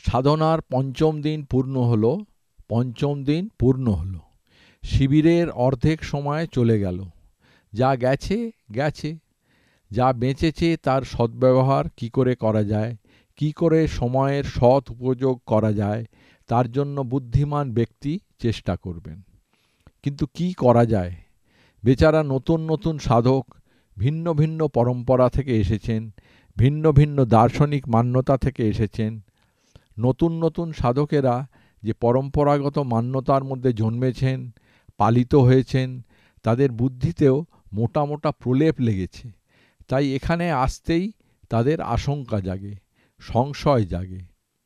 সাধনার পঞ্চম দিন পূর্ণ হলো। শিবিরের অর্ধেক সময় চলে গেল। যা গেছে গেছে। যা বেঁচেছে তার সদ্ব্যবহার কী করে করা যায়, কী করে সময়ের সৎ উপযোগ করা যায়, তার জন্য বুদ্ধিমান ব্যক্তি চেষ্টা করবেন। কিন্তু কি করা যায়? বেচারা নতুন নতুন সাধক ভিন্ন ভিন্ন পরম্পরা থেকে এসেছেন, ভিন্ন ভিন্ন দার্শনিক মান্যতা থেকে এসেছেন। নতুন নতুন সাধকেরা যে পরম্পরাগত মান্যতার মধ্যে জন্মেছেন, পালিত হয়েছেন, তাদের বুদ্ধিতেও মোটা মোটা প্রলেপ লেগেছে। তাই এখানে আসতেই তাদের আশঙ্কা জাগে, সংশয় জাগে।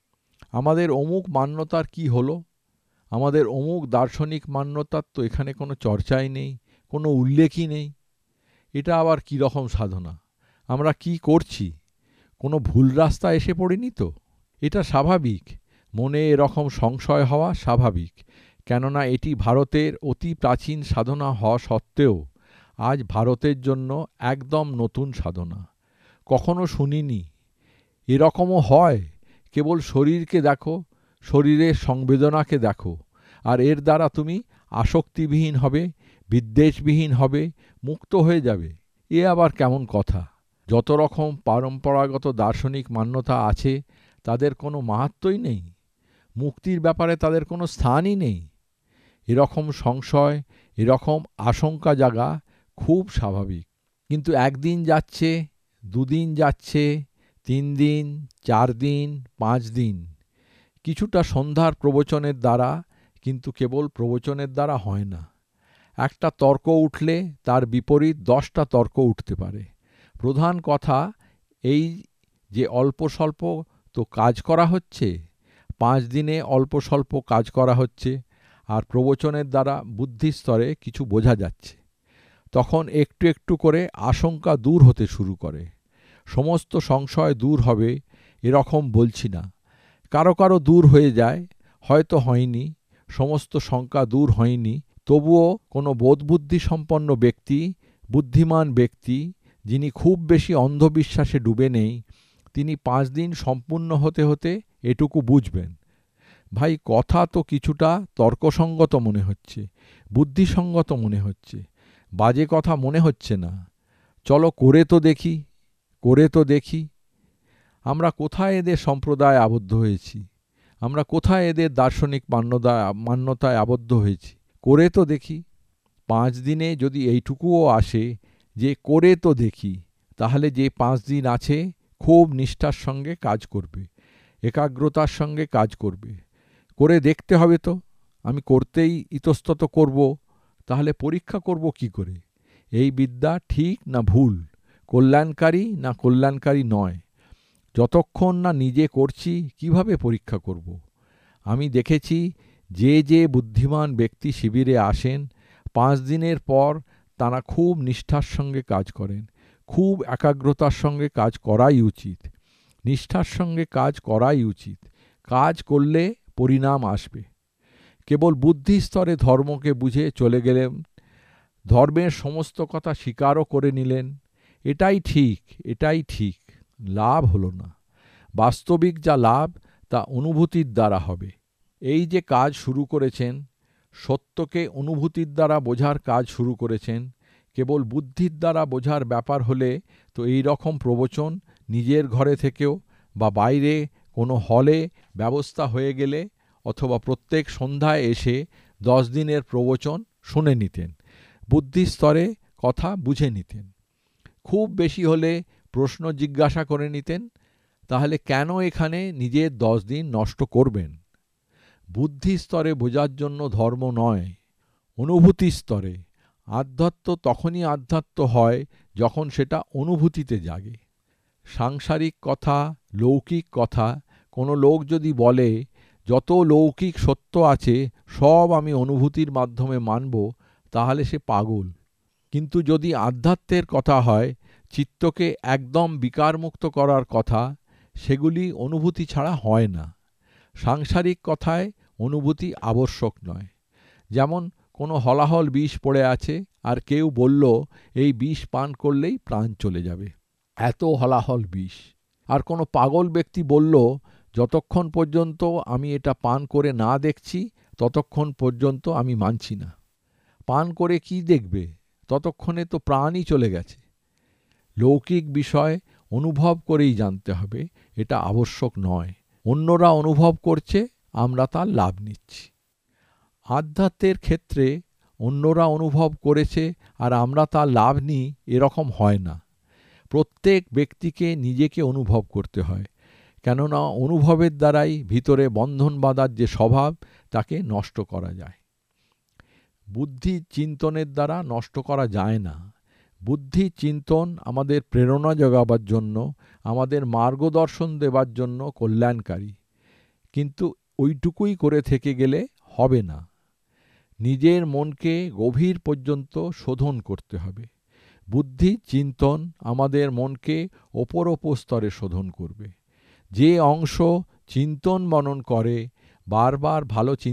আমাদের অমুক মান্যতার কি হলো? আমাদের অমুক দার্শনিক মান্যতার তো এখানে কোনো চর্চাই নেই, কোনো উল্লেখই নেই। এটা আবার কী রকম সাধনা? আমরা কি করছি? কোনো ভুল রাস্তা এসে পড়িনি তো? এটা স্বাভাবিক, মনে এরকম সংশয় হওয়া স্বাভাবিক। কেননা এটি ভারতের অতি প্রাচীন সাধনা হওয়া সত্ত্বেও আজ ভারতের জন্য একদম নতুন সাধনা। কখনো শুনিনি। এরকমও হয়? কেবল শরীরকে দেখো, শরীরের সংবেদনাকে দেখো, আর এর দ্বারা তুমি আসক্তিবিহীন হবে, বিদ্বেষবিহীন হবে, মুক্ত হয়ে যাবে। এ আবার কেমন কথা? যত রকম পরম্পরাগত দার্শনিক মান্যতা আছে তাদের কোনো মাহাত্ম্যই নেই, মুক্তির ব্যাপারে তাদের কোনো স্থানই নেই। এরকম সংশয়, এরকম আশঙ্কা জাগা খুব স্বাভাবিক। কিন্তু একদিন যাচ্ছে, দুদিন যাচ্ছে, 3 দিন, 4 দিন, 5 দিন। কিছুটা সন্ধ্যার প্রবচনের দ্বারা, কিন্তু কেবল প্রবচনের দ্বারা হয় না। একটা তর্ক উঠলে তার বিপরীত 10টা তর্ক উঠতে পারে। প্রধান কথা এই যে অল্প স্বল্প তো কাজ করা হচ্ছে, 5 দিনে অল্প স্বল্প কাজ করা হচ্ছে, আর প্রবচনের দ্বারা বুদ্ধিস্তরে কিছু বোঝা যাচ্ছে। তখন একটু একটু করে আশঙ্কা দূর হতে শুরু করে। সমস্ত সংশয় দূর হবে এরকম বলছি না, কারো কারো দূর হয়ে যায়, হয়তো হয়নি, সমস্ত শঙ্কা দূর হয়নি। তবুও কোনো বোধবুদ্ধি সম্পন্ন ব্যক্তি, বুদ্ধিমান ব্যক্তি, যিনি খুব বেশি অন্ধবিশ্বাসে ডুবে নেই, তিনি 5 দিন সম্পূর্ণ হতে হতে এটুকু বুঝবেন, ভাই কথা তো কিছুটা তর্কসঙ্গত মনে হচ্ছে, বুদ্ধিসঙ্গত মনে হচ্ছে, বাজে কথা মনে হচ্ছে না। চলো করে তো দেখি, করে তো দেখি। আমরা কোথায় এদের সম্প্রদায় আবদ্ধ হয়েছি? আমরা কোথায় এদের দার্শনিক মান্যতায় আবদ্ধ হয়েছি? করে তো দেখি। 5 দিনে যদি এইটুকুও আসে যে করে তো দেখি, তাহলে যে 5 দিন আছে খুব নিষ্ঠার সঙ্গে কাজ করবে, একাগ্রতার সঙ্গে কাজ করবে। করে দেখতে হবে তো। আমি করতেই ইতস্তত করব, তাহলে পরীক্ষা করব কি করে? এই বিদ্যা ঠিক না ভুল, কল্যাণকারী না কল্যাণকারী নয়। যতক্ষণ না নিজে করছি কিভাবে পরীক্ষা করব? আমি দেখেছি যে বুদ্ধিমান ব্যক্তি শিবিরে আসেন, 5 দিনের পর তারা খুব নিষ্ঠার সঙ্গে কাজ করেন। খুব একাগ্রতার সঙ্গে কাজ করাই উচিত, নিষ্ঠার সঙ্গে কাজ করাই উচিত। কাজ করলে পরিণাম আসবে। কেবল বুদ্ধি স্তরে ধর্মকে বুঝে চলে গেলেন, ধর্মের সমস্ত কথা স্বীকারও করে নিলেন, এটাই ঠিক, এটাই ঠিক, লাভ হলো না। বাস্তবিক যা লাভ তা অনুভূতির দ্বারা হবে। এই যে কাজ শুরু করেছেন, সত্যকে অনুভূতির দ্বারা বোঝার কাজ শুরু করেছেন, কেবল বুদ্ধির দ্বারা বোঝার ব্যাপার হলে তো এই রকম প্রবচন নিজের ঘরে থেকেও বা বাইরে কোনো হলে ব্যবস্থা হয়ে গেলে, অথবা প্রত্যেক সন্ধ্যায় এসে 10 দিনের প্রবচন শুনে নিতেন, বুদ্ধিস্তরে কথা বুঝে নিতেন। খুব বেশি হলে প্রশ্ন জিজ্ঞাসা করে নিতেন, তাহলে কেন এখানে নিজের 10 দিন নষ্ট করবেন? বুদ্ধি স্তরে বোঝার জন্য ধর্ম নয়, অনুভূতি স্তরে। আধ্যাত্ম তখনই আধ্যাত্ম হয় যখন সেটা অনুভূতিতে জাগে। সাংসারিক কথা, লৌকিক কথা কোনো লোক যদি বলে যত লৌকিক সত্য আছে সব আমি অনুভূতির মাধ্যমে মানব, তাহলে সে পাগল। কিন্তু যদি আধ্যাত্মের কথা হয়, চিত্তকে একদম বিকারমুক্ত করার কথা, সেগুলি অনুভূতি ছাড়া হয় না। সাংসারিক কথায় অনুভূতি আবশ্যক নয়। যেমন কোনো হলাহল বিষ পড়ে আছে, আর কেউ বলল এই বিষ পান করলেই প্রাণ চলে যাবে, এত হলাহল বিষ। আর কোনো পাগল ব্যক্তি বলল যতক্ষণ পর্যন্ত আমি এটা পান করে না দেখছি ততক্ষণ পর্যন্ত আমি মানছি না। পান করে কি দেখবে? ততক্ষণে তো প্রাণই চলে গেছে। লৌকিক বিষয় অনুভব করেই জানতে হবে, এটা আবশ্যক নয়। অন্যরা অনুভব করছে, আমরা তার লাভ নিচ্ছি। আধ্যাত্মের ক্ষেত্রে অন্যরা অনুভব করেছে আর আমরা তার লাভ নিই, এরকম হয় না। প্রত্যেক ব্যক্তিকে নিজেকে অনুভব করতে হয়, কেননা অনুভবের দ্বারাই ভিতরে বন্ধন বাঁধার যে স্বভাব তাকে নষ্ট করা যায়। বুদ্ধি চিন্তনের দ্বারা নষ্ট করা যায় না। বুদ্ধি চিন্তন আমাদের প্রেরণা জোগাবার জন্য, আমাদের মার্গদর্শন দেবার জন্য কল্যাণকারী, কিন্তু ওইটুকুই করে থেকে গেলে হবে না। নিজের মনকে গভীর পর্যন্ত শোধন করতে হবে। বুদ্ধি চিন্তন আমাদের মনকে ওপর স্তরে শোধন করবে। যে অংশ চিন্তন মনন করে বারবার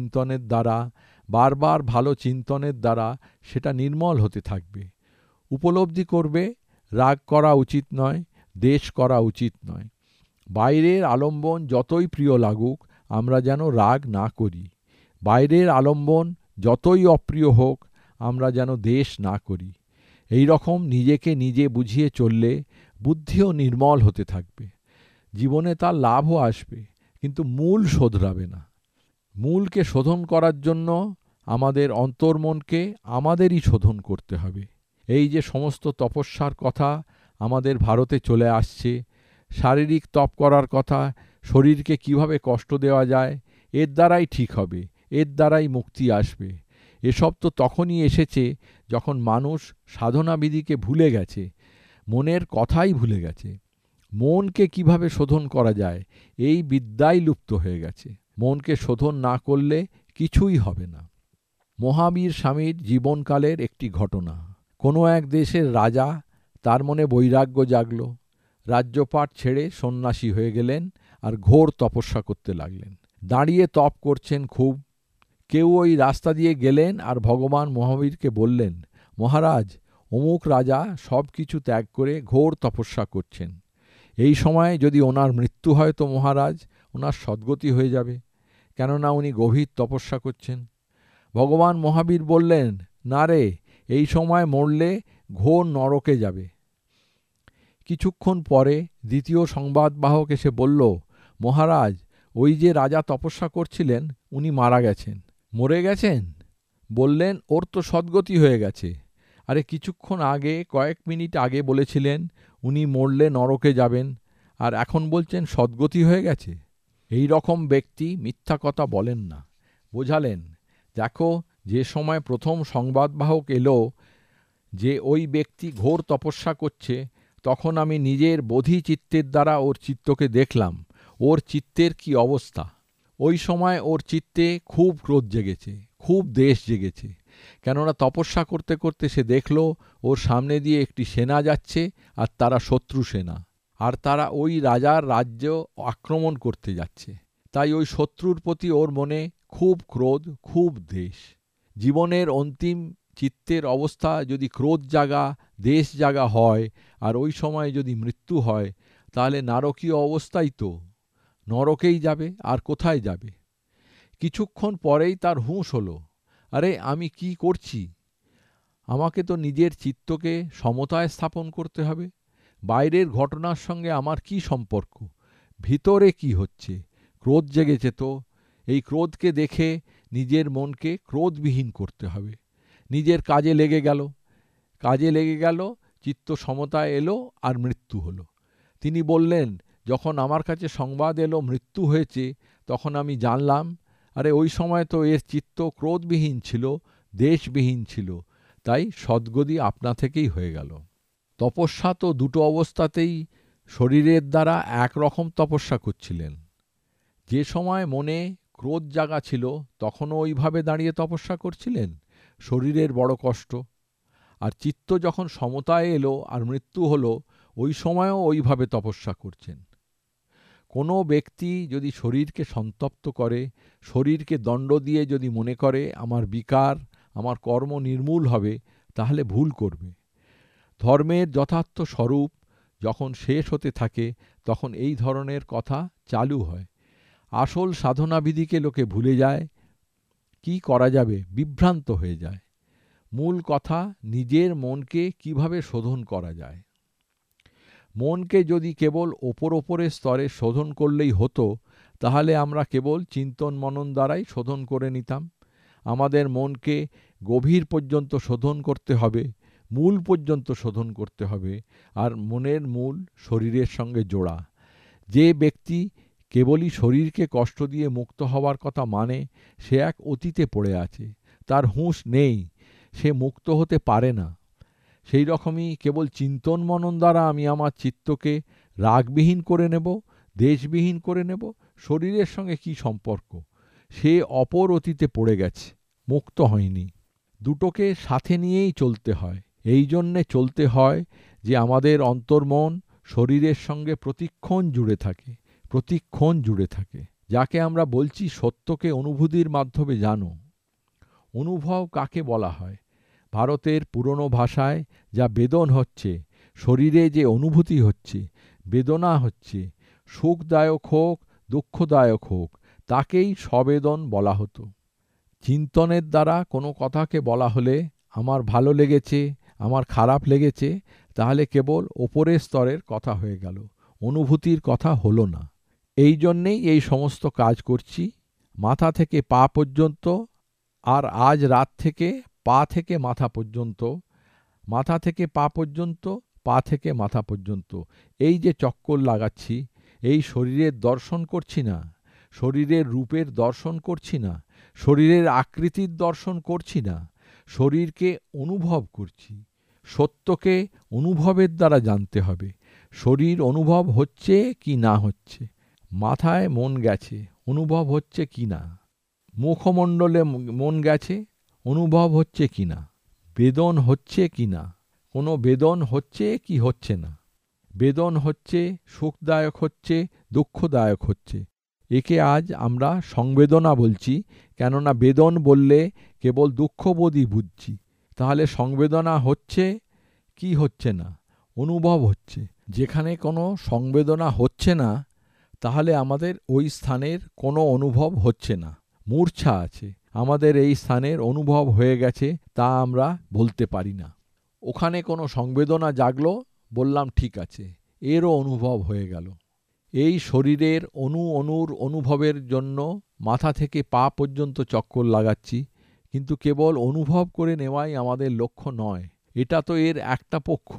ভালো চিন্তনের দ্বারা সেটা নির্মল হতে থাকবে। উপলব্ধি করবে রাগ করা উচিত নয়, দ্বেষ করা উচিত নয়। বাইরের আলম্বন যতই প্রিয় লাগুক, আমরা যেন রাগ না করি। বাইরের আলম্বন যতই অপ্রিয় হোক, আমরা যেন দ্বেষ না করি। এই রকম নিজেকে নিজে বুঝিয়ে চললে বুদ্ধিও নির্মল হতে থাকবে। জীবনে তার লাভও আসবে, কিন্তু মূল শোধরাবে না। মূলকে শোধন করার জন্য আমাদের অন্তর্মনকে আমাদেরই শোধন করতে হবে। এই যে সমস্ত তপস্যার কথা আমাদের ভারতে চলে আসছে, শারীরিক তপ করার কথা, শরীরকে কিভাবে কষ্ট দেওয়া যায়, এর দ্বারাই ঠিক হবে, এর দ্বারাই মুক্তি আসবে। এসব তো তখনই এসেছে যখন মানুষ সাধনাবিধিকে ভুলে গেছে, মনের কথাই ভুলে গেছে। মনকে কিভাবে শোধন করা যায়, এই বিদ্যাই লুপ্ত হয়ে গেছে। মনকে শোধন না করলে কিছুই হবে না। মহাবীর স্বামীর জীবনকালের একটি ঘটনা। কোনো এক দেশের রাজা, তার মনে বৈরাগ্য জাগল। রাজ্যপাট ছেড়ে সন্ন্যাসী হয়ে গেলেন আর ঘোর তপস্যা করতে লাগলেন। দাঁড়িয়ে তপ করছেন খুব। কেউ ওই রাস্তা দিয়ে গেলেন আর ভগবান মহাবীরকে বললেন, মহারাজ, অমুক রাজা সব কিছু ত্যাগ করে ঘোর তপস্যা করছেন। এই সময় যদি ওনার মৃত্যু হয় তো মহারাজ, ওনার সদ্গতি হয়ে যাবে, কেননা উনি গভীর তপস্যা করছেন। ভগবান মহাবীর বললেন, না রে, এই সময় মরলে ঘোর নরকে যাবে। কিছুক্ষণ পরে দ্বিতীয় সংবাদবাহক এসে বলল, মহারাজ, ওই যে রাজা তপস্যা করছিলেন উনি মারা গেছেন। মরে গেছেন? বললেন, ওর তো সদ্গতি হয়ে গেছে। আরে কিছুক্ষণ আগে, কয়েক মিনিট আগে বলেছিলেন উনি মরলে নরকে যাবেন, আর এখন বলছেন সদ্গতি হয়ে গেছে। এই রকম ব্যক্তি মিথ্যা কথা বলেন না। বোঝালেন, দেখো, যে সময় প্রথম সংবাদবাহক এলো যে ওই ব্যক্তি ঘোর তপস্যা করছে, তখন আমি নিজের বোধি চিত্তের দ্বারা ওর চিত্তকে দেখলাম, ওর চিত্তের কি অবস্থা। ওই সময় ওর চিত্তে খুব ক্রোধ জেগেছে, খুব দ্বেষ জেগেছে, কেননা তপস্যা করতে করতে সে দেখল ওর সামনে দিয়ে একটি সেনা যাচ্ছে, আর তারা শত্রু সেনা, আর তারা ওই রাজার রাজ্য আক্রমণ করতে যাচ্ছে। তাই ওই শত্রুর প্রতি ওর মনে খুব ক্রোধ, খুব দ্বেষ। জীবনের অন্তিম চিত্তের অবস্থা যদি ক্রোধ জাগা, দ্বেষ জাগা হয়, আর ওই সময় যদি মৃত্যু হয়, তাহলে নারকীয় অবস্থাই তো, নরকেই যাবে, আর কোথায় যাবে। কিছুক্ষণ পরেই তার হুঁশ হলো, আরে আমি কি করছি? আমাকে তো নিজের চিত্তকে সমতায় স্থাপন করতে হবে। বাইরের ঘটনার সঙ্গে আমার কি সম্পর্ক? ভিতরে কি হচ্ছে? ক্রোধ জেগেছে তো, এই ক্রোধকে দেখে নিজের মনকে ক্রোধবিহীন করতে হবে। নিজের কাজে লেগে গেল, চিত্ত সমতায় এলো, আর মৃত্যু হলো। তিনি বললেন, যখন আমার কাছে সংবাদ এলো মৃত্যু হয়েছে, তখন আমি জানলাম, আরে ওই সময় তো এর চিত্ত ক্রোধবিহীন ছিল, দ্বেষবিহীন ছিল, তাই সদ্গতি আপনা থেকেই হয়ে গেল। তপস্যা তো দুটো অবস্থাতেই শরীরের দ্বারা একরকম তপস্যা করছিলেন। যে সময় মনে ক্রোধ জাগা ছিল তখনও ওইভাবে দাঁড়িয়ে তপস্যা করছিলেন, শরীরের বড় কষ্ট। আর চিত্ত যখন সমতায় এলো আর মৃত্যু হলো, ওই সময়ও ওইভাবে তপস্যা করছেন। কোনো ব্যক্তি যদি শরীরকে সন্তপ্ত করে, শরীরকে দণ্ড দিয়ে যদি মনে করে আমার বিকার, আমার কর্ম নির্মূল হবে, তাহলে ভুল করবে। ধর্মের যথার্থ স্বরূপ যখন শেষ হতে থাকে, তখন এই ধরনের কথা চালু হয়। আসল সাধনাবিধিকে লোকে ভুলে যায়। কি করা যাবে? বিভ্রান্ত হয়ে যায়। মূল কথা, নিজের মনকে কিভাবে শোধন করা যায়। মনকে যদি কেবল ওপরের স্তরে শোধন করলেই হতো, তাহলে আমরা কেবল চিন্তন মনন দ্বারাই শোধন করে নিতাম। আমাদের মনকে গভীর পর্যন্ত শোধন করতে হবে, মূল পর্যন্ত শোধন করতে হবে। আর মনের মূল শরীরের সঙ্গে জোড়া। যে ব্যক্তি কেবলই শরীরকে কষ্ট দিয়ে মুক্ত হওয়ার কথা মানে, সে এক অতীতে পড়ে আছে, তার হুঁশ নেই, সে মুক্ত হতে পারে না। সেই রকমই কেবল চিন্তন মনন দ্বারা আমি আমার চিত্তকে রাগবিহীন করে নেব, দেশবিহীন করে নেব, শরীরের সঙ্গে কি সম্পর্ক? সে অপর অতীতে পড়ে গেছে, মুক্ত হয়নি। দুটোকে সাথে নিয়েই চলতে হয়। এই জন্যে চলতে হয় যে আমাদের অন্তর্মন শরীরের সঙ্গে প্রতিক্ষণ জুড়ে থাকে, প্রতিক্ষণ জুড়ে থাকে। যাকে আমরা বলছি সত্যকে অনুভূতির মাধ্যমে জানো। অনুভব কাকে বলা হয়? ভারতের পুরনো ভাষায় যা বেদন হচ্ছে, শরীরে যে অনুভূতি হচ্ছে, বেদনা হচ্ছে, সুখদায়ক হোক দুঃখদায়ক হোক, তাকেই সবেদন বলা হতো। চিন্তনের দ্বারা কোনো কথাকে বলা হলে আমার ভালো লেগেছে, আমার খারাপ লেগেছে, তাহলে কেবল ওপরের স্তরের কথা হয়ে গেল, অনুভূতির কথা হলো না। এই জন্যেই এই সমস্ত কাজ করছি, মাথা থেকে পা পর্যন্ত। আর আজ রাত থেকে পা থেকে মাথা পর্যন্ত, মাথা থেকে পা পর্যন্ত, পা থেকে মাথা পর্যন্ত এই যে চক্কর লাগাচ্ছি, এই শরীরের দর্শন করছি না, শরীরের রূপের দর্শন করছি না, শরীরের আকৃতির দর্শন করছি না, শরীরকে অনুভব করছি। সত্যকে অনুভবের দ্বারা জানতে হবে। শরীর অনুভব হচ্ছে কি না হচ্ছে, মাথায় মন গেছে, অনুভব হচ্ছে কি না, মুখমণ্ডলে মন গেছে, অনুভব হচ্ছে কি না, বেদন হচ্ছে কি না, কোনো বেদন হচ্ছে কি হচ্ছে না, বেদন হচ্ছে, সুখদায়ক হচ্ছে, দুঃখদায়ক হচ্ছে। একে আজ আমরা সংবেদনা বলছি, কেননা বেদন বললে কেবল দুঃখবোধই বুঝছি। তাহলে সংবেদনা হচ্ছে কি হচ্ছে না? অনুভব হচ্ছে। যেখানে কোনো সংবেদনা হচ্ছে না, তাহলে আমাদের ওই স্থানের কোনো অনুভব হচ্ছে না, মূর্ছা আছে। আমাদের এই স্থানের অনুভব হয়ে গেছে, তা আমরা বলতে পারি না। ওখানে কোনো সংবেদনা জাগলো, বললাম ঠিক আছে, এরও অনুভব হয়ে গেল। এই শরীরের অনুর অনুভবের জন্য মাথা থেকে পা পর্যন্ত চক্কর লাগাচ্ছি, কিন্তু কেবল অনুভব করে নেওয়াই আমাদের লক্ষ্য নয়। এটা তো এর একটা পক্ষ।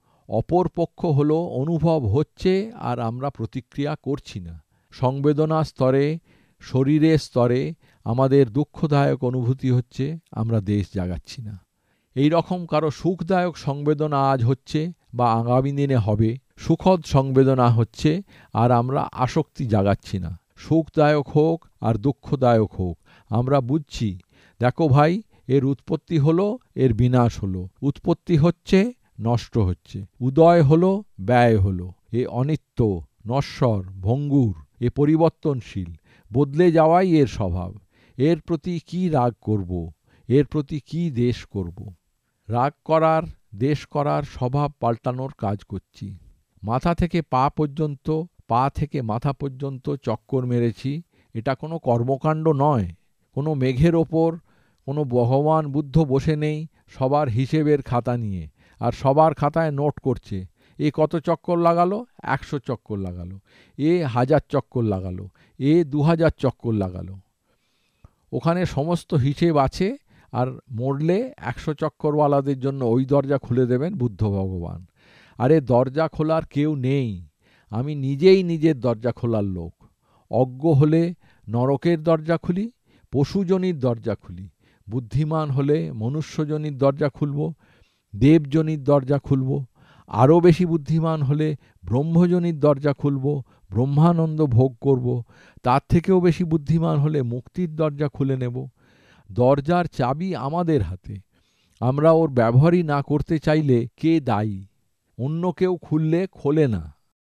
অপর পক্ষ হলো অনুভব হচ্ছে আর আমরা প্রতিক্রিয়া করছি না। সংবেদনা স্তরে, শরীরের স্তরে আমাদের দুঃখদায়ক অনুভূতি হচ্ছে, আমরা দেশ জাগাচ্ছি না। এই রকম কারো সুখদায়ক সংবেদনা আজ হচ্ছে বা আগামী দিনে হবে, সুখদ সংবেদনা হচ্ছে, আর আমরা আসক্তি জাগাচ্ছি না। সুখদায়ক হোক আর দুঃখদায়ক হোক, আমরা বুঝছি, দেখো ভাই, এর উৎপত্তি হলো, এর বিনাশ হলো, উৎপত্তি হচ্ছে, নষ্ট হচ্ছে, উদয় হলো, ব্যয় হলো। এ অনিত্য, নশ্বর, ভঙ্গুর, এ পরিবর্তনশীল, বদলে যাওয়াই এর স্বভাব। এর প্রতি কি রাগ করব, এর প্রতি কি দেশ করব? রাগ করার, দেশ করার, স্বভাব পাল্টানোর কাজ করছি। মাথা থেকে পা পর্যন্ত, পা থেকে মাথা পর্যন্ত চক্কর মেরেছি। এটা কোনো কর্মকাণ্ড নয়। কোনো মেঘের ওপর কোনো ভগবান বুদ্ধ বসে নেই সবার হিসেবের খাতা নিয়ে, আর সবার খাতায় নোট করছে, এ কত চক্কর লাগালো, 100 চক্কর লাগালো, এ 1000 চক্কর লাগালো, এ 2000 চক্কর লাগালো। ওখানে সমস্ত হিসেব আছে, আর মরলে 100 চক্করওয়ালাদের জন্য ওই দরজা খুলে দেবেন বুদ্ধ ভগবান। আরে দরজা খোলার কেউ নেই, আমি নিজেই নিজের দরজা খোলার লোক। অজ্ঞ হলে নরকের দরজা খুলি, পশুজনির দরজা খুলি। বুদ্ধিমান হলে মনুষ্যজনির দরজা খুলব, দেবজনির দরজা খুলব। আরও বেশি বুদ্ধিমান হলে ব্রহ্মজনির দরজা খুলব, ব্রহ্মানন্দ ভোগ করব। তার থেকেও বেশি বুদ্ধিমান হলে মুক্তির দরজা খুলে নেব। দরজার চাবি আমাদের হাতে, আমরা ওর ব্যবহারই না করতে চাইলে কে দায়ী? অন্য কেউ খুললে খোলে না।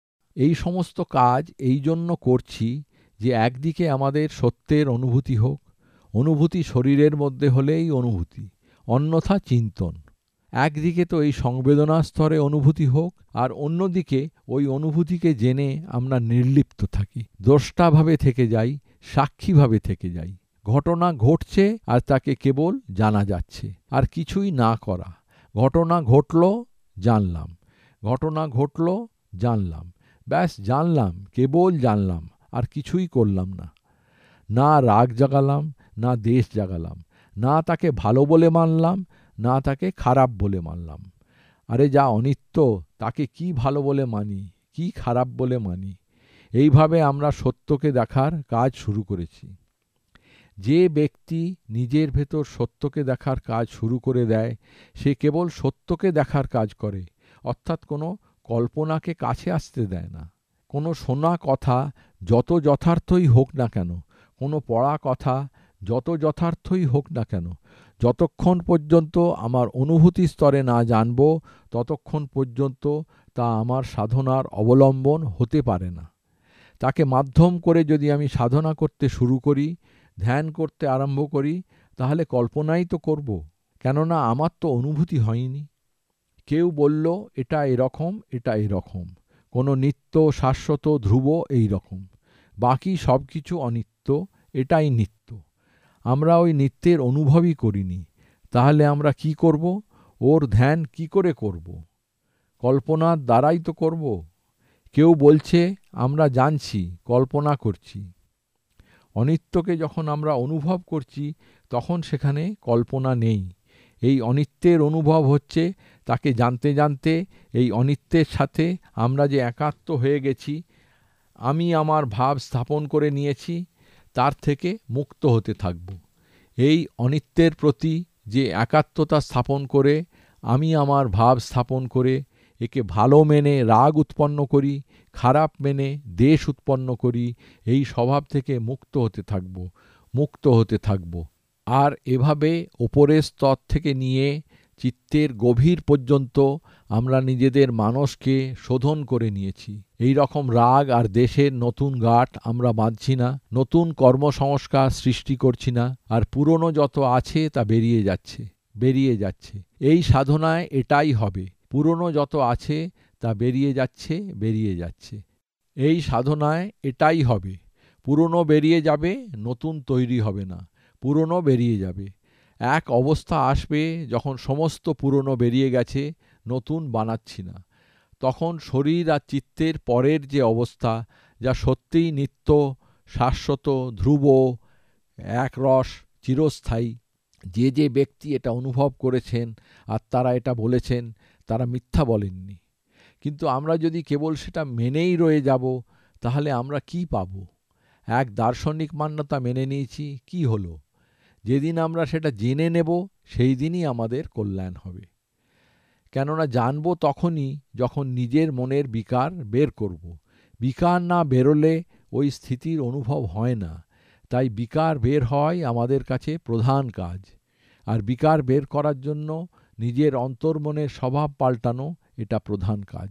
এই সমস্ত কাজ এই জন্য করছি যে একদিকে আমাদের সত্যের অনুভূতি হোক, অনুভূতি শরীরের মধ্যে হলেই অনুভূতি, অন্যথা চিন্তন। একদিকে তো এই সংবেদনা স্তরে অনুভূতি হোক, আর অন্যদিকে ওই অনুভূতিকে জেনে আমরা নির্লিপ্ত থাকি, দ্রষ্টাভাবে থেকে যাই, সাক্ষীভাবে থেকে যাই। ঘটনা ঘটছে আর তাকে কেবল জানা যাচ্ছে, আর কিছুই না করা। ঘটনা ঘটল, জানলাম, ঘটনা ঘটল, জানলাম, ব্যাস জানলাম, কেবল জানলাম, আর কিছুই করলাম না। না রাগ জাগালাম, না দেশ জাগালাম, না তাকে ভালো বলে মানলাম, না তাকে খারাপ বলে মানলাম। আরে যা অনিত্য তাকে কি ভালো বলে মানি, কি খারাপ বলে মানি? এইভাবে আমরা সত্যকে দেখার কাজ শুরু করেছি। যে ব্যক্তি নিজের ভেতর সত্যকে দেখার কাজ শুরু করে দেয়, সে কেবল সত্যকে দেখার কাজ করে, অর্থাৎ কোনো কল্পনাকে কাছে আসতে দেয় না। কোনো শোনা কথা যত যথার্থই হোক না কেন, কোনো পড়া কথা যত যথার্থই হোক না কেন, যতক্ষণ পর্যন্ত আমার অনুভূতি স্তরে না জানব, ততক্ষণ পর্যন্ত তা আমার সাধনার অবলম্বন হতে পারে না। তাকে মাধ্যম করে যদি আমি সাধনা করতে শুরু করি, ধ্যান করতে আরম্ভ করি, তাহলে কল্পনাই তো করব, কেননা আমার তো অনুভূতি হয়নি। কেউ বলল এটা এরকম, এটা এরকম, কোনো নিত্য, শাশ্বত, ধ্রুব এই রকম, বাকি সব কিছু অনিত্য, এটাই নিত্য। আমরা ওই নিত্যের অনুভবই করিনি, তাহলে আমরা কি করব? ওর ধ্যান কি করে করব? কল্পনার দ্বারাই তো করব। কেউ বলছে আমরা জানছি, কল্পনা করছি। অনিত্যকে যখন আমরা অনুভব করছি, তখন সেখানে কল্পনা নেই। এই অনিত্যের অনুভব হচ্ছে, তাকে জানতে জানতে এই অনিত্যের সাথে আমরা যে একাত্ম হয়ে গেছি, আমি আমার ভাব স্থাপন করে নিয়েছি, তার থেকে মুক্ত হতে থাকব। এই অনিত্যের প্রতি যে একাত্মতা স্থাপন করে, আমি আমার ভাব স্থাপন করে, একে ভালো মেনে রাগ উৎপন্ন করি, খারাপ মেনে দ্বেষ উৎপন্ন করি, এই স্বভাব থেকে মুক্ত হতে থাকব, মুক্ত হতে থাকব। আর এভাবে ওপরের স্তর থেকে নিয়ে চিত্তের গভীর পর্যন্ত আমরা নিজেদের মানসকে শোধন করে নিয়েছি। এই রকম রাগ আর দেশের নতুন গাঁট আমরা বাঁধছি না, নতুন কর্মসংস্কার সৃষ্টি করছি না, আর পুরনো যত আছে তা বেরিয়ে যাচ্ছে, বেরিয়ে যাচ্ছে। এই সাধনায় এটাই হবে, পুরনো যত আছে তা বেরিয়ে যাচ্ছে, বেরিয়ে যাচ্ছে। এই সাধনায় এটাই হবে, পুরনো বেরিয়ে যাবে, নতুন তৈরি হবে না, পুরনো বেরিয়ে যাবে। এক অবস্থা আসবে যখন সমস্ত পুরনো বেরিয়ে গেছে, নতুন বানাচ্ছি না। তখন শরীর আর চিত্তের পরের যে অবস্থা, যা সত্যিই নিত্য, শাশ্বত, ধ্রুব, একরস, চিরস্থায়ী, যে যে ব্যক্তি এটা অনুভব করেছেন আর তারা এটা বলেছেন, তারা মিথ্যা বলেননি। কিন্তু আমরা যদি কেবল সেটা মেনেই রয়ে যাব, তাহলে আমরা কি পাব? এক দার্শনিক মান্যতা মেনে নিয়েছি, কি হলো? যেদিন আমরা সেটা জেনে নেব, সেই দিনই আমাদের কল্যাণ হবে। কেননা জানব তখনই যখন নিজের মনের বিকার বের করব। বিকার না বেরোলে ওই স্থিতির অনুভব হয় না। তাই বিকার বের হয় আমাদের কাছে প্রধান কাজ। আর বিকার বের করার জন্য নিজের অন্তর্মনের স্বভাব পাল্টানো, এটা প্রধান কাজ।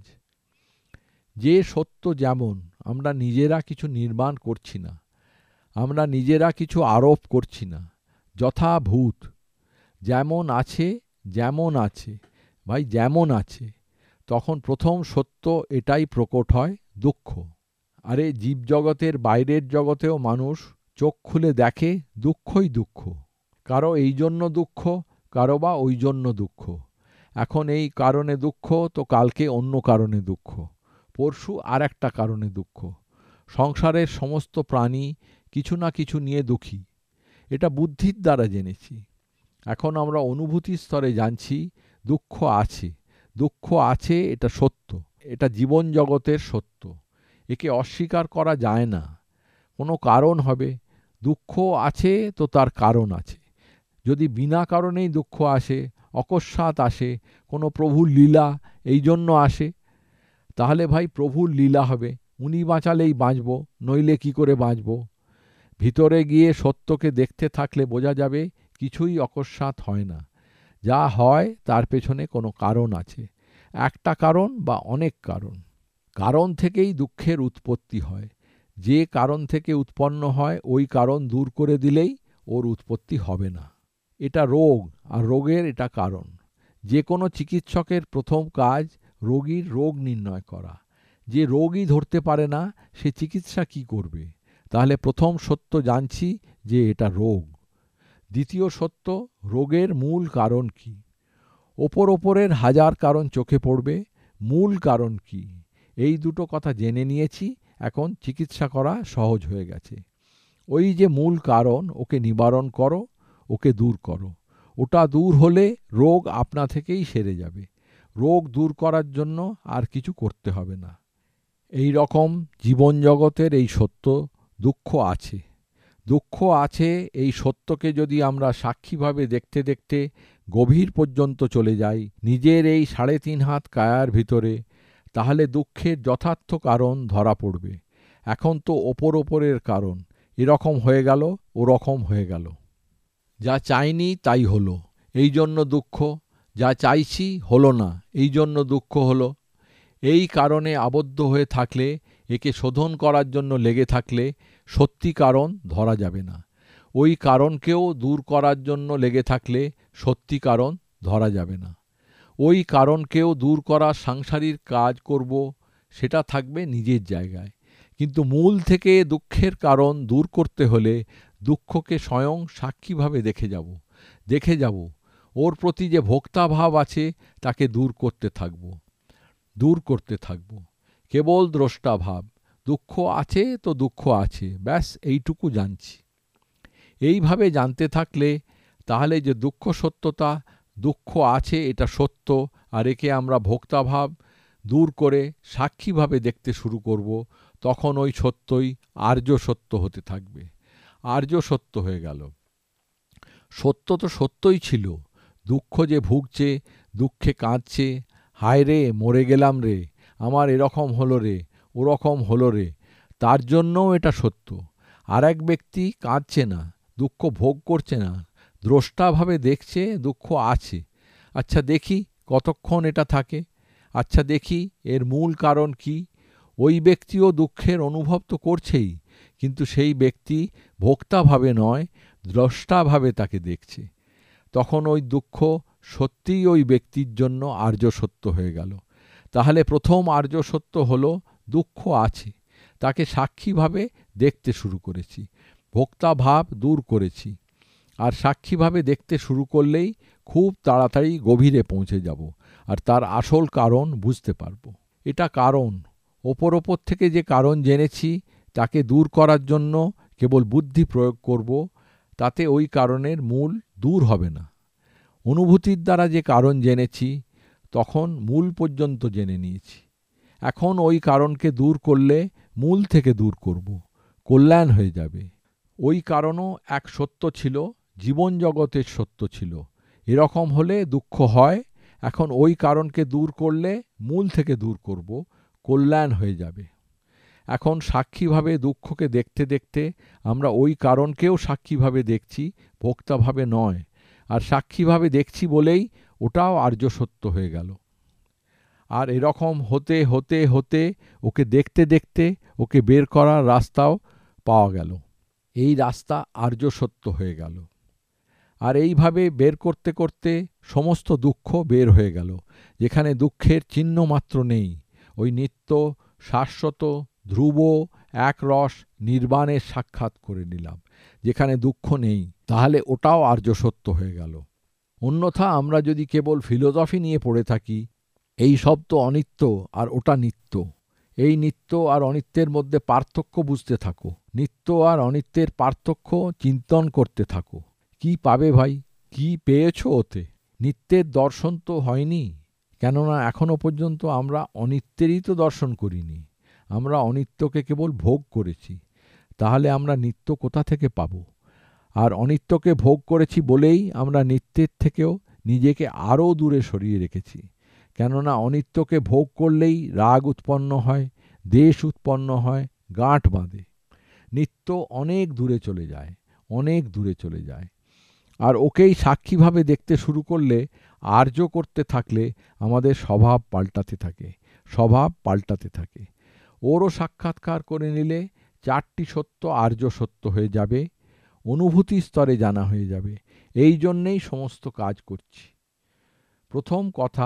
যে সত্য যেমন, আমরা নিজেরা কিছু নির্মাণ করছি না, আমরা নিজেরা কিছু আরোপ করছি না, যথাভূত যেমন আছে, যেমন আছে, ভাই যেমন আছে, তখন প্রথম সত্য এটাই প্রকট হয়, দুঃখ। আরে জীবজগতের বাইরের জগতেও মানুষ চোখ খুলে দেখে দুঃখই দুঃখ। কারো এই জন্য দুঃখ, কারো বা ওই জন্য দুঃখ। এখন এই কারণে দুঃখ, তো কালকে অন্য কারণে দুঃখ, পরশু আর একটা কারণে দুঃখ। সংসারের সমস্ত প্রাণী কিছু না কিছু নিয়ে দুঃখী, এটা বুদ্ধির দ্বারা জেনেছি। এখন আমরা অনুভূতির স্তরে জানছি দুঃখ আছে, দুঃখ আছে, এটা সত্য, এটা জীবন জগতের সত্য, একে অস্বীকার করা যায় না। কোনো কারণ হবে, দুঃখ আছে তো তার কারণ আছে। যদি বিনা কারণেই দুঃখ আসে, অকস্মাৎ আসে, কোনো প্রভুর লীলা এই জন্য আসে, তাহলে ভাই প্রভুর লীলা হবে, উনি বাঁচালেই বাঁচব, নইলে কি করে বাঁচব? ভিতরে গিয়ে সত্যকে দেখতে থাকলে বোঝা যাবে কিছুই অকস্মাৎ হয় না। যা হয় তার পেছনে কোনো কারণ আছে, একটা কারণ বা অনেক কারণ। কারণ থেকেই দুঃখের উৎপত্তি হয়। যে কারণ থেকে উৎপন্ন হয় ওই কারণ দূর করে দিলেই ওর উৎপত্তি হবে না। এটা রোগ, আর রোগের এটা কারণ। যে কোনো চিকিৎসকের প্রথম কাজ রোগীর রোগ নির্ণয় করা। যে রোগই ধরতে পারে না সে চিকিৎসা কি করবে? তাহলে প্রথম সত্য জানছি যে এটা রোগ। দ্বিতীয় সত্য, রোগের মূল কারণ কি? ওপরের হাজার কারণ চোখে পড়বে, মূল কারণ কি? এই দুটো কথা জেনে নিয়েছি, এখন চিকিৎসা করা সহজ হয়ে গেছে। ওই যে মূল কারণ, ওকে নিবারণ করো, ওকে দূর করো। ওটা দূর হলে রোগ আপনা থেকেই সেরে যাবে। রোগ দূর করার জন্য আর কিছু করতে হবে না। এই রকম জীবন জগতের এই সত্য, দুঃখ আছে। দুঃখ আছে এই সত্যকে যদি আমরা সাক্ষীভাবে দেখতে দেখতে গভীর পর্যন্ত চলে যাই, নিজের এই 3.5 হাত কায়ার ভিতরে, তাহলে দুঃখের যথার্থ কারণ ধরা পড়বে। এখন তো ওপরের কারণ, এরকম হয়ে গেল, ওরকম হয়ে গেল। যা চাইনি তাই হলো, এই জন্য দুঃখ। যা চাইছি হলো না, এই জন্য দুঃখ হলো। এই কারণে আবদ্ধ হয়ে থাকলে, একে শোধন করার জন্য লেগে থাকলে সত্যি কারণ ধরা যাবে না। ওই কারণকেও দূর করার জন্য লেগে থাকলে সত্যি কারণ ধরা যাবে না। ওই কারণকেও দূর করার সাংসারিক কাজ করব, সেটা থাকবে নিজের জায়গায়। কিন্তু মূল থেকে দুঃখের কারণ দূর করতে হলে দুঃখকে স্বয়ং সাক্ষীভাবে দেখে যাব। ওর প্রতি যে ভোক্তাভাব আছে তাকে দূর করতে থাকব। কেবল দ্রষ্টা ভাব। দুঃখ আছে তো দুঃখ আছে, ব্যাস এইটুকু জানছি। এইভাবে জানতে থাকলে তাহলে যে দুঃখ সত্যতা, দুঃখ আছে এটা সত্য, আর একে আমরা ভোক্তাভাব দূর করে সাক্ষীভাবে দেখতে শুরু করব, তখন ওই সত্যই আর্য সত্য হতে থাকবে। আর্য সত্য হয়ে গেল। সত্য তো সত্যই ছিল। দুঃখ যে ভুগছে, দুঃখে কাঁদছে, হায় রে মরে গেলাম রে, আমার এরকম হলো রে, ওরকম হলো রে, তার জন্যও এটা সত্য। আর এক ব্যক্তি কাঁদছে না, দুঃখ ভোগ করছে না, দ্রষ্টাভাবে দেখছে দুঃখ আছে। আচ্ছা দেখি কতক্ষণ এটা থাকে, আচ্ছা দেখি এর মূল কারণ কি। ওই ব্যক্তিও দুঃখের অনুভব তো করছেই, কিন্তু সেই ব্যক্তি ভোক্তাভাবে নয়, দ্রষ্টাভাবে তাকে দেখছে। তখন ওই দুঃখ সত্যিই ওই ব্যক্তির জন্য আর্য সত্য হয়ে গেল। তাহলে প্রথম আর্য সত্য হলো দুঃখ আছে, তাকে সাক্ষীভাবে দেখতে শুরু করেছি, ভোক্তাভাব দূর করেছি। আর সাক্ষীভাবে দেখতে শুরু করলেই খুব তাড়াতাড়ি গভীরে পৌঁছে যাব, আর তার আসল কারণ বুঝতে পারব। এটা কারণ। ওপর থেকে যে কারণ জেনেছি তাকে দূর করার জন্য কেবল বুদ্ধি প্রয়োগ করব, তাতে ওই কারণের মূল দূর হবে না। অনুভূতির দ্বারা যে কারণ জেনেছি, তখন মূল পর্যন্ত জেনে নিয়েছি। এখন ওই কারণকে দূর করলে মূল থেকে দূর করব, কল্যাণ হয়ে যাবে। ওই কারণও এক সত্য ছিল, জীবন জগতের সত্য ছিল। এরকম হলে দুঃখ হয়। এখন ওই কারণকে দূর করলে মূল থেকে দূর করব, কল্যাণ হয়ে যাবে। এখন সাক্ষীভাবে দুঃখকে দেখতে দেখতে আমরা ওই কারণকেও সাক্ষীভাবে দেখছি, ভোক্তাভাবে নয়। আর সাক্ষীভাবে দেখছি বলেই ওটাও আর্য সত্য হয়ে গেল। আর এরকম হতে হতে হতে ওকে দেখতে দেখতে ওকে বের করার রাস্তাও পাওয়া গেল। এই রাস্তা আর্য সত্য হয়ে গেল। আর এইভাবে বের করতে করতে সমস্ত দুঃখ বের হয়ে গেল। যেখানে দুঃখের চিহ্ন মাত্র নেই, ওই নিত্য শাশ্বত ধ্রুব এক রস নির্বাণের সাক্ষাৎ করে নিলাম। যেখানে দুঃখ নেই, তাহলে ওটাও আর্য সত্য হয়ে গেল। অন্যথা আমরা যদি কেবল ফিলোসফি নিয়ে পড়ে থাকি, এই সব তো অনিত্য আর ওটা নিত্য, এই নিত্য আর অনিত্যের মধ্যে পার্থক্য বুঝতে থাকো, নিত্য আর অনিত্যের পার্থক্য চিন্তন করতে থাকো, কি পাবে ভাই? কি পেয়েছো ওতে? নিত্যের দর্শন তো হয়নি, কেননা এখনো পর্যন্ত আমরা অনিত্যেরই তো দর্শন করিনি। আমরা অনিত্যকে কেবল ভোগ করেছি, তাহলে আমরা নিত্য কোথা থেকে পাব? আর অনিত্যকে ভোগ করেছি বলেই আমরা নিত্যের থেকেও নিজেকে আরও দূরে সরিয়ে রেখেছি। কেননা অনিত্যকে ভোগ করলেই রাগ উৎপন্ন হয়, দ্বেষ উৎপন্ন হয়, গাঁট বাঁধে। নিত্য অনেক দূরে চলে যায়, অনেক দূরে চলে যায়। আর ওকেই সাক্ষীভাবে দেখতে শুরু করলে, আর্য করতে থাকলে আমাদের স্বভাব পাল্টাতে থাকে। ওরও সাক্ষাৎকার করে নিলে 4টি সত্য আর্য সত্য হয়ে যাবে, অনুভূতি স্তরে জানা হয়ে যাবে। এই জন্যেই সমস্ত কাজ করছি। প্রথম কথা,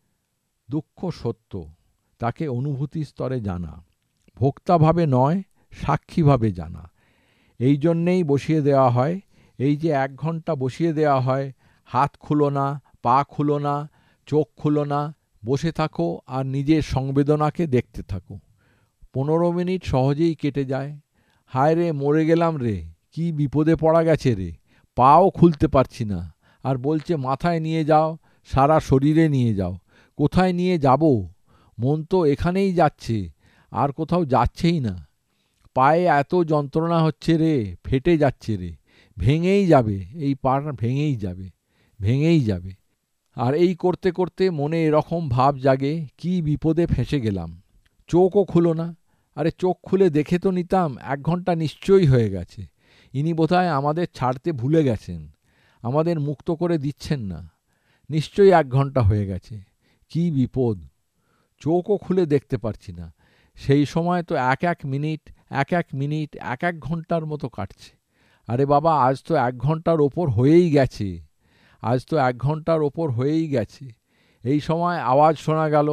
দুঃখ সত্য, তাকে অনুভূতি স্তরে জানা, ভোক্তাভাবে নয়, সাক্ষীভাবে জানা। এই জন্যেই বসিয়ে দেওয়া হয়, এই যে 1 ঘন্টা বসিয়ে দেওয়া হয়, হাত খুলো না, পা খুলো না, চোখ খুলো না, বসে থাকো আর নিজের সংবেদনাকে দেখতে থাকো। 15 মিনিট সহজেই কেটে যায়। হায় রে, মরে গেলাম রে, কি বিপদে পড়া গেছে রে, পাও খুলতে পারছি না, আর বলছে মাথায় নিয়ে যাও, সারা শরীরে নিয়ে যাও। কোথায় নিয়ে যাব? মন তো এখানেই যাচ্ছে, আর কোথাও যাচ্ছেই না। পায়ে এত যন্ত্রণা হচ্ছে রে, ফেটে যাচ্ছে রে, ভেঙেই যাবে, এই পাটা ভেঙেই যাবে, ভেঙেই যাবে। আর এই করতে করতে মনে এরকম ভাব জাগে, কি বিপদে ফেঁসে গেলাম। চোখও খুলো না। আরে চোখ খুলে দেখে তো নিতাম, 1 ঘন্টা নিশ্চয়ই হয়ে গেছে। ইনি বোধহয় আমাদের ছাড়তে ভুলে গেছেন, আমাদের মুক্ত করে দিচ্ছেন না। নিশ্চয়ই 1 ঘন্টা হয়ে গেছে। কি বিপদ! চোখও খুলে দেখতে পারছি না। সেই সময় তো এক এক মিনিট, এক এক মিনিট, এক এক ঘন্টার মতো কাটছে। আরে বাবা, আজ তো 1 ঘন্টার ওপর হয়েই গেছে, আজ তো 1 ঘন্টার ওপর হয়েই গেছে। এই সময় আওয়াজ শোনা গেল,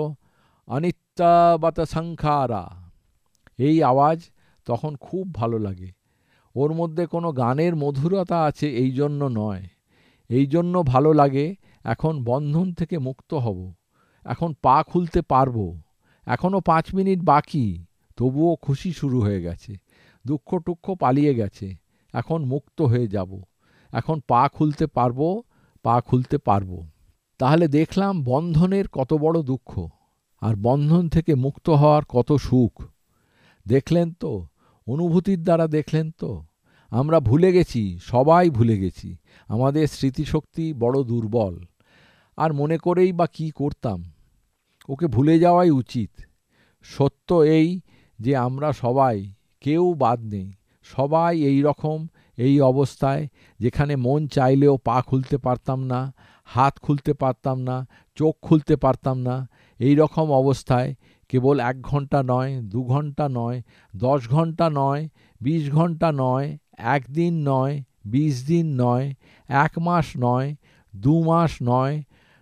অনিত্যাবত সংখারা। এই আওয়াজ তখন খুব ভালো লাগে। ওর মধ্যে কোনো গানের মধুরতা আছে এই জন্য নয়, এই জন্য ভালো লাগে। এখন বন্ধন থেকে মুক্ত হব, এখন পা খুলতে পারবো। এখনও 5 মিনিট বাকি, তবুও খুশি শুরু হয়ে গেছে। দুঃখ টুক্ষ পালিয়ে গেছে, এখন মুক্ত হয়ে যাব, এখন পা খুলতে পারবো, পা খুলতে পারবো। তাহলে দেখলাম বন্ধনের কত বড় দুঃখ, আর বন্ধন থেকে মুক্ত হওয়ার কত সুখ। দেখলেন তো, অনুভূতির দ্বারা দেখলেন তো। আমরা ভুলে গেছি, সবাই ভুলে গেছি। আমাদের স্মৃতিশক্তি বড় দুর্বল। আর মনে করেই বা কী করতাম? ওকে ভুলে যাওয়াই উচিত। সত্য এই যে আমরা সবাই, কেউ বাদ নেই, সবাই এই রকম, এই অবস্থায়, যেখানে মন চাইলেও পা খুলতে পারতাম না, হাত খুলতে পারতাম না, চোখ খুলতে পারতাম না। এই রকম অবস্থায় কেবল 1 ঘন্টা নয়, 2 ঘন্টা নয়, 10 ঘন্টা নয়, 20 ঘন্টা নয়, 1 দিন নয়, 20 দিন নয়, 1 মাস নয়, 2 মাস নয়,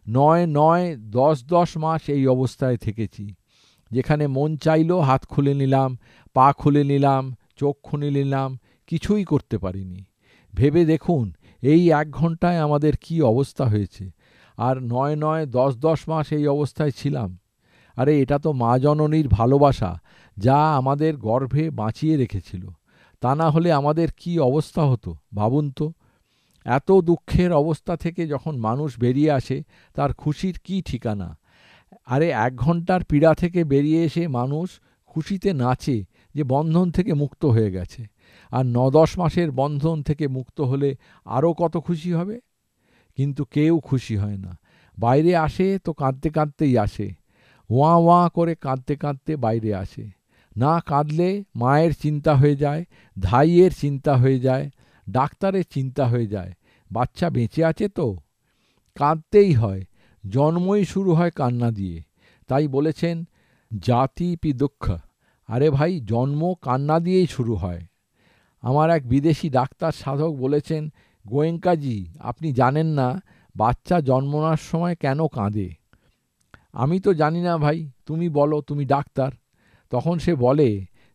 10 মাস এই অবস্থায় থেকেছি, যেখানে মন চাইল হাত খুলে নিলাম, পা খুলে নিলাম, চোখ খুলে নিলাম, কিছুই করতে পারিনি। ভেবে দেখুন, এই 1 ঘন্টায় আমাদের কি অবস্থা হয়েছে। আর 10 মাস এই অবস্থায় ছিলাম। আরে এটা তো মা জননীর ভালোবাসা, যা আমাদের গর্ভে বাঁচিয়ে রেখেছিল। তা না হলে আমাদের কি অবস্থা হতো ভাবুন তো। এত দুঃখের অবস্থা থেকে যখন মানুষ বেরিয়ে আসে, তার খুশির কি ঠিকানা। আরে 1 ঘন্টার পীড়া থেকে বেরিয়ে এসে মানুষ খুশিতে নাচে যে বন্ধন থেকে মুক্ত হয়ে গেছে। আর 9-10 মাসের বন্ধন থেকে মুক্ত হলে আরও কত খুশি হবে। কিন্তু কেউ খুশি হয় না। বাইরে আসে তো কাঁদতে কাঁদতেই আসে, ওয়াঁ ওয়াঁ করে কাঁদতে কাঁদতে বাইরে আসে। না কাঁদলে মায়ের চিন্তা হয়ে যায়, ধাইয়ের চিন্তা হয়ে যায়, ডাক্তারের চিন্তা হয়ে যায়, বাচ্চা বেঁচে আছে তো। কাঁদতেই হয়, জন্মই শুরু হয় কান্না দিয়ে। তাই বলেছেন, জাতি পি দুঃখ। আরে ভাই, জন্ম কান্না দিয়েই শুরু হয়। আমার এক বিদেশি ডাক্তার সাধক বলেছেন, গোয়েঙ্কাজি, আপনি জানেন না বাচ্চা জন্মানোর সময় কেন কাঁদে। আমি তো জানি না ভাই, তুমি বলো, তুমি ডাক্তার। তখন সে বলে,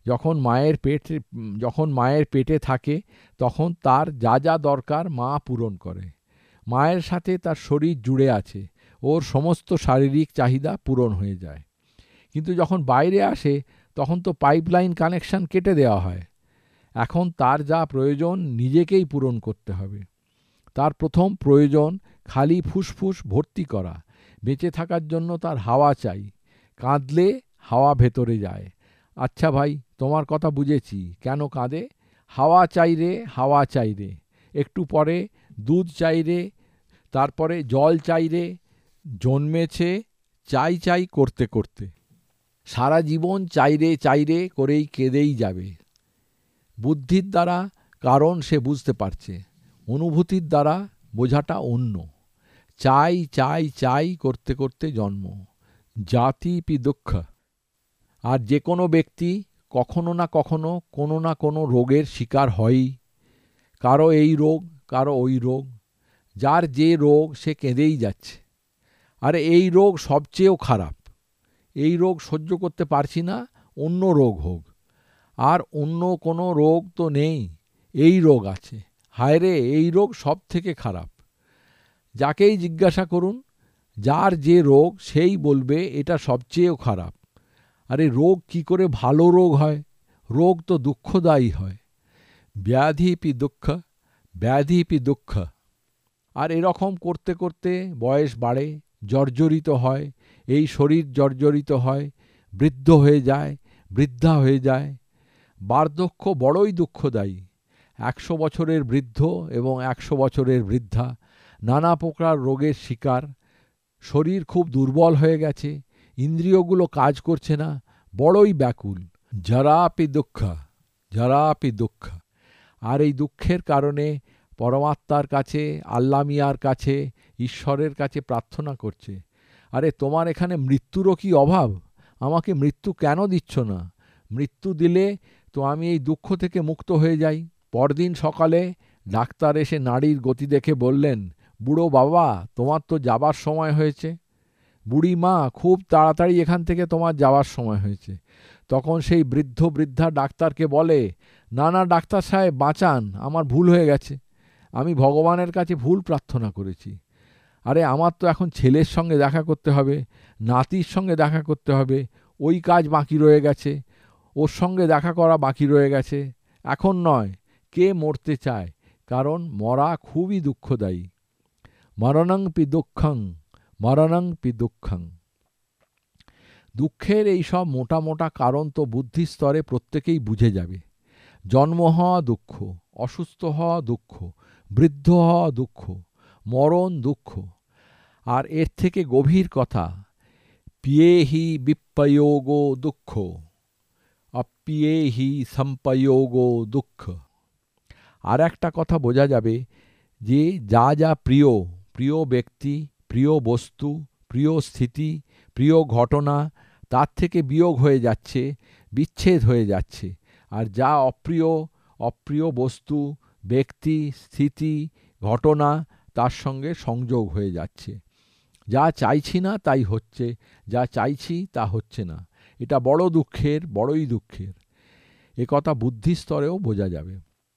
যখন মায়ের পেটে থাকে তখন তার যা যা দরকার মা পূরণ করে। মায়ের সাথে তার শরীর জুড়ে আছে, ওর সমস্ত শারীরিক চাহিদা পূরণ হয়ে যায়। কিন্তু যখন বাইরে আসে তখন তো পাইপলাইন কানেকশন কেটে দেওয়া হয়। এখন তার যা প্রয়োজন নিজেকেই পূরণ করতে হবে। তার প্রথম প্রয়োজন খালি ফুসফুস ভর্তি করা। বেঁচে থাকার জন্য তার হাওয়া চাই। কাঁদলে হাওয়া ভেতরে যায়। আচ্ছা ভাই, তোমার কথা বুঝেছি, কেন কাঁদে। হাওয়া চাই রে, হাওয়া চাই রে। একটু পরে দুধ চাই রে, তারপরে জল চাই রে। জন্মেছে চাই চাই করতে করতে, সারা জীবন চাই রে করেই কেঁদেই যাবে। বুদ্ধির দ্বারা কারণ সে বুঝতে পারছে, অনুভূতির দ্বারা বোঝাটা অন্য। চাই চাই চাই করতে করতে জন্ম, জাতি পি দুঃখ। আর যে কোনো ব্যক্তি কখনো না কখনো কোনো না কোনো রোগের শিকার হয়ই। কারো এই রোগ, কারো ওই রোগ। যার যে রোগ সে কেঁদেই যাচ্ছে। আরে এই রোগ সবচেয়েও খারাপ, এই রোগ সহ্য করতে পারছি না, অন্য রোগ হোক। আর অন্য কোনো রোগ তো নেই, এই রোগ আছে। হায় রে, এই রোগ সব থেকে খারাপ। যাকেই জিজ্ঞাসা করুন, যার যে রোগ সেই বলবে এটা সবচেয়েও খারাপ। আরে রোগ কি করে ভালো রোগ হয়? রোগ তো দুঃখদায়ী হয়। ব্যাধিপি দুঃখ, ব্যাধিপি দুঃখ। আর এরকম করতে করতে বয়স বাড়ে, জর্জরিত হয়, এই শরীর জর্জরিত হয়, বৃদ্ধ হয়ে যায়, বৃদ্ধা হয়ে যায়। বার্ধক্য বড়ই দুঃখদায়ী। 100 বছরের বৃদ্ধ এবং 100 বছরের বৃদ্ধা নানা প্রকার রোগের শিকার। শরীর খুব দুর্বল হয়ে গেছে, ইন্দ্রিয়গুলো কাজ করছে না, বড়ই ব্যাকুল। জরাপি দুঃখ, জরাপি দুঃখ। আর এই দুঃখের কারণে পরমাত্মার কাছে, আল্লাহ মিয়ার কাছে, ঈশ্বরের কাছে প্রার্থনা করছে, আরে তোমার এখানে মৃত্যুরও কি অভাব? আমাকে মৃত্যু কেন দিচ্ছ না? মৃত্যু দিলে তো আমি এই দুঃখ থেকে মুক্ত হয়ে যাই। পরদিন সকালে ডাক্তার এসে নাড়ির গতি দেখে বললেন, বুড়ো বাবা, তোমার তো যাবার সময় হয়েছে। বুড়ি মা, খুব তাড়াতাড়ি এখান থেকে তোমার যাওয়ার সময় হয়েছে। তখন সেই বৃদ্ধ বৃদ্ধা ডাক্তারকে বলে, না না ডাক্তার সাহেব, বাঁচান, আমার ভুল হয়ে গেছে, আমি ভগবানের কাছে ভুল প্রার্থনা করেছি। আরে আমার তো এখন ছেলের সঙ্গে দেখা করতে হবে, নাতির সঙ্গে দেখা করতে হবে, ওই কাজ বাকি রয়ে গেছে, ওর সঙ্গে দেখা করা বাকি রয়ে গেছে। এখন নয়। কে মরতে চায়? কারণ মরা খুবই দুঃখদায়ী। মরণং পি দুঃখং, মরণং পি দুঃখং। দুঃখের এই সব মোটা মোটা কারণ তো বুদ্ধি স্তরে প্রত্যেকেই বুঝে যাবে। জন্ম হওয়া দুঃখ, অসুস্থ হওয়া দুঃখ, বৃদ্ধ হওয়া দুঃখ, মরণ দুঃখ। আর এর থেকে গভীর কথা, পিয়েহি বিপ্পয়োগো দুঃখ, অপ্পিয়েহি সম্পয়োগো দুঃখ। আর একটা কথা বোঝা যাবে যে যা যা প্রিয়, প্রিয় ব্যক্তি, প্রিয় বস্তু, প্রিয় স্থিতি, প্রিয় ঘটনা, তার থেকে বিয়োগ হয়ে যাচ্ছে, বিচ্ছেদ হয়ে যাচ্ছে। আর যা অপ্রিয়, অপ্রিয় বস্তু, ব্যক্তি, স্থিতি, ঘটনা, তার সঙ্গে সংযোগ হয়ে যাচ্ছে। যা চাইছি না তাই হচ্ছে, যা চাইছি তা হচ্ছে না। এটা বড় দুঃখের, বড়ই দুঃখের। এ কথা বুদ্ধি স্তরেও বোঝা যাবে।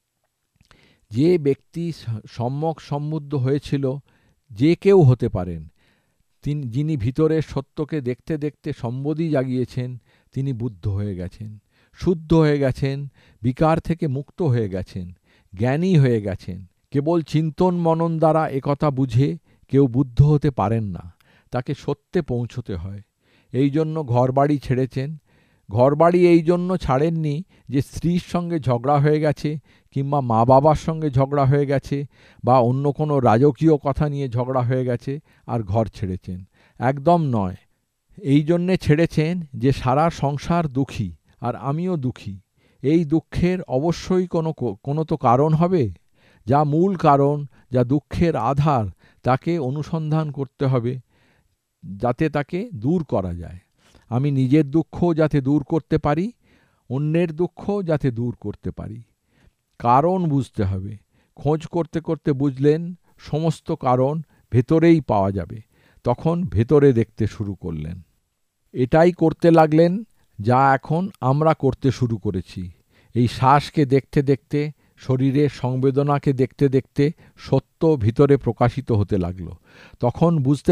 যে ব্যক্তি সম্যক সম্বুদ্ধ হয়েছিল, যে কেউ হতে পারেন, যিনি ভিতরের সত্যকে দেখতে দেখতে সম্বোধি জাগিয়েছেন, তিনি বুদ্ধ হয়ে গেছেন, শুদ্ধ হয়ে গেছেন, বিকার থেকে মুক্ত হয়ে গেছেন, জ্ঞানী হয়ে গেছেন। কেবল চিন্তন মনন দ্বারা একথা বুঝে কেউ বুদ্ধ হতে পারেন না, তাকে সত্যে পৌঁছতে হয়। এই জন্য ঘরবাড়ি ছেড়েছেন। ঘরবাড়ি এই জন্য ছাড়েননি যে স্ত্রীর সঙ্গে ঝগড়া হয়ে গেছে, কিংবা মা বাবার সঙ্গে ঝগড়া হয়ে গেছে, বা অন্য কোনো রাজকীয় কথা নিয়ে ঝগড়া হয়ে গেছে আর ঘর ছেড়েছেন। একদম নয়। এই জন্যে ছেড়েছেন যে সারা সংসার দুঃখী, আর আমিও দুঃখী। এই দুঃখের অবশ্যই কোনো তো কারণ হবে। যা মূল কারণ, যা দুঃখের আধার, তাকে অনুসন্ধান করতে হবে, যাতে তাকে দূর করা যায়। আমি নিজের দুঃখ যাতে দূর করতে পারি, অন্যের দুঃখ যাতে দূর করতে পারি। কারণ বুঝতে হবে। খোঁজ করতে করতে বুঝলেন সমস্ত কারণ ভেতরেই পাওয়া যাবে। তখন ভেতরে দেখতে শুরু করলেন। এটাই করতে লাগলেন যা এখন আমরা করতে শুরু করেছি। এই শ্বাসকে দেখতে দেখতে, শরীরের সংবেদনাকে দেখতে দেখতে সত্য ভিতরে প্রকাশিত হতে লাগলো। তখন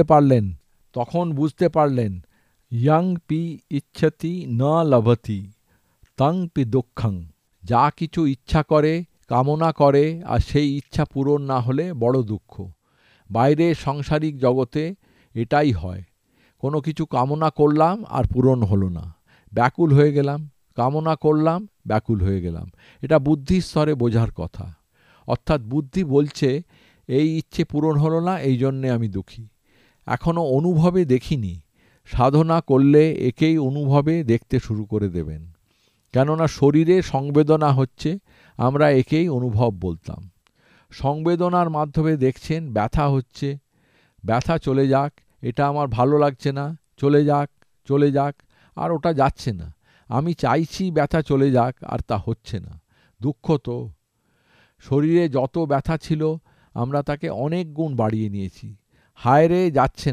বুঝতে পারলেন ইয়ং পি ইচ্ছতি ন লভতি, তং পি দুঃখং। যা কিছু ইচ্ছা করে, কামনা করে, আর সেই ইচ্ছা পূরণ না হলে বড় দুঃখ। বাইরে সাংসারিক জগতে এটাই হয়। কোনো কিছু কামনা করলাম আর পূরণ হলো না, ব্যাকুল হয়ে গেলাম। কামনা করলাম, ব্যাকুল হয়ে গেলাম। এটা বুদ্ধির স্তরে বোঝার কথা। অর্থাৎ বুদ্ধি বলছে এই ইচ্ছে পূরণ হলো না, এই জন্যে আমি দুঃখী। এখনও অনুভবে দেখিনি। সাধনা করলে একেই অনুভবে দেখতে শুরু করে দেবেন। কেননা শরীরে সংবেদনা হচ্ছে, আমরা একেই অনুভব বলতাম। সংবেদনার মাধ্যমে দেখছেন ব্যথা হচ্ছে, ব্যথা চলে যাক, এটা আমার ভালো লাগছে না, চলে যাক, চলে যাক, আর ওটা যাচ্ছে না। আমি চাইছি ব্যথা চলে যাক, আর তা হচ্ছে না। দুঃখ তো। শরীরে যত ব্যথা ছিল আমরা তাকে অনেক গুণ বাড়িয়ে নিয়েছি। হায় রে, যাচ্ছে না,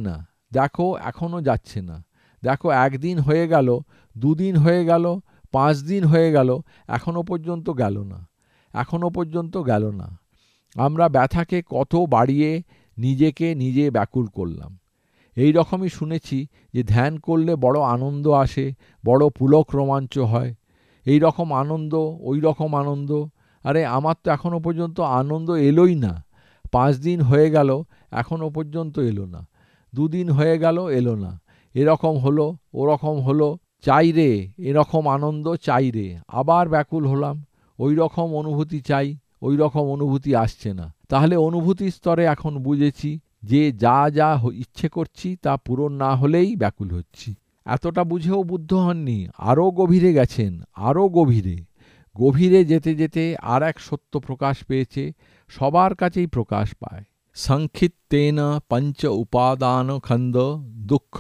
দেখো এখনও যাচ্ছে না, দেখো একদিন হয়ে গেল, দুদিন হয়ে গেল, 5 দিন হয়ে গেল, এখনও পর্যন্ত গেল না, এখনও পর্যন্ত গেল না। আমরা ব্যথাকে কত বাড়িয়ে নিজেকে নিজে ব্যাকুল করলাম। এই রকমই শুনেছি যে ধ্যান করলে বড় আনন্দ আসে, বড় পুলক রোমাঞ্চ হয়, এই রকম আনন্দ, ওই রকম আনন্দ। আরে আমার তো এখনও পর্যন্ত আনন্দ এলোই না। 5 দিন হয়ে গেল, এখনও পর্যন্ত এলো না। 2 দিন হয়ে গেল, এলো না। এরকম হলো, ওরকম হলো, চাই রে এরকম আনন্দ, চাই রে। আবার ব্যাকুল হলাম, ওই রকম অনুভূতি চাই, ওই রকম অনুভূতি আসছে না। তাহলে অনুভূতির স্তরে এখন বুঝেছি যে যা যা ইচ্ছে করছি তা পূরণ না হলেই ব্যাকুল হচ্ছি। এতটা বুঝেও বুদ্ধ হননি, আরও গভীরে গেছেন, আরও গভীরে। গভীরে যেতে যেতে আর এক সত্য প্রকাশ পেয়েছে, সবার কাছেই প্রকাশ পায়। সংক্ষিপ্তেন পঞ্চ উপাদান খন্দ দুঃখ।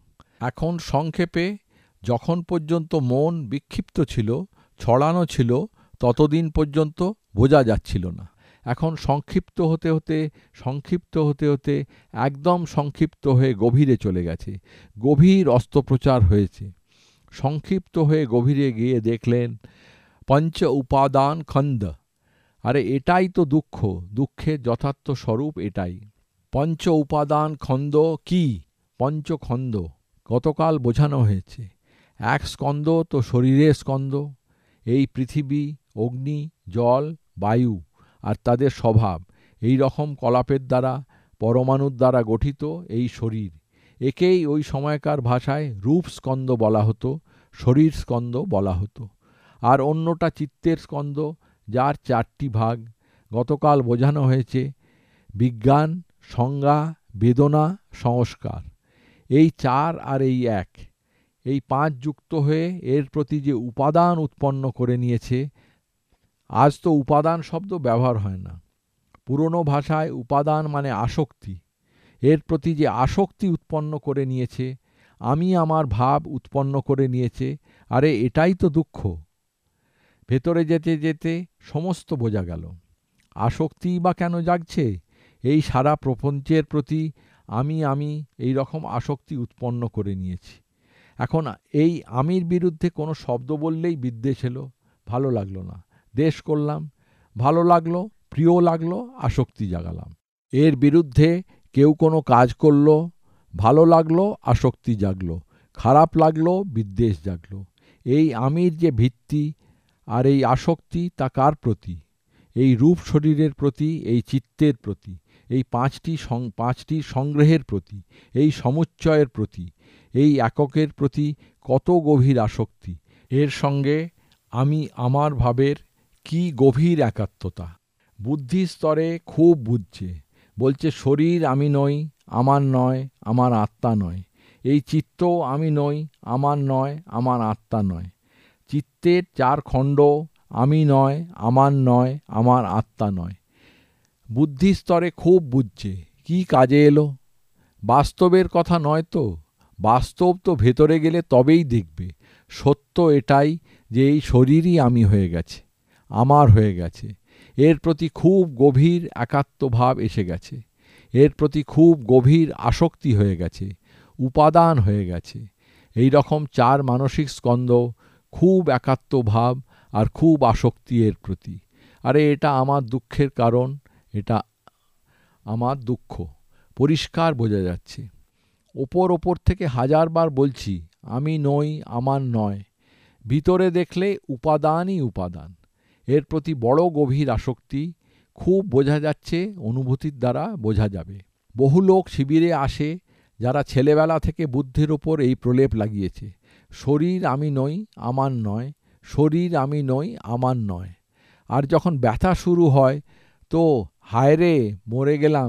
এখন সংক্ষেপে, যখন পর্যন্ত মন বিক্ষিপ্ত ছিল, ছড়ানো ছিল, ততদিন পর্যন্ত বোঝা যাচ্ছিল না। এখন সংক্ষিপ্ত হতে হতে, সংক্ষিপ্ত হতে হতে একদম সংক্ষিপ্ত হয়ে গভীরে চলে গেছে, গভীর অস্ত্রপ্রচার হয়েছে। সংক্ষিপ্ত হয়ে গভীরে গিয়ে দেখলেন পঞ্চ উপাদান খন্দ। আরে এটাই তো দুঃখ, দুঃখের যথার্থ স্বরূপ এটাই। পঞ্চ উপাদান খন্দ কি? পঞ্চখন্দ গতকাল বোঝানো হয়েছে। এক স্কন্দ তো শরীরের স্কন্দ, এই পৃথিবী, অগ্নি, জল, বায়ু আর তাদের স্বভাব, এই রকম কলাপের দ্বারা, পরমাণুর দ্বারা গঠিত এই শরীর। একেই ওই সময়কার ভাষায় রূপ স্কন্দ বলা হতো, শরীর স্কন্দ বলা হতো। আর অন্যটা চিত্তের স্কন্দ, যার 4টি ভাগ। গতকাল বোঝানো হয়েছে বিজ্ঞান, সংজ্ঞা, বেদনা, সংস্কার। এই 4 আর এই 1, এই 5 যুক্ত হয়ে এর প্রতি যে উপাদান উৎপন্ন করে নিয়েছে। আজ তো উপাদান শব্দ ব্যবহার হয় না। পুরনো ভাষায় উপাদান মানে আসক্তি। এর প্রতি যে আসক্তি উৎপন্ন করে নিয়েছে, আমি আমার ভাব উৎপন্ন করে নিয়েছে, আরে এটাই তো দুঃখ। ভেতরে যেতে যেতে সমস্ত বোঝা গেল। আসক্তি বা কেন জাগছে? এই সারা প্রপঞ্চের প্রতি আমি এই রকম আসক্তি উৎপন্ন করে নিয়েছি। এখন এই আমির বিরুদ্ধে কোনো শব্দ বললেই বিদ্বেষ এলো, ভালো লাগলো না। দেশ করলাম, ভালো লাগলো, প্রিয় লাগলো, আসক্তি জাগালাম। এর বিরুদ্ধে কেউ কোনো কাজ করলো, ভালো লাগলো, আসক্তি জাগলো, খারাপ লাগলো, বিদ্বেষ জাগলো। এই আমির যে ভিত্তি আর এই আসক্তি, তা কার প্রতি? এই রূপ শরীরের প্রতি, এই চিত্তের প্রতি, এই পাঁচটি সংগ্রহের প্রতি, এই সমুচ্চয়ের প্রতি, এই এককের প্রতি কত গভীর আসক্তি। এর সঙ্গে আমি আমার ভাবের কি গভীর একাত্মতা। বুদ্ধি স্তরে খুব বুঝছে, বলছে শরীর আমি নই, আমার নয়, আমার আত্মা নয়। এই চিত্ত আমি নই, আমার নয়, আমার আত্মা নয়। চিত্তের 4 খণ্ড, আমি নয়, আমার নয়, আমার আত্মা নয়। বুদ্ধি স্তরে খুব বুঝছে, কি কাজে এলো? বাস্তবের কথা নয় তো। বাস্তব তো ভেতরে গেলে তবেই দেখবে। সত্য এটাই যে এই শরীরই আমি হয়ে গেছে, আমার হয়ে গেছে। এর প্রতি খুব গভীর একাত্মভাব এসে গেছে, এর প্রতি খুব গভীর আসক্তি হয়ে গেছে, উপাদান হয়ে গেছে। এই রকম 4 মানসিক স্কন্দ, খুব একাত্মভাব আর খুব আসক্তি এর প্রতি। আরে এটা আমার দুঃখের কারণ, এটা আমার দুঃখ, পরিষ্কার বোঝা যাচ্ছে। ওপর থেকে 1000বার বলছি আমি নই, আমার নয়। ভিতরে দেখলে উপাদানই উপাদান। এর প্রতি বড় গভীর আসক্তি, খুব বোঝা যাচ্ছে, অনুভূতির দ্বারা বোঝা যাবে। বহু লোক শিবিরে আসে যারা ছেলেবেলা থেকে বুদ্ধির ওপর এই প্রলেপ লাগিয়েছে, শরীর আমি নই, আমার নয়, শরীর আমি নই, আমার নয়। আর যখন ব্যথা শুরু হয় তো হায় রে মরে গেলাম,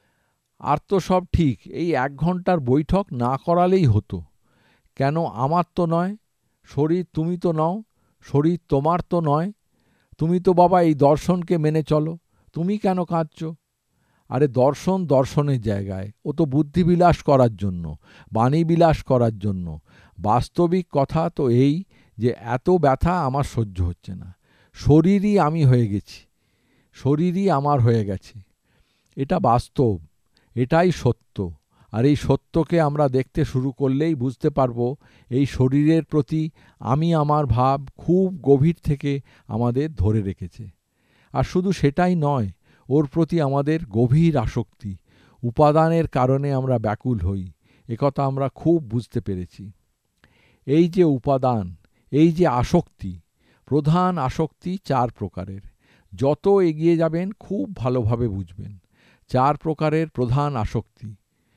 আর তো সব ঠিক, এই 1 ঘন্টার বৈঠক না করালেই হতো। কেন আমার তো নয়? শরীর তুমি তো নও, শরীর তোমার তো নয়। তুমি তো বাবা এই দর্শনকে মেনে চলো, তুমি কেন কাঁদছ? আরে দর্শন দর্শনের জায়গায়, ও তো বুদ্ধিবিলাস করার জন্য, বাণীবিলাস করার জন্য। বাস্তবিক কথা তো এই যে এত ব্যথা আমার সহ্য হচ্ছে না, শরীরই আমি হয়ে গেছি, শরীরই আমার হয়ে গেছে। এটা বাস্তব, এটাই সত্য। আর এই সত্যকে আমরা দেখতে শুরু করলেই বুঝতে পারব এই শরীরের প্রতি আমি আমার ভাব খুব গভীর থেকে আমাদের ধরে রেখেছে। আর শুধু সেটাই নয়, ওর প্রতি আমাদের গভীর আসক্তি, উপাদানের কারণে আমরা ব্যাকুল হই, একথা আমরা খুব বুঝতে পেরেছি। এই যে উপাদান, এই যে আসক্তি, প্রধান আসক্তি 4 প্রকারের। যত এগিয়ে যাবেন খুব ভালোভাবে বুঝবেন। 4 প্রকারের প্রধান আসক্তি,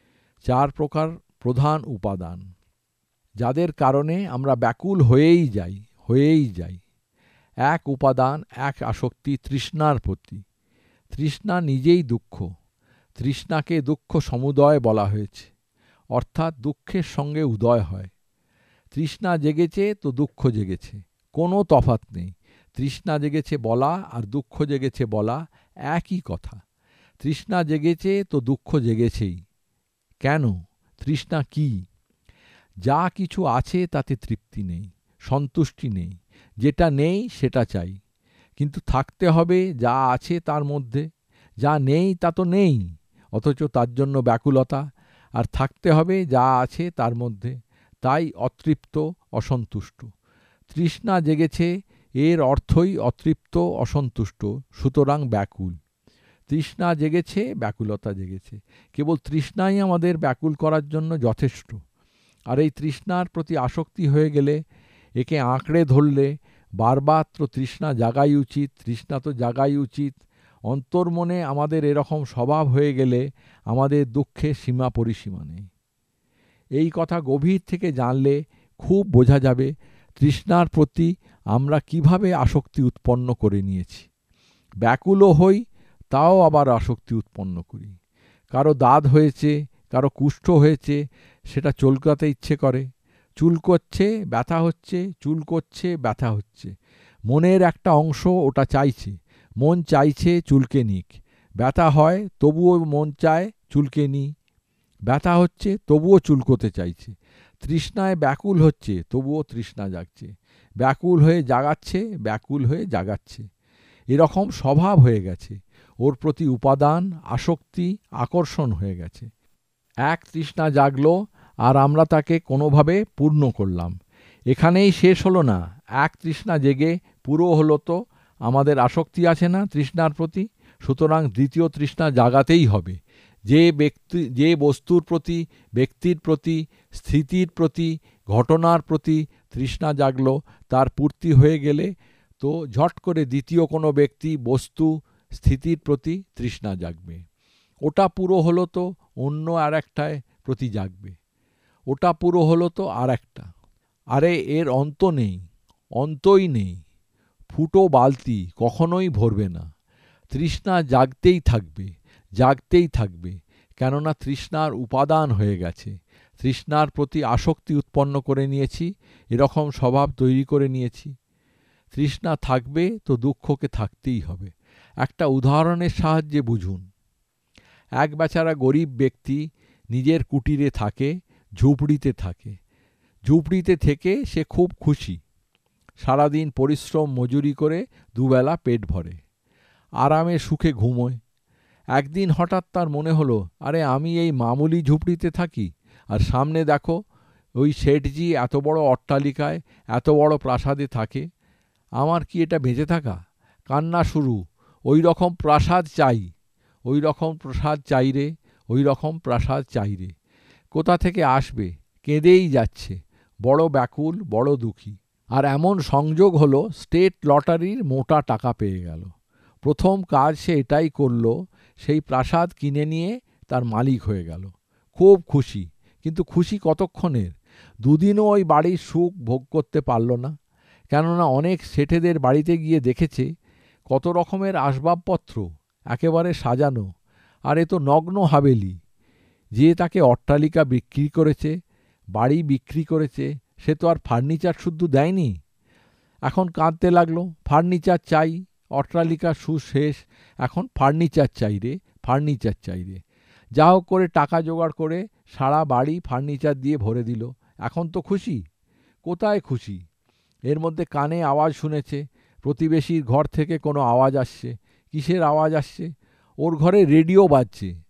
4 প্রকার প্রধান উপাদান, যাদের কারণে আমরা ব্যাকুল হয়েই যাই। 1 উপাদান, 1 আসক্তি তৃষ্ণার প্রতি। তৃষ্ণা নিজেই দুঃখ। তৃষ্ণাকে দুঃখ সমুদয় বলা হয়েছে, অর্থাৎ দুঃখের সঙ্গে উদয় হয়। তৃষ্ণা জেগেছে তো দুঃখ জেগেছে, কোনো তফাৎ নেই। তৃষ্ণা জেগেছে বলা আর দুঃখ জেগেছে বলা একই কথা। তৃষ্ণা জেগেছে তো দুঃখ জেগেছেই। কেন? তৃষ্ণা কি? যা কিছু আছে তাতে তৃপ্তি নেই, সন্তুষ্টি নেই। যেটা নেই সেটা চাই। কিন্তু থাকতে হবে যা আছে তার মধ্যে। যা নেই তা তো নেই, অথচ তার জন্য ব্যাকুলতা। আর থাকতে হবে যা আছে তার মধ্যে, তাই অতৃপ্ত, অসন্তুষ্ট। তৃষ্ণা জেগেছে এর অর্থই অতৃপ্ত, অসন্তুষ্ট, সুতরাং ব্যাকুল। তৃষ্ণা জেগেছে, ব্যাকুলতা জেগেছে। কেবল তৃষ্ণাই আমাদের ব্যাকুল করার জন্য যথেষ্ট। আর এই তৃষ্ণার প্রতি আসক্তি হয়ে গেলে, একে আঁকড়ে ধরলে বারবার তো তৃষ্ণা জাগাই উচিত, তৃষ্ণা তো জাগাই উচিত। অন্তর্মনে আমাদের এরকম স্বভাব হয়ে গেলে আমাদের দুঃখের সীমা পরিসীমা নেই। এই কথা গভীর থেকে জানলে খুব বোঝা যাবে তৃষ্ণার প্রতি আমরা কিভাবে আসক্তি উৎপন্ন করে নিয়েছি। ব্যাকুলও হই, তাও আবার আসক্তি উৎপন্ন করি। কারো দাঁত হয়েছে, কারো কুষ্ঠ হয়েছে, সেটা চুলকাতে ইচ্ছে করে। চুলকোচ্ছে, ব্যথা হচ্ছে, চুলকোচ্ছে, ব্যথা হচ্ছে। মনের একটা অংশ ওটা চাইছে, মন চাইছে চুলকে নিক। ব্যথা হয় তবুও মন চায় চুলকে নিই। ব্যথা হচ্ছে তবুও চুলকোতে চাইছে। তৃষ্ণায় ব্যাকুল হচ্ছে, তবুও তৃষ্ণা জাগছে। ব্যাকুল হয়ে জাগাচ্ছে, ব্যাকুল হয়ে জাগাচ্ছে। এরকম স্বভাব হয়ে গেছে। ওর প্রতি উপাদান, আসক্তি, আকর্ষণ হয়ে গেছে। এক তৃষ্ণা জাগলো আর আমরা তাকে কোনোভাবে পূর্ণ করলাম। এখানেই শেষ হলো না। এক তৃষ্ণা জেগে পুরো হলো তো আমাদের আসক্তি আছে না তৃষ্ণার প্রতি, সুতরাং দ্বিতীয় তৃষ্ণা জাগাতেই হবে। যে বস্তুর প্রতি, ব্যক্তির প্রতি, স্থিতির প্রতি, ঘটনার প্রতি তৃষ্ণা জাগলো, তার পূর্তি হয়ে গেলে তো ঝট করে দ্বিতীয় কোনো ব্যক্তি, বস্তু, স্থিতির প্রতি তৃষ্ণা জাগবে। ওটা পুরো হলো তো অন্য আর একটায় প্রতি জাগবে। ওটা পুরো হলো তো আর একটা। আরে এর অন্ত নেই, অন্তই নেই। ফুটো বালতি কখনোই ভরবে না। তৃষ্ণা জাগতেই থাকবে, জাগতেই থাকবে। কেননা তৃষ্ণার উপাদান হয়ে গেছে। তৃষ্ণার প্রতি আসক্তি উৎপন্ন করে নিয়েছি, এরকম স্বভাব তৈরি করে নিয়েছি। তৃষ্ণা থাকবে তো দুঃখকে থাকতেই হবে। একটা উদাহরণের সাহায্যে বুঝুন। এক বেচারা গরিব ব্যক্তি নিজের কুটিরে থাকে, ঝুপড়িতে থাকে। ঝুপড়িতে থেকে সে খুব খুশি। সারাদিন পরিশ্রম মজুরি করে দুবেলা পেট ভরে, আরামে সুখে ঘুমোয়। একদিন হঠাৎ তার মনে হলো, আরে আমি এই মামুলি ঝুপড়িতে থাকি, আর সামনে দেখো ওই শেঠজি এত বড় অট্টালিকায়, এত বড় প্রাসাদে থাকে। আমার কি এটা বেঁচে থাকা? কান্না শুরু, ওই রকম প্রাসাদ চাই, ওই রকম প্রাসাদ চাই রে, ওই রকম প্রাসাদ চাই রে। কোথা থেকে আসবে? কেঁদেই যাচ্ছে, বড় ব্যাকুল, বড় দুঃখী। আর এমন সংযোগ হলো, স্টেট লটারির মোটা টাকা পেয়ে গেল। প্রথম কাজ সে এটাই করল, সেই প্রাসাদ কিনে নিয়ে তার মালিক হয়ে গেল। খুব খুশি, কিন্তু খুশি কতক্ষণের? দুদিনও ওই বাড়ির সুখ ভোগ করতে পারল না। কেননা অনেক শেঠেদের বাড়িতে গিয়ে দেখেছে কত রকমের আসবাবপত্র একেবারে সাজানো, আর এ তো নগ্ন হাবেলি। যে তাকে অট্টালিকা বিক্রি করেছে, বাড়ি বিক্রি করেছে, সে তো আর ফার্নিচার শুদ্ধ দেয়নি। এখন কাঁদতে লাগলো, ফার্নিচার চাই, অট্টালিকা শেষ, এখন ফার্নিচার চাই রে, ফার্নিচার চাই রে। যা হোক করে টাকা জোগাড় করে সারা বাড়ি ফার্নিচার দিয়ে ভরে দিল। এখন তো খুশি। কোথায় খুশি? এর মধ্যে কানে আওয়াজ শুনেছে, প্রতিবেশীর ঘর থেকে কোনো আওয়াজ আসছে। কিসের আওয়াজ আসছে? ওর ঘরে রেডিও বাজছে।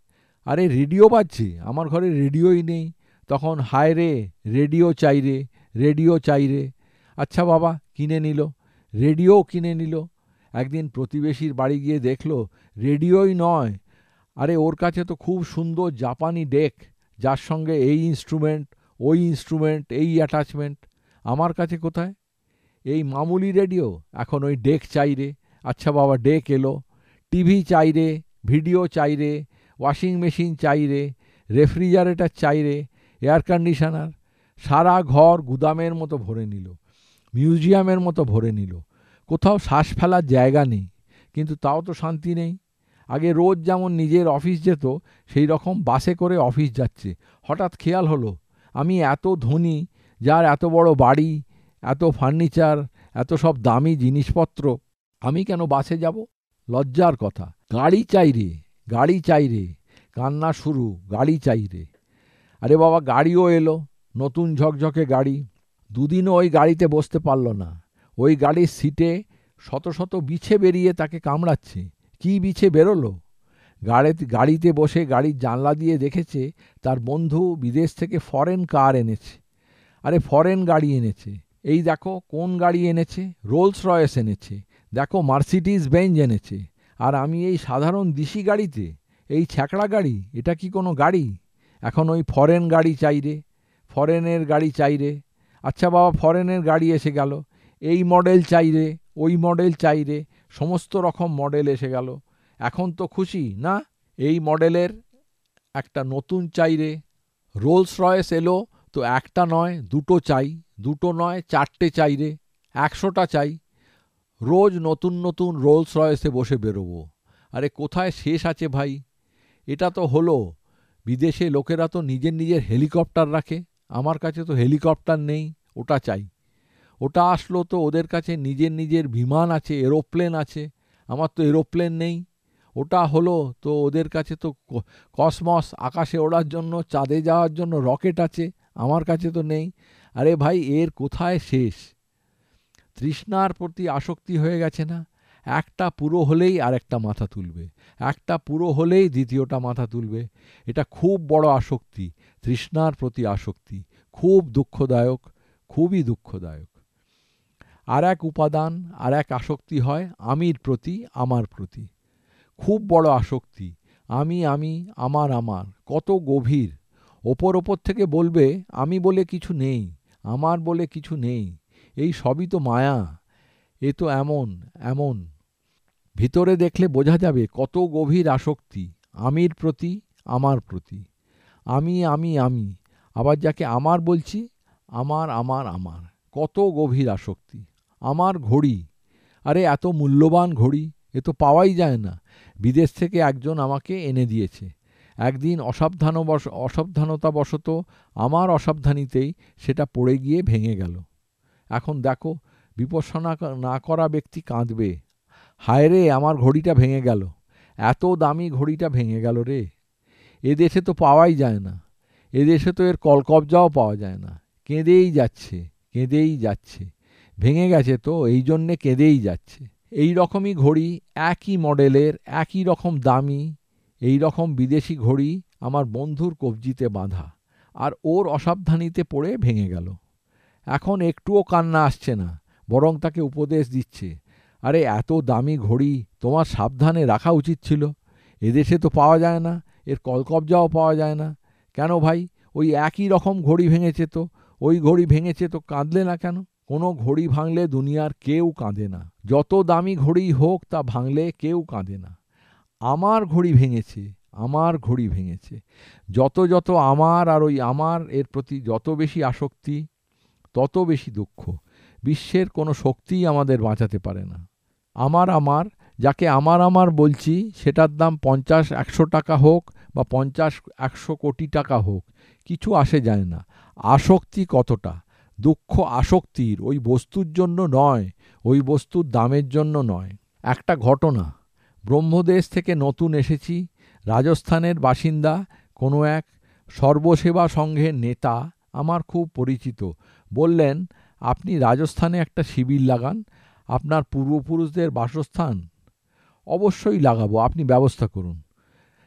আরে রেডিও বাজছে, আমার ঘরে রেডিওই নেই। তখন হায় রে, রেডিও চাই রে, রেডিও চাই রে। আচ্ছা বাবা কিনে নিল, রেডিও কিনে নিল। একদিন প্রতিবেশীর বাড়ি গিয়ে দেখলো রেডিওই নয়, আরে ওর কাছে তো খুব সুন্দর জাপানি ডেক, যার সঙ্গে এই ইনস্ট্রুমেন্ট, ওই ইনস্ট্রুমেন্ট, এই অ্যাটাচমেন্ট। আমার কাছে কোথায়? এই মামুলি রেডিও, এখন ওই ডেক চাই রে। আচ্ছা বাবা ডেক এলো। টিভি চাই রে, ভিডিও চাই রে, ওয়াশিং মেশিন চাই রে, রেফ্রিজারেটর চাই রে, এয়ার কন্ডিশনার। সারা ঘর গুদামের মতো ভরে নিল, মিউজিয়ামের মতো ভরে নিল। কোথাও শ্বাস ফেলার জায়গা নেই, কিন্তু তাও তো শান্তি নেই। আগে রোজ যেমন নিজের অফিস যেত, সেই রকম বাসে করে অফিস যাচ্ছে। হঠাৎ খেয়াল হলো, আমি এত ধনী, যার এত বড় বাড়ি, এত ফার্নিচার, এত সব দামি জিনিসপত্র, আমি কেন বাসে যাব? লজ্জার কথা। গাড়ি চাই রে, গাড়ি চাই রে, কান্না শুরু, গাড়ি চাই রে। আরে বাবা গাড়িও এলো, নতুন ঝকঝকে গাড়ি। দুদিনও ওই গাড়িতে বসতে পারল না। ওই গাড়ির সিটে শত শত বিছে বেরিয়ে তাকে কামড়াচ্ছে। কি বিছে বেরোলো? গাড়িতে বসে গাড়ির জানলা দিয়ে দেখেছে তার বন্ধু বিদেশ থেকে ফরেন কার এনেছে। আরে ফরেন গাড়ি এনেছে, এই দেখো কোন গাড়ি এনেছে, রোলস রয়েস এনেছে, দেখো মার্সিডিজ বেঞ্জ এনেছে। আর আমি এই সাধারণ দিশি গাড়িতে, এই ছ্যাঁকড়া গাড়ি, এটা কি কোনো গাড়ি? এখন ওই ফরেন গাড়ি চাই রে, ফরেনের গাড়ি চাই রে। আচ্ছা বাবা ফরেনের গাড়ি এসে গেল, এই মডেল চাই রে, ওই মডেল চাই রে, সমস্ত রকম মডেল এসে গেল। এখন তো খুশি না? এই মডেলের একটা নতুন চাই রে। রোলস রয়েস এলো তো একটা নয় দুটো চাই, দুটো নয় চারটে চাই রে, 100টা চাই। রোজ নতুন নতুন রোলস রয়েসে বসে বেরোবো। আরে কোথায় শেষ আছে ভাই? এটা তো হলো, বিদেশে লোকেরা তো নিজের নিজের হেলিকপ্টার রাখে, আমার কাছে তো হেলিকপ্টার নেই, ওটা চাই। ওটা আসলো তো ওদের কাছে নিজের নিজের বিমান আছে, এরোপ্লেন আছে, আমার তো এরোপ্লেন নেই। ওটা হলো তো ওদের কাছে তো কসমস, আকাশে ওড়ার জন্য, চাঁদে যাওয়ার জন্য রকেট আছে, আমার কাছে তো নেই। আরে ভাই এর কোথায় শেষ? তৃষ্ণার প্রতি আসক্তি হয়ে গেছে না? একটা পুরো হলেই আর একটা মাথা তুলবে, একটা পুরো হলেই দ্বিতীয়টা মাথা তুলবে। এটা খুব বড় আসক্তি, তৃষ্ণার প্রতি আসক্তি। খুব দুঃখদায়ক, খুবই দুঃখদায়ক। আর এক উপাদান, আর এক আসক্তি হয় আমির প্রতি, আমার প্রতি। খুব বড় আসক্তি। আমি আমি, আমার আমার, কত গভীর। ওপর ওপর থেকে বলবে আমি বলে কিছু নেই, আমার বলে কিছু নেই, এই সবই তো মায়া, এ তো এমন এমন। ভিতরে দেখলে বোঝা যাবে কত গভীর আসক্তি আমির প্রতি, আমার প্রতি। আমি আমি আমি, আবার যাকে আমার বলছি, আমার আমার আমার, কত গভীর আসক্তি। আমার ঘড়ি, আরে এত মূল্যবান ঘড়ি, এ তো পাওয়াই যায় না। বিদেশ থেকে একজন আমাকে এনে দিয়েছে। একদিন অসাবধানতাবশত, আমার অসাবধানিতেই সেটা পড়ে গিয়ে ভেঙে গেল। এখন দেখো, বিপස්සনা না করা ব্যক্তি কাঁদবে, হায় রে আমার ঘড়িটা ভেঙে গেল, এত দামি ঘড়িটা ভেঙে গেল রে। এদেশে তো পাওয়াই যায় না, এদেশে তো এর কলকবজাও পাওয়া যায় না। কেঁদেই যাচ্ছে, কেঁদেই যাচ্ছে, ভেঙে গেছে তো এই জন্যে কেঁদেই যাচ্ছে। এই রকমই ঘড়ি, একই মডেলের, একই রকম দামি, এই রকম বিদেশি ঘড়ি আমার বন্ধুর কবজিতে বাঁধা, আর ওর অসাবধানিতে পড়ে ভেঙে গেল। এখন একটুও কান্না আসছে না, বরং তাকে উপদেশ দিচ্ছে, আরে এত দামি ঘড়ি তোমার সাবধানে রাখা উচিত ছিল, এদেশে তো পাওয়া যায় না, এর কলকবজাও পাওয়া যায় না। কেন ভাই, ওই একই রকম ঘড়ি ভেঙেছে তো, ওই ঘড়ি ভেঙেছে তো কাঁদলে না কেন? কোনো ঘড়ি ভাঙলে দুনিয়ার কেউ কাঁদে না, যত দামি ঘড়ি হোক তা ভাঙলে কেউ কাঁদে না। আমার ঘড়ি ভেঙেছে, আমার ঘড়ি ভেঙেছে। যত যত আমার আর ওই আমার এর প্রতি যত বেশি আসক্তি, তত বেশি দুঃখ। বিশ্বের কোনো শক্তিই আমাদের বাঁচাতে পারে না। আমার আমার, যাকে আমার আমার বলছি, সেটার দাম 50-100 টাকা হোক বা 50-100 কোটি টাকা হোক, কিছু আসে যায় না। আসক্তি কতটা? দুঃখ আসক্তির, ওই বস্তুর জন্য নয়, ওই বস্তুর দামের জন্য নয়। একটা ঘটনা, ব্রহ্মদেশ থেকে নতুন এসেছি, রাজস্থানের বাসিন্দা কোনো এক সর্বসেবা সংঘের নেতা আমার খুব পরিচিত। বললেন, আপনি রাজস্থানে একটা শিবির লাগান, আপনার পূর্বপুরুষদের বাসস্থান। অবশ্যই লাগাবো, আপনি ব্যবস্থা করুন।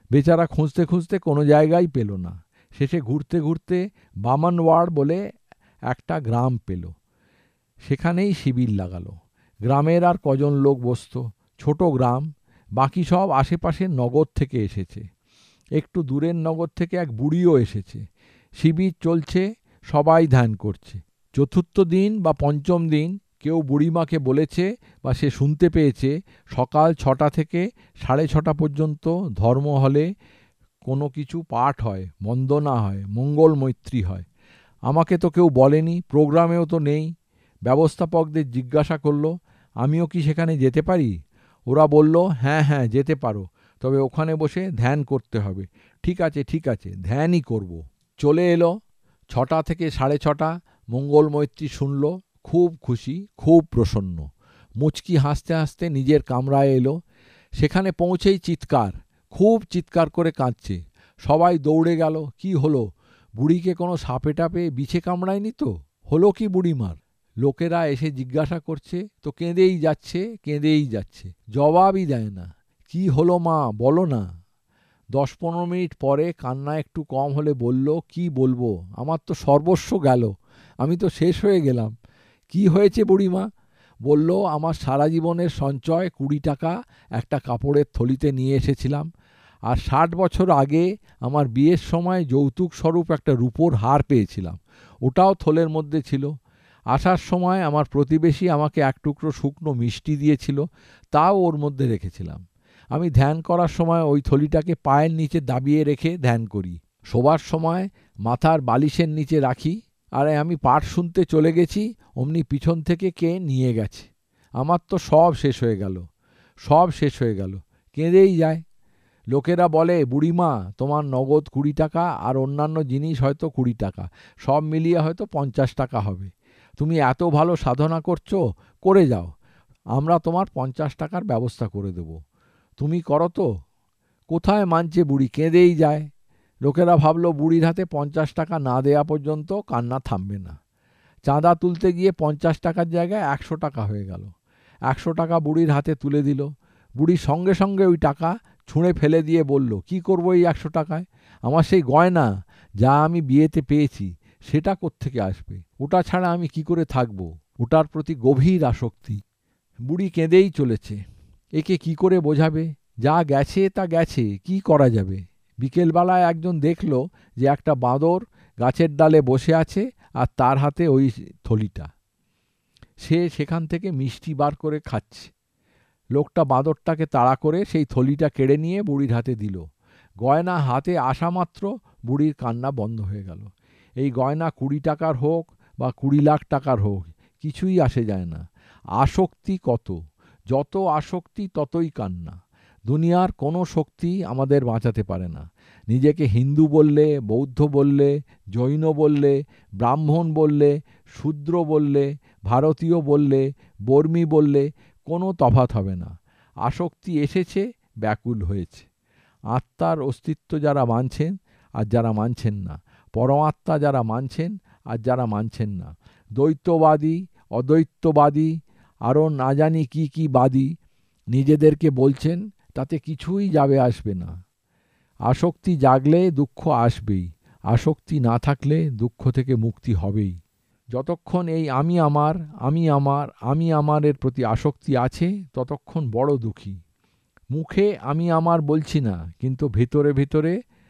বেচারা খুঁজতে খুঁজতে কোনো জায়গায় পেল না। শেষে ঘুরতে ঘুরতে বামনওয়াড় বলে একটা গ্রাম পেল। সেখানেই শিবির লাগালো। গ্রামের আর কজন লোক বসত, ছোট গ্রাম, বাকি সব আশেপাশের নগর থেকে এসেছে। একটু দূরের নগর থেকে এক বুড়িও এসেছে। শিবির চলছে, সবাই ধ্যান করছে। চতুর্থ দিন বা পঞ্চম দিন কেউ বুড়িমাকে বলেছে বা সে শুনতে পেয়েছে সকাল 6টা থেকে 6:30 পর্যন্ত ধর্ম হলে কোনো কিছু পাঠ হয়, বন্দনা হয়, মঙ্গল মৈত্রী হয়। আমাকে তো কেউ বলেনি, প্রোগ্রামেও তো নেই। ব্যবস্থাপকদের জিজ্ঞাসা করলো আমিও কি সেখানে যেতে পারি। ওরা বলল হ্যাঁ হ্যাঁ যেতে পারো, তবে ওখানে বসে ধ্যান করতে হবে। ঠিক আছে ঠিক আছে, ধ্যানই করব। চলে এলো। 6টা থেকে 6:30 মঙ্গল মৈত্রী শুনল, খুব খুশি, খুব প্রসন্ন। মুচকি হাসতে হাসতে নিজের কামরায় এলো। সেখানে পৌঁছেই চিৎকার, খুব চিৎকার করে কাঁদছে। সবাই দৌড়ে গেল। কি হলো? বুড়িকে কোনো সাপে টাপে বিছে কামড়ায়নি তো? হলো কি বুড়িমার? লোকেরা এসে জিজ্ঞাসা করছে তো কেঁদেই যাচ্ছে, কেঁদেই যাচ্ছে, জবাবই দেয় না। কি হলো মা, বলো না। 10-15 মিনিট পরে কান্না একটু কম হলে বলল, কি বলবো, আমার তো সর্বস্ব গেল, আমি তো শেষ হয়ে গেলাম। কি হয়েছে বুড়িমা? বলল, আমার সারা জীবনের সঞ্চয় 20 টাকা একটা কাপড়ের থলিতে নিয়ে এসেছিলাম, আর 60 বছর আগে আমার বিয়ের সময় যৌতুক স্বরূপ একটা রূপোর হার পেয়েছিলাম, ওটাও থলের মধ্যে ছিল। আসার সময় আমার প্রতিবেশী আমাকে এক টুকরো শুকনো মিষ্টি দিয়েছিল, তাও ওর মধ্যে রেখেছিলাম। আমি ধ্যান করার সময় ওই থলিটাকে পায়ের নিচে দাবিয়ে রেখে ধ্যান করি। শোবার সময় মাথার বালিশের নিচে রাখি। আরে আমি পাঠ শুনতে চলে গেছি, অমনি পিছন থেকে কে নিয়ে গেছে। আমার তো সব শেষ হয়ে গেল, সব শেষ হয়ে গেল। কেঁদেই যায়। লোকেরা বলে, বুড়িমা তোমার নগদ 20 টাকা আর অন্যান্য জিনিস হয়তো 20 টাকা, সব মিলিয়ে হয়তো 50 টাকা হবে। তুমি এত ভালো সাধনা করছো, করে যাও, আমরা তোমার 50 টাকার ব্যবস্থা করে দেব, তুমি করো তো। কোথায় মানছে বুড়ি, কেঁদেই যায়। লোকেরা ভাবলো বুড়ির হাতে 50 টাকা না দেয়া পর্যন্ত কান্না থামবে না। চাঁদা তুলতে গিয়ে 50 টাকার জায়গায় 100 টাকা হয়ে গেল। 100 টাকা বুড়ির হাতে তুলে দিল। বুড়ি সঙ্গে সঙ্গে ওই টাকা ছুঁড়ে ফেলে দিয়ে বলল, কি করবো এই 100 টাকায়? আমার সেই গয়না যা আমি বিয়েতে পেয়েছি, সেটা কোত্থেকে আসবে? ওটা ছাড়া আমি কি করে থাকবো? ওটার প্রতি গভীর আসক্তি। বুড়ি কেঁদেই চলেছে। একে কি করে বোঝাবে? যা গেছে তা গেছে, কি করা যাবে? বিকেলবেলায় একজন দেখল যে একটা বাঁদর গাছের ডালে বসে আছে আর তার হাতে ওই থলিটা। সে সেখান থেকে মিষ্টি বার করে খাচ্ছে। লোকটা বাঁদরটাকে তাড়া করে সেই থলিটা কেড়ে নিয়ে বুড়ির হাতে দিল। গয়না হাতে আসা মাত্র বুড়ির কান্না বন্ধ হয়ে গেল। এই গয়না 20 টাকার হোক বা 20 লাখ টাকার হোক, কিছুই আসে যায় না। আসক্তি কত, যত আসক্তি ততই কান্না। দুনিয়ার কোনো শক্তি আমাদের বাঁচাতে পারে না। নিজেকে হিন্দু বললে, বৌদ্ধ বললে, জৈন বললে, ব্রাহ্মণ বললে, শূদ্র বললে, ভারতীয় বললে, বর্মী বললে কোনো তফাৎ হবে না। আসক্তি এসেছে, ব্যাকুল হয়েছে। আত্মার অস্তিত্ব যারা মানছেন আর যারা মানছেন না, পরমাত্মা যারা মানছেন আর যারা মানছেন না, দ্বৈতবাদী, অদ্বৈতবাদী, আরও না জানি কি কি বাদী নিজেদেরকে বলছেন, তাতে কিছুই যাবে আসবে না। আসক্তি জাগলে দুঃখ আসবেই, আসক্তি না থাকলে দুঃখ থেকে মুক্তি হবেই। যতক্ষণ এই আমি আমার, আমি আমার, আমি আমারের প্রতি আসক্তি আছে, ততক্ষণ বড় দুঃখী। মুখে আমি আমার বলছি না, কিন্তু ভেতরে ভেতরে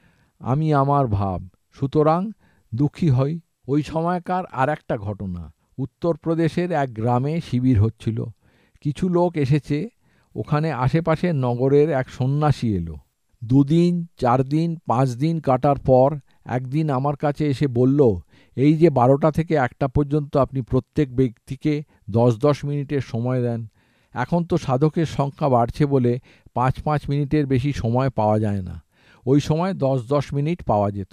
আমি আমার ভাব, সুতরাং দুঃখী হই। ওই সময়কার আর একটা ঘটনা। উত্তরপ্রদেশের এক গ্রামে শিবির হচ্ছিল। কিছু লোক এসেছে। ওখানে আশেপাশের নগরের এক সন্ন্যাসী এলো। 2 দিন, 4 দিন, 5 দিন কাটার পর একদিন আমার কাছে এসে বলল, এই যে 12টা থেকে 1টা পর্যন্ত আপনি প্রত্যেক ব্যক্তিকে 10-10 মিনিটের সময় দেন, এখন তো সাধকের সংখ্যা বাড়ছে বলে 5-5 মিনিটের বেশি সময় পাওয়া যায় না। ওই সময় 10-10 মিনিট পাওয়া যেত।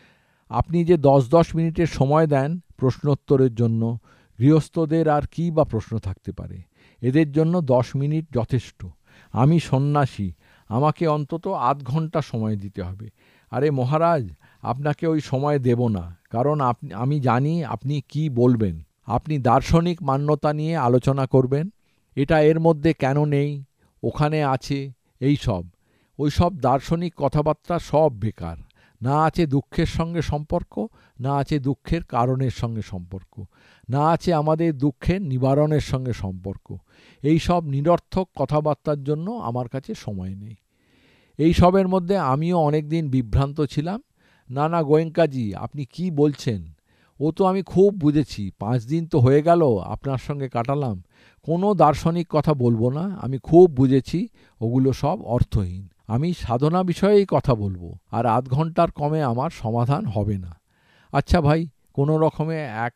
আপনি যে 10-10 মিনিটের সময় দেন প্রশ্নোত্তরের জন্য, গৃহস্থদের আর কী বা প্রশ্ন থাকতে পারে? এদের জন্য 10 মিনিট যথেষ্ট। আমি সন্ন্যাসী, আমাকে অন্তত আধ ঘন্টা সময় দিতে হবে। আরে মহারাজ, আপনাকে ওই সময় দেব না, কারণ আমি জানি আপনি কি বলবেন। আপনি দার্শনিক মান্যতা নিয়ে আলোচনা করবেন, এটা এর মধ্যে কেন নেই, ওখানে আছে, এই সব। ওই সব দার্শনিক কথাবার্তা সব বেকার। না আছে দুঃখের সঙ্গে সম্পর্ক, না আছে দুঃখের কারণের সঙ্গে সম্পর্ক, না আছে আমাদের দুঃখের নিবারণের সঙ্গে সম্পর্ক। এই সব নিরর্থক কথাবার্তার জন্য আমার কাছে সময় নেই। এই সবের মধ্যে আমিও অনেক দিন বিভ্রান্ত ছিলাম। না না গোয়েঙ্কাজি, আপনি কি বলছেন? ও তো আমি খুব বুঝেছি, 5 দিন তো হয়ে গেল আপনার সঙ্গে কাটালাম। কোনো দার্শনিক কথা বলবো না, আমি খুব বুঝেছি ওগুলো সব অর্থহীন। আমি সাধনা বিষয়েই কথা বলবো, আর আধ ঘন্টার কমে আমার সমাধান হবে না। আচ্ছা ভাই, কোনো রকমে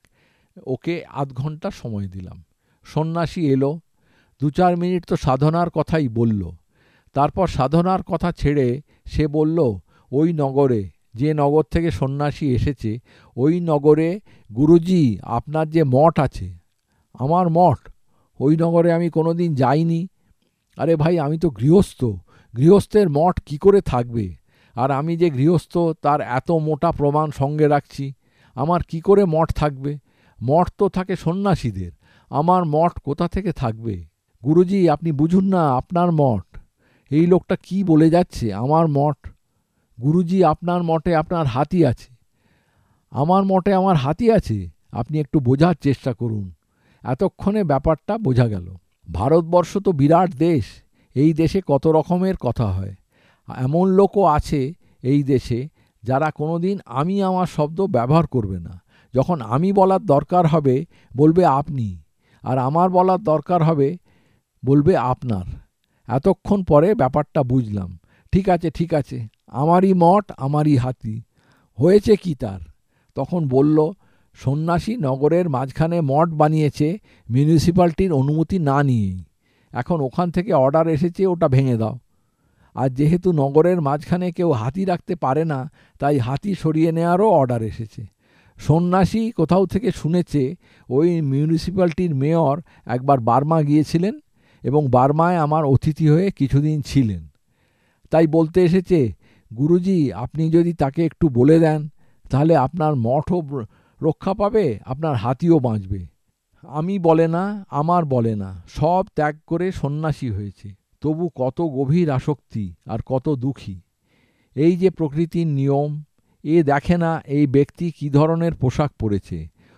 ওকে আধ ঘন্টা সময় দিলাম। সন্ন্যাসী এলো, 2-4 মিনিট তো সাধনার কথাই বলল। তারপর সাধনার কথা ছেড়ে সে বলল, ওই নগরে, যে নগর থেকে সন্ন্যাসী এসেছে, ওই নগরে গুরুজি আপনার যে মঠ আছে। আমার মঠ? ওই নগরে আমি কোনোদিন যাইনি। আরে ভাই, আমি তো গৃহস্থ, গৃহস্থের মঠ কি করে থাকবে? আর আমি যে গৃহস্থ তার এত মোটা প্রমাণ সঙ্গে রাখছি। আমার কি করে মঠ থাকবে? মঠ তো থাকে সন্ন্যাসীদের, আমার মঠ কোথা থেকে থাকবে? গুরুজি আপনি বুঝুন না, আপনার মঠ। এই লোকটা কি বলে যাচ্ছে, আমার মঠ? গুরুজি আপনার মঠে আপনার হাতি আছে। আমার মঠে আমার হাতি আছে? আপনি একটু বোঝার চেষ্টা করুন। এতক্ষণে ব্যাপারটা বোঝা গেল। ভারতবর্ষ তো বিরাট দেশ, এই দেশে কত রকমের কথা হয়। এমন লোকও আছে এই দেশে যারা কোনোদিন আমি আমার শব্দ ব্যবহার করবে না। যখন আমি বলার দরকার হবে বলবে আপনি, আর আমার বলার দরকার হবে বলবে আপনার। এতক্ষণ পরে ব্যাপারটা বুঝলাম। ঠিক আছে ঠিক আছে, আমারই মঠ আমারই হাতি। হয়েছে কি তার? তখন বলল, সন্ন্যাসী নগরের মাঝখানে মঠ বানিয়েছে মিউনিসিপ্যালিটির অনুমতি না নিয়েই। এখন ওখান থেকে অর্ডার এসেছে ওটা ভেঙে দাও। আর যেহেতু নগরের মাঝখানে কেউ হাতি রাখতে পারে না, তাই হাতি সরিয়ে নেওয়ারও অর্ডার এসেছে। সন্ন্যাসী কোথাও থেকে শুনেছে ওই মিউনিসিপ্যালিটির মেয়র একবার বার্মা গিয়েছিলেন এবং বার্মায় আমার অতিথি হয়ে কিছুদিন ছিলেন। তাই বলতে এসেছে, গুরুজি আপনি যদি তাকে একটু বলে দেন, তাহলে আপনার মঠও রক্ষা পাবে, আপনার হাতিও বাঁচবে। আমি বলে না, আমার বলে না, সব ত্যাগ করে সন্ন্যাসী হয়েছে। তবু কত গভীর আসক্তি আর কত দুঃখী। এই যে প্রকৃতির নিয়ম, এ দেখে না এই ব্যক্তি কী ধরনের পোশাক পরেছে।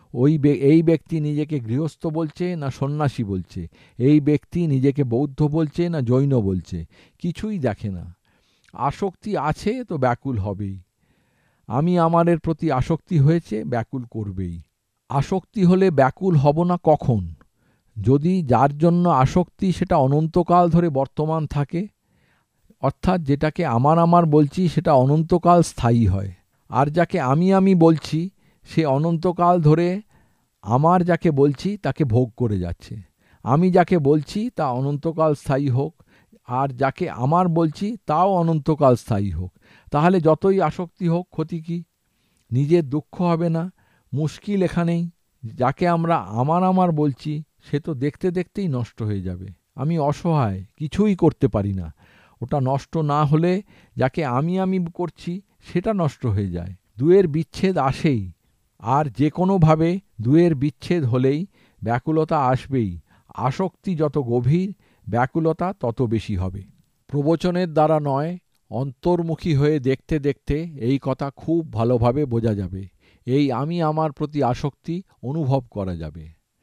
এই ব্যক্তি নিজেকে গৃহস্থ বলছে না সন্ন্যাসী বলছে, এই ব্যক্তি নিজেকে বৌদ্ধ বলছে না জৈন বলছে, কিছুই দেখে না। আসক্তি আছে তো ব্যাকুল হবেই। আমি আমারের প্রতি আসক্তি হয়েছে, ব্যাকুল করবেই। আসক্তি হলে ব্যাকুল হব না কখন? যদি যার জন্য আসক্তি সেটা অনন্তকাল ধরে বর্তমান থাকে, অর্থাৎ যেটাকে আমার আমার বলছি সেটা অনন্তকাল স্থায়ী হয়। আর যাকে আমি আমি বলছি সে অনন্তকাল ধরে আমার যাকে বলছি তাকে ভোগ করে যাচ্ছে। আমি যাকে বলছি তা অনন্তকাল স্থায়ী হোক, আর যাকে আমার বলছি তাও অনন্তকাল স্থায়ী হোক। তাহলে যতই আসক্তি হোক ক্ষতি কী? নিজের দুঃখ হবে না, মুশকিল এখানেই। যাকে আমরা আমার আমার বলছি সে তো দেখতে দেখতেই নষ্ট হয়ে যাবে। আমি অসহায়, কিছুই করতে পারি না। ওটা নষ্ট না হলে যাকে আমি আমি করছি সেটা নষ্ট হয়ে যায়। দুয়ের বিচ্ছেদ আসেই, আর যে কোনোভাবে দুয়ের বিচ্ছেদ হলেই ব্যাকুলতা আসবেই। আসক্তি যত গভীর, ব্যাকুলতা তত বেশি হবে। প্রবচনের দ্বারা নয়, অন্তর্মুখী হয়ে দেখতে দেখতে এই কথা খুব ভালোভাবে বোঝা যাবে। এই আমি আমার প্রতি আসক্তি অনুভব করা যাবে।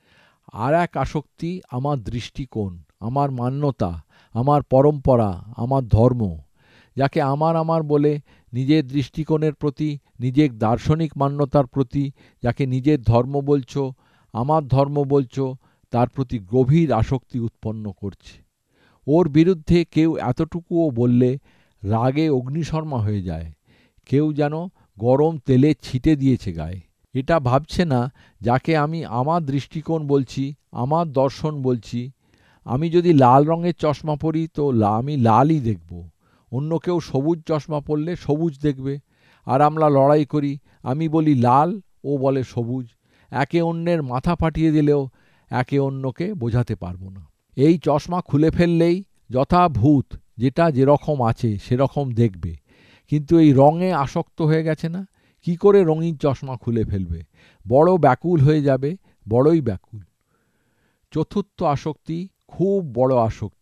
আর এক আসক্তি আমার দৃষ্টিকোণ, আমার মান্যতা, আমার পরম্পরা, আমার ধর্ম। যাকে আমার আমার বলে নিজের দৃষ্টিকোণের প্রতি, নিজের দার্শনিক মান্যতার প্রতি, যাকে নিজের ধর্ম বলছো, আমার ধর্ম বলছো, তার প্রতি গভীর আসক্তি উৎপন্ন করছে। ওর বিরুদ্ধে কেউ এতটুকুও বললে রাগে অগ্নিশর্মা হয়ে যায়। কেউ যেন গরম তেলে ছিটে দিয়েছে গায়ে। এটা ভাবছে না যাকে আমি আমার দৃষ্টিকোণ বলছি, আমার দর্শন বলছি। আমি যদি লাল রঙের চশমা পরি তো আমি লালই দেখব, অন্য কেউ সবুজ চশমা পরলে সবুজ দেখবে। আর আমরা লড়াই করি, আমি বলি লাল, ও বলে সবুজ। একে অন্যের মাথা ফাটিয়ে দিলেও একে অন্যকে বোঝাতে পারবো না। এই চশমা খুলে ফেললেই যথাভূত যেটা যেরকম আছে সেরকম দেখবে। কিন্তু এই রঙে আসক্ত হয়ে গেছে না, কি করে রঙিন চশমা খুলে ফেলবে? বড় ব্যাকুল হয়ে যাবে, বড়ই ব্যাকুল। চতুর্থ আসক্তি খুব বড় আসক্তি,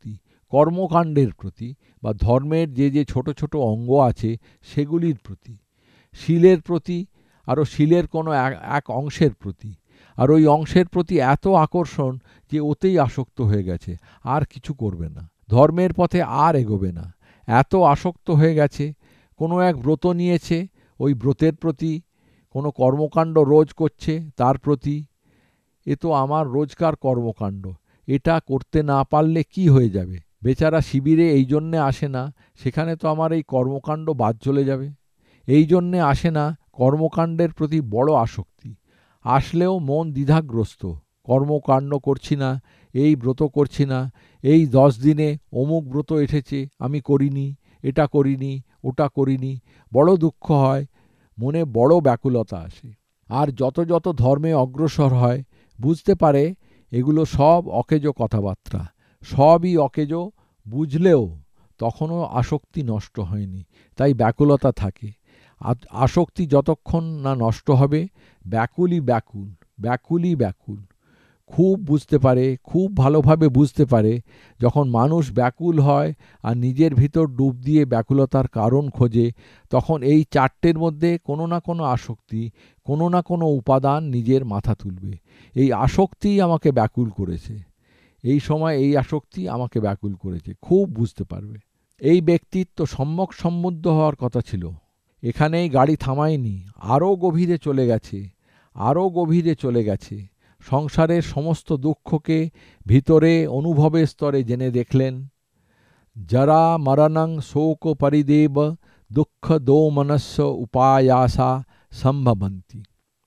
কর্মকাণ্ডের প্রতি বা ধর্মের যে যে ছোট ছোট অঙ্গ আছে সেগুলির প্রতি, শীলের প্রতি, আরও শীলের কোনো এক অংশের প্রতি। আর ওই অংশের প্রতি এত আকর্ষণ যে ওতেই আসক্ত হয়ে গেছে, আর কিছু করবে না, ধর্মের পথে আর এগোবে না। এত আসক্ত হয়ে গেছে, কোনো এক ব্রত নিয়েছে, ওই ব্রতের প্রতি, কোনো কর্মকাণ্ড রোজ করছে তার প্রতি। এ তো আমার রোজকার কর্মকাণ্ড, এটা করতে না পারলে কি হয়ে যাবে? বেচারা শিবিরে এই জন্যে আসে না, সেখানে তো আমার এই কর্মকাণ্ড বাদ চলে যাবে। এই জন্যে আসে না, কর্মকাণ্ডের প্রতি বড় আসক্তি। আসলেও মন দ্বিধাগ্রস্ত, কর্মকাণ্ড করছি না, এই ব্রত করছি না, এই 10 দিনে অমুক ব্রত এসেছে আমি করিনি, এটা করিনি, ওটা করিনি, বড় দুঃখ হয়, মনে বড় ব্যাকুলতা আসে। আর যত যত ধর্মে অগ্রসর হয় বুঝতে পারে এগুলো সব অকেজো কথাবার্তা, সবই অকেজো, বুঝলেও তখনও আসক্তি নষ্ট হয়নি, তাই ব্যাকুলতা থাকে। আসক্তি যতক্ষণ না নষ্ট হবে, ব্যাকুলই ব্যাকুল, ব্যাকুলই ব্যাকুল। খুব বুঝতে পারে, খুব ভালোভাবে বুঝতে পারে, যখন মানুষ ব্যাকুল হয় আর নিজের ভিতর ডুব দিয়ে ব্যাকুলতার কারণ খোঁজে, তখন এই চারটের মধ্যে কোনো না কোনো আসক্তি, কোনো না কোনো উপাদান নিজের মাথা তুলবে। এই আসক্তিই আমাকে ব্যাকুল করেছে, এই সময় এই আসক্তি আমাকে ব্যাকুল করেছে, খুব বুঝতে পারবে। এই ব্যক্তির তো সম্যক সম্বুদ্ধ হওয়ার কথা ছিল, এখানেই গাড়ি থামায়নি, আরও গভীরে চলে গেছে, আরও গভীরে চলে গেছে। সংসারের সমস্ত দুঃখকে ভিতরে অনুভবের স্তরে জেনে দেখলেন। জরা মরণং শোক পরিদেব দুঃখ দোমনস্য উপায়াসা সম্ভবন্তি।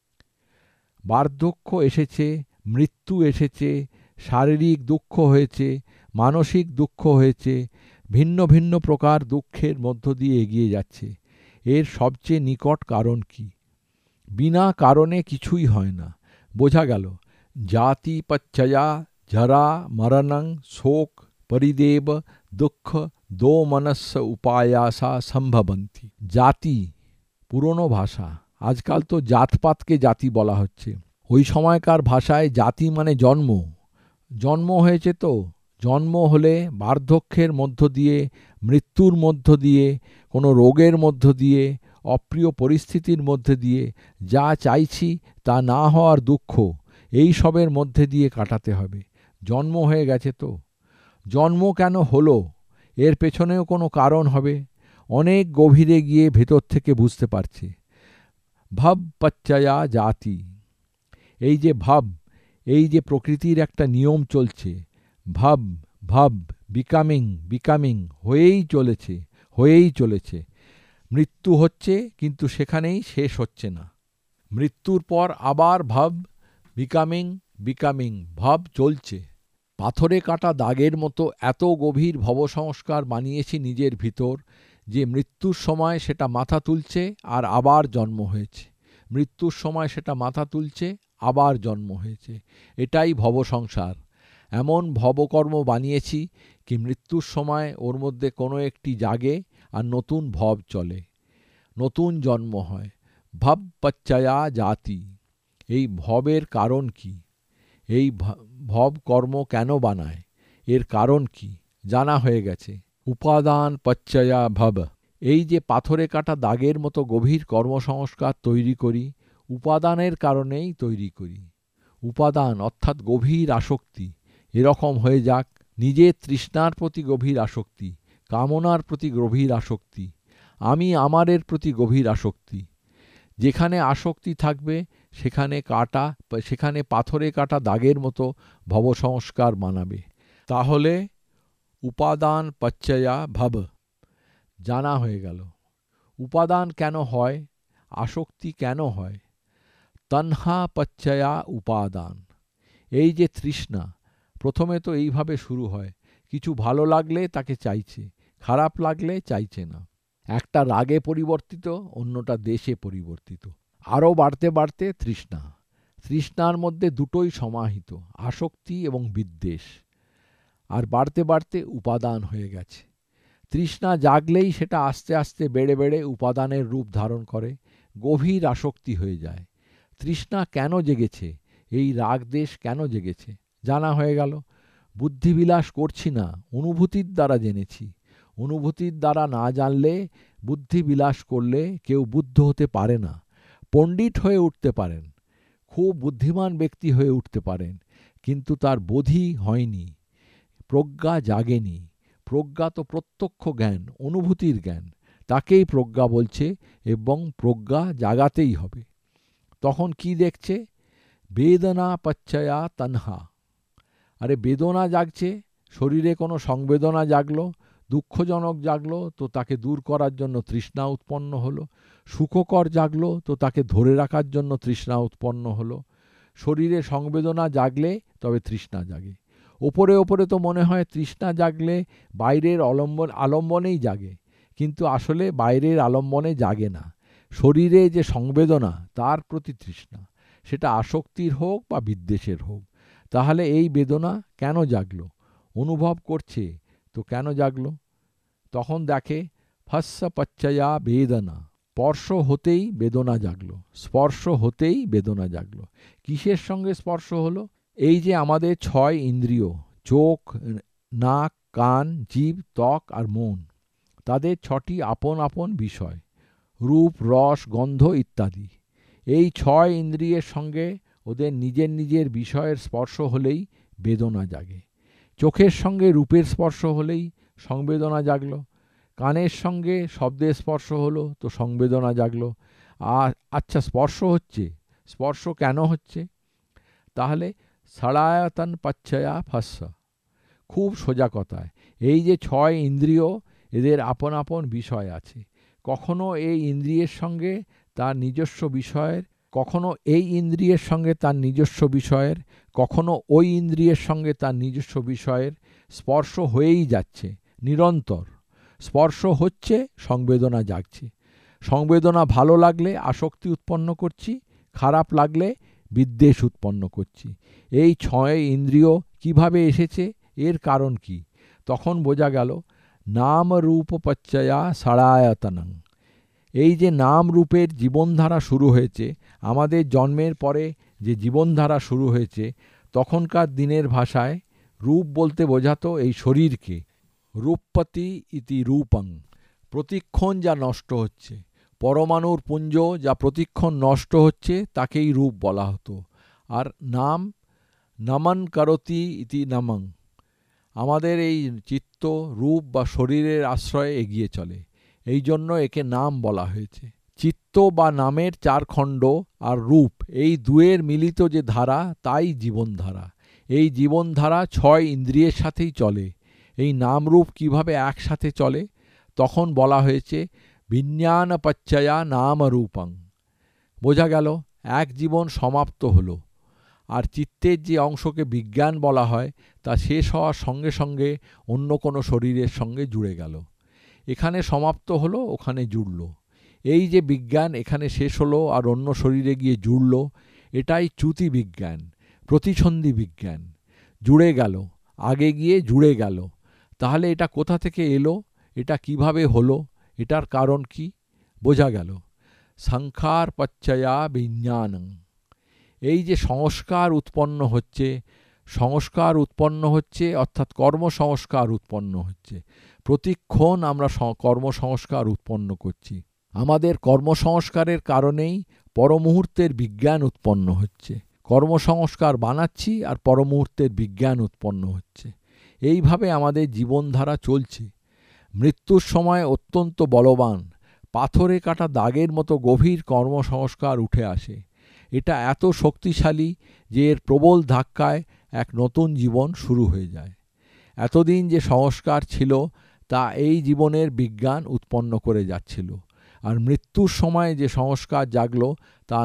বার্ধক্য এসেছে, মৃত্যু এসেছে, শারীরিক দুঃখ হয়েছে, মানসিক দুঃখ হয়েছে, ভিন্ন ভিন্ন প্রকার দুঃখের মধ্য দিয়ে এগিয়ে যাচ্ছে। এর সবচেয়ে নিকট কারণ কি? বিনা কারণে কিছুই হয় না। বোঝা গেল, জাতি পচ্চয়া জরা মরণং শোক পরিদেব দুঃখ দোমনস্য উপায়াসা সম্ভবন্তি। জাতি পুরনো ভাষা, আজকাল তো জাতপাতকে জাতি বলা হচ্ছে। ওই সময়কার ভাষায় জাতি মানে জন্ম। জন্ম হয়েছে তো, জন্ম হলে বার্ধক্যের মধ্য দিয়ে, মৃত্যুর মধ্য দিয়ে, কোনো রোগের মধ্য দিয়ে, অপ্রিয় পরিস্থিতির মধ্যে দিয়ে, যা চাইছি তা না হওয়ার দুঃখ, এই সবের মধ্যে দিয়ে কাটাতে হবে। জন্ম হয়ে গেছে তো। জন্ম কেন হলো, এর পেছনেও কোনো কারণ হবে, অনেক গভীরে গিয়ে ভেতর থেকে বুঝতে পারছে। ভাব পচ্চয়া জাতি, এই যে ভাব, এই যে প্রকৃতির একটা নিয়ম চলছে, ভাব ভাব, বিকামিং বিকামিং, হয়েই চলেছে, হয়েই চলেছে। মৃত্যু হচ্ছে, কিন্তু সেখানেই শেষ হচ্ছে না। মৃত্যুর পর আবার ভাব, বিকামিং বিকামিং, ভাব চলছে। পাথরে কাটা দাগের মতো এত গভীর ভবসংস্কার বানিয়েছি নিজের ভিতর যে মৃত্যুর সময় সেটা মাথা তুলছে আর আবার জন্ম হয়েছে, মৃত্যুর সময় সেটা মাথা তুলছে, আবার জন্ম হয়েছে। এটাই ভবসংসার। এমন ভবকর্ম বানিয়েছি কি মৃত্যুর সময় ওর মধ্যে কোনো একটি জাগে আর নতুন ভব চলে, নতুন জন্ম হয়। ভাব পচ্চয়া জাতি। এই ভবের কারণ কি? এই ভব কর্ম কেন বানায়, এর কারণ কি জানা হয়ে গেছে। উপাদান পচ্চয়া ভব। এই যে পাথরে কাটা দাগের মতো গভীর কর্মসংস্কার তৈরি করি, উপাদানের কারণেই তৈরি করি। উপাদান অর্থাৎ গভীর আসক্তি। এরকম হয়ে যাক, নিজের তৃষ্ণার প্রতি গভীর আসক্তি, কামনার প্রতি গভীর আসক্তি, আমি আমারের প্রতি গভীর আসক্তি। যেখানে আসক্তি থাকবে সেখানে পাথরে কাটা দাগের মতো ভবসংস্কার বানাবে। তাহলে উপাদান পচ্চয়া ভব জানা হয়ে গেল। উপাদান কেন হয়, আসক্তি কেন হয়? তন্হা পচ্চয়া উপাদান। এই যে তৃষ্ণা, প্রথমে তো এইভাবে শুরু হয়, কিছু ভালো লাগলে তাকে চাইছে, খারাপ লাগলে চাইছে না। একটা রাগে পরিবর্তিত, অন্যটা দেশে পরিবর্তিত। আরও বাড়তে বাড়তে তৃষ্ণা, তৃষ্ণার মধ্যে দুটোই সমাহিত, আসক্তি এবং বিদ্বেষ। আর বাড়তে বাড়তে উপাদান হয়ে গেছে। তৃষ্ণা জাগলেই সেটা আস্তে আস্তে বেড়ে বেড়ে উপাদানের রূপ ধারণ করে, গভীর আসক্তি হয়ে যায়। তৃষ্ণা কেন জেগেছে, এই রাগ দেশ কেন জেগেছে জানা হয়ে গেল। বুদ্ধিবিলাস করছি না, অনুভূতির দ্বারা জেনেছি। অনুভূতির দ্বারা না জানলে, বুদ্ধিবিলাস করলে কেউ বুদ্ধ হতে পারে না। পণ্ডিত হয়ে উঠতে পারেন, খুব বুদ্ধিমান ব্যক্তি হয়ে উঠতে পারেন, কিন্তু তার বোধি হয়নি, প্রজ্ঞা জাগেনি। প্রজ্ঞা তো প্রত্যক্ষ জ্ঞান, অনুভূতির জ্ঞান, তাকেই প্রজ্ঞা বলছে, এবং প্রজ্ঞা জাগাতেই হবে। তখন কি দেখছে? বেদনা পচ্ছয়া তন্হা। আরে বেদনা জাগছে, শরীরে কোনো সংবেদনা জাগলো, দুঃখজনক জাগলো, তো তাকে দূর করার জন্য তৃষ্ণা উৎপন্ন হলো। সুখকর জাগলো, তো তাকে ধরে রাখার জন্য তৃষ্ণা উৎপন্ন হলো। শরীরে সংবেদনা জাগলে তবে তৃষ্ণা জাগে। ওপরে ওপরে তো মনে হয় তৃষ্ণা জাগলে বাইরের আলম্বনেই জাগে, কিন্তু আসলে বাইরের আলম্বনে জাগে না। শরীরে যে সংবেদনা, তার প্রতি তৃষ্ণা, সেটা আসক্তির হোক বা বিদ্বেষের হোক। তাহলে এই বেদনা কেন জাগলো? অনুভব করছে, তো কেন জাগলো? তখন দেখে ফস্স পচ্ছয়া বেদনা, স্পর্শ হতেই বেদনা জাগলো, স্পর্শ হতেই বেদনা জাগলো। কিসের সঙ্গে স্পর্শ হলো? এই যে আমাদের 6 ইন্দ্রিয়, চোখ, নাক, কান, জিভ, ত্বক আর মন, তাদের 6টি আপন আপন বিষয়, রূপ, রস, গন্ধ ইত্যাদি। এই 6 ইন্দ্রিয়ের সঙ্গে ওদের নিজের নিজের বিষয়ের স্পর্শ হলেই বেদনা জাগে। চোখের সঙ্গে রূপের স্পর্শ হলেই সংবেদনা জাগলো, কানের সঙ্গে শব্দের স্পর্শ হলো তো সংবেদনা জাগলো। আর আচ্ছা, স্পর্শ হচ্ছে, স্পর্শ কেন হচ্ছে? তাহলে ষড়ায়তন পচ্ছয়া ফস্স। খুব সোজা কথায়, এই যে 6 ইন্দ্রিয়, এদের আপন আপন বিষয় আছে। কখনো এই ইন্দ্রিয়ের সঙ্গে তার নিজস্ব বিষয়ের, কখনো এই ইন্দ্রিয়ের সঙ্গে তার নিজস্ব বিষয়ের, কখনো ওই ইন্দ্রিয়ের সঙ্গে তার নিজস্ব বিষয়ের স্পর্শ হয়েই যাচ্ছে নিরন্তর। স্পর্শ হচ্ছে, সংবেদনা জাগছে। সংবেদনা ভালো লাগলে আসক্তি উৎপন্ন করছি, খারাপ লাগলে বিদ্বেষ উৎপন্ন করছি। এই 6 ইন্দ্রিয় কিভাবে এসেছে, এর কারণ কি? তখন বোঝা গেল নাম রূপ পচ্ছয়া ষড়ায়তনং। এই যে নাম রূপের জীবনধারা শুরু হয়েছে, আমাদের জন্মের পরে যে জীবনধারা শুরু হয়েছে, তখনকার দিনের ভাষায় রূপ বলতে বোঝাতো এই শরীরকে। রূপপতি ইতি রূপং, প্রতিক্ষণ যা নষ্ট হচ্ছে, পরমাণুর পুঞ্জ যা প্রতিক্ষণ নষ্ট হচ্ছে, তাকেই রূপ বলা হতো। আর নাম, নমন করতি ইতি নমং, আমাদের এই চিত্ত রূপ বা শরীরের আশ্রয়ে এগিয়ে চলে, এই জন্য একে নাম বলা হয়েছে। চিত্ত বা নামের 4 খণ্ড আর রূপ, এই দুয়ের মিলিত যে ধারা, তাই জীবনধারা। এই জীবনধারা 6 ইন্দ্রিয়ের সাথেই চলে। এই নাম রূপ কিভাবে একসাথে চলে? তখন বলা হয়েছে বিজ্ঞান পচ্ছয়া নাম রূপং। বোঝা গেল এক জীবন সমাপ্ত হলো, আর চিত্তের যে অংশকে বিজ্ঞান বলা হয়, তা শেষ হওয়ার সঙ্গে সঙ্গে অন্য কোনো শরীরের সঙ্গে জুড়ে গেল। এখানে সমাপ্ত হলো, ওখানে জুড়ল। এই যে বিজ্ঞান এখানে শেষ হলো আর অন্য শরীরে গিয়ে জুড়ল, এটাই চ্যুতি বিজ্ঞান, প্রতিচ্ছন্দি বিজ্ঞান। জুড়ে গেল, আগে গিয়ে জুড়ে গেল। তাহলে এটা কোথা থেকে এলো, এটা কিভাবে হলো, এটার কারণ কি? বোঝা গেল সংখার পচ্ছয়া বিজ্ঞানং। এই যে সংস্কার উৎপন্ন হচ্ছে, সংস্কার উৎপন্ন হচ্ছে অর্থাৎ কর্মসংস্কার উৎপন্ন হচ্ছে। প্রতিক্ষণ আমরা কর্মসংস্কার উৎপন্ন করছি। আমাদের কর্মসংস্কারের কারণেই পরমুহূর্তের বিজ্ঞান উৎপন্ন হচ্ছে। কর্মসংস্কার বানাচ্ছি আর পরমুহূর্তের বিজ্ঞান উৎপন্ন হচ্ছে। এইভাবে আমাদের জীবনধারা চলছে। মৃত্যুর সময় অত্যন্ত বলবান, পাথরে কাটা দাগের মতো গভীর কর্মসংস্কার উঠে আসে। এটা এত শক্তিশালী যে এর প্রবল ধাক্কায় এক নতুন জীবন শুরু হয়ে যায়। এতদিন যে সংস্কার ছিল, তা এই জীবনের বিজ্ঞান উৎপন্ন করে যাচ্ছিল। আর মৃত্যুর সময় যে সংস্কার জাগলো, তা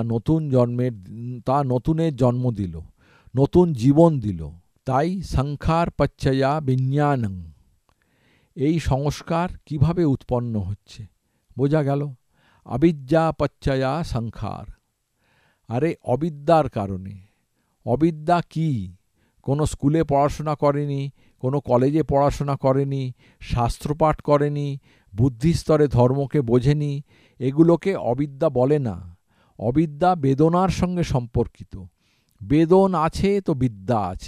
নতুনের জন্ম দিল, নতুন জীবন দিল। তাই সংখার পচ্ছয়া বিজ্ঞানং। এই সংস্কার কিভাবে উৎপন্ন হচ্ছে? বোঝা গেল অবিদ্যা পচ্ছয়া সংখার। আরে অবিদ্যার কারণে। অবিদ্যা কি? কোনো স্কুলে পড়াশোনা করেনি, কোনো কলেজে পড়াশোনা করেনি, শাস্ত্রপাঠ করেনি, বুদ্ধিস্তরে ধর্মকে বোঝেনি, এগুলোকে অবিদ্যা বলে না। অবিদ্যা বেদনার সঙ্গে সম্পর্কিত। বেদন আছে তো বিদ্যা আছে।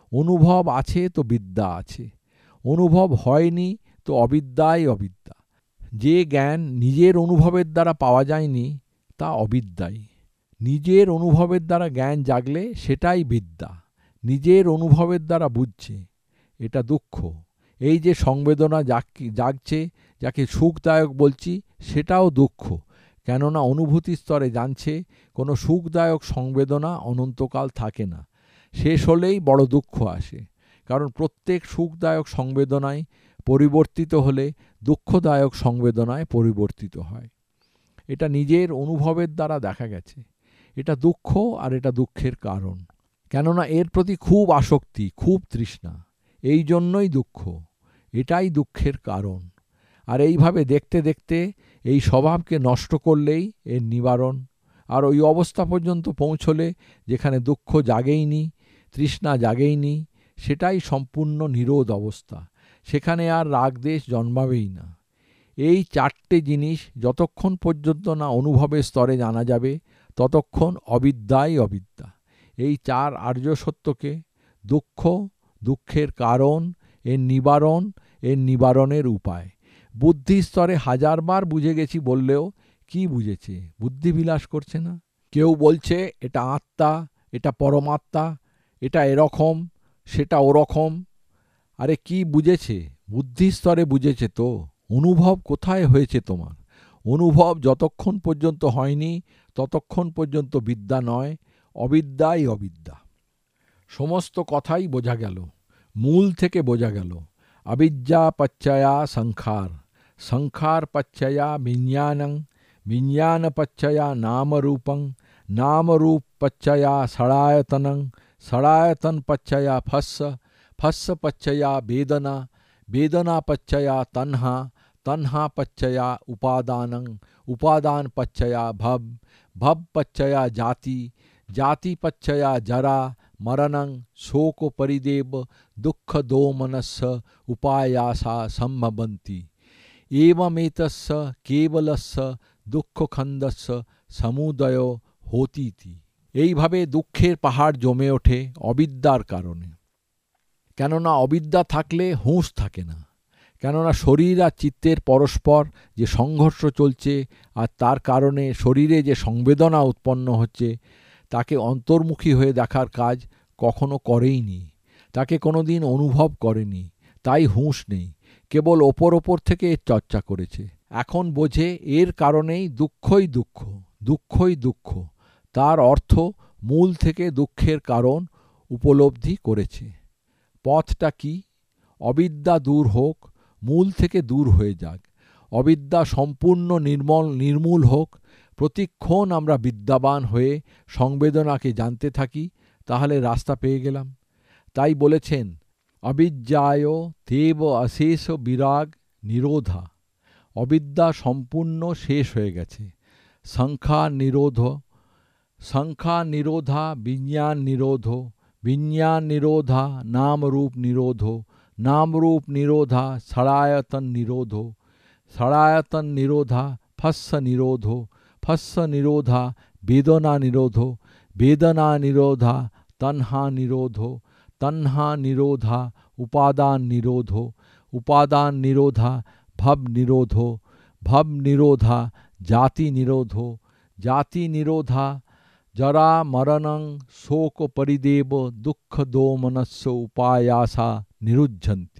অনুভব আছে তো বিদ্যা আছে, অনুভব হয়নি তো অবিদ্যাই অবিদ্যা। যে জ্ঞান নিজের অনুভবের দ্বারা পাওয়া যায়নি তা অবিদ্যাই। নিজের অনুভবের দ্বারা জ্ঞান জাগলে সেটাই বিদ্যা। নিজের অনুভবের দ্বারা বুঝছে, এটা দুঃখ। এই যে সংবেদনা জাগছে, যাকে সুখদায়ক বলছি, সেটাও দুঃখ। কেননা অনুভূতি স্তরে জানছে কোনো সুখদায়ক সংবেদনা অনন্তকাল থাকে না, শেষ হলেই বড় দুঃখ আসে। কারণ প্রত্যেক সুখদায়ক সংবেদনায় পরিবর্তিত হলে দুঃখদায়ক সংবেদনায় পরিবর্তিত হয়। এটা নিজের অনুভবের দ্বারা দেখা গেছে। এটা দুঃখ, আর এটা দুঃখের কারণ। কেননা এর প্রতি খুব আসক্তি, খুব তৃষ্ণা, এই জন্যই দুঃখ। এটাই দুঃখের কারণ। আর এইভাবে দেখতে দেখতে এই স্বভাবকে নষ্ট করলেই এর নিবারণ। আর ওই অবস্থা পর্যন্ত পৌঁছলে যেখানে দুঃখ জাগেইনি, তৃষ্ণা জাগেইনি, সেটাই সম্পূর্ণ নিরোধ অবস্থা। সেখানে আর রাগদ্বেষ জন্মাবেই না। এই চারটে জিনিস যতক্ষণ পর্যন্ত না অনুভবের স্তরে জানা যাবে, ততক্ষণ অবিদ্যাই অবিদ্যা। এই চার আর্য সত্যকে, দুঃখ, দুঃখের কারণ, এর নিবারণ, এর নিবারণের উপায়, বুদ্ধি স্তরে হাজারবার বুঝে গেছি বললেও কি বুঝেছে? বুদ্ধি বিলাস করছে না। কেউ বলছে এটা আত্মা, এটা পরমাত্মা, এটা এরকম, সেটা ওরকম। আরে কি বুঝেছে? বুদ্ধি স্তরে বুঝেছে তো। অনুভব কোথায় হয়েছে তোমার? অনুভব যতক্ষণ পর্যন্ত হয়নি ততক্ষণ পর্যন্ত বিদ্যা নয়, অবিদ্যাই অবিদ্যা। সমস্ত কথাই বোঝা গেল, মূল থেকে বোঝা গেল। अविद्या पच्चया संखार, संखार पच्चया विज्ञानं, विज्ञान पच्चया नाम रूपं, नाम रूप पच्चया षडायतनं, षडायतन पच्चया फस्स, फस्स पच्चया वेदना, वेदना पच्चया तन्हा, तन्हा पच्चया उपादानं, उपादान पच्चया भव, भव पच्चया जाति, जाति पच्चया जरा मरणं, शोक परिदेव दुःख दोमनस्स उपायासा सम्भवन्ति। एवमेतस्य केवलस्य दुःखखण्डस्य সমুদয় হতিতি। এইভাবে দুঃখের পাহাড় জমে ওঠে অবিদ্যার কারণে। কেননা অবিদ্যা থাকলে হুঁশ থাকে না। কেননা শরীর আর চিত্তের পরস্পর যে সংঘর্ষ চলছে, আর তার কারণে শরীরে যে সংবেদনা উৎপন্ন হচ্ছে, তাকে অন্তর্মুখী হয়ে দেখার কাজ কখনো করেইনি, তাকে কোনোদিন অনুভব করেনি, তাই হুঁশ নেই। কেবল ওপর ওপর থেকে এর চর্চা করেছে। এখন বোঝে এর কারণেই দুঃখই দুঃখ, দুঃখই দুঃখ। তার অর্থ মূল থেকে দুঃখের কারণ উপলব্ধি করেছে। পথটা কি? অবিদ্যা দূর হোক, মূল থেকে দূর হয়ে যাক। অবিদ্যা সম্পূর্ণ নির্মূল হোক। প্রতিক্ষণ আমরা বিদ্যাবান হয়ে সংবেদনাকে জানতে থাকি, তাহলে রাস্তা পেয়ে গেলাম। তাই বলেছেন অবিদ্যায় তেব অশেষ বিরাগ নিরোধা। অবিদ্যা সম্পূর্ণ শেষ হয়ে গেছে। সংখ্যা নিরোধ, সংখ্যা নিরোধা বিজ্ঞান নিরোধ, বিজ্ঞান নিরোধা নাম রূপ নিরোধ, नाम रूप निरोधा षडायतन निरोधो, षडायतन निरोधा फस्स निरोधो, फस्स निरोधा वेदना निरोधो, वेदना निरोधा तन्हा निरोधो, तन्हा निरोधा उपादान निरोधो, उपादान निरोधा भव निरोधो, भव निरोधा जाति निरोधो, जाति निरोधा जरा मरणं शोक परिदेव दुःख दोमनस्य उपायासा निरुज्झन्ति।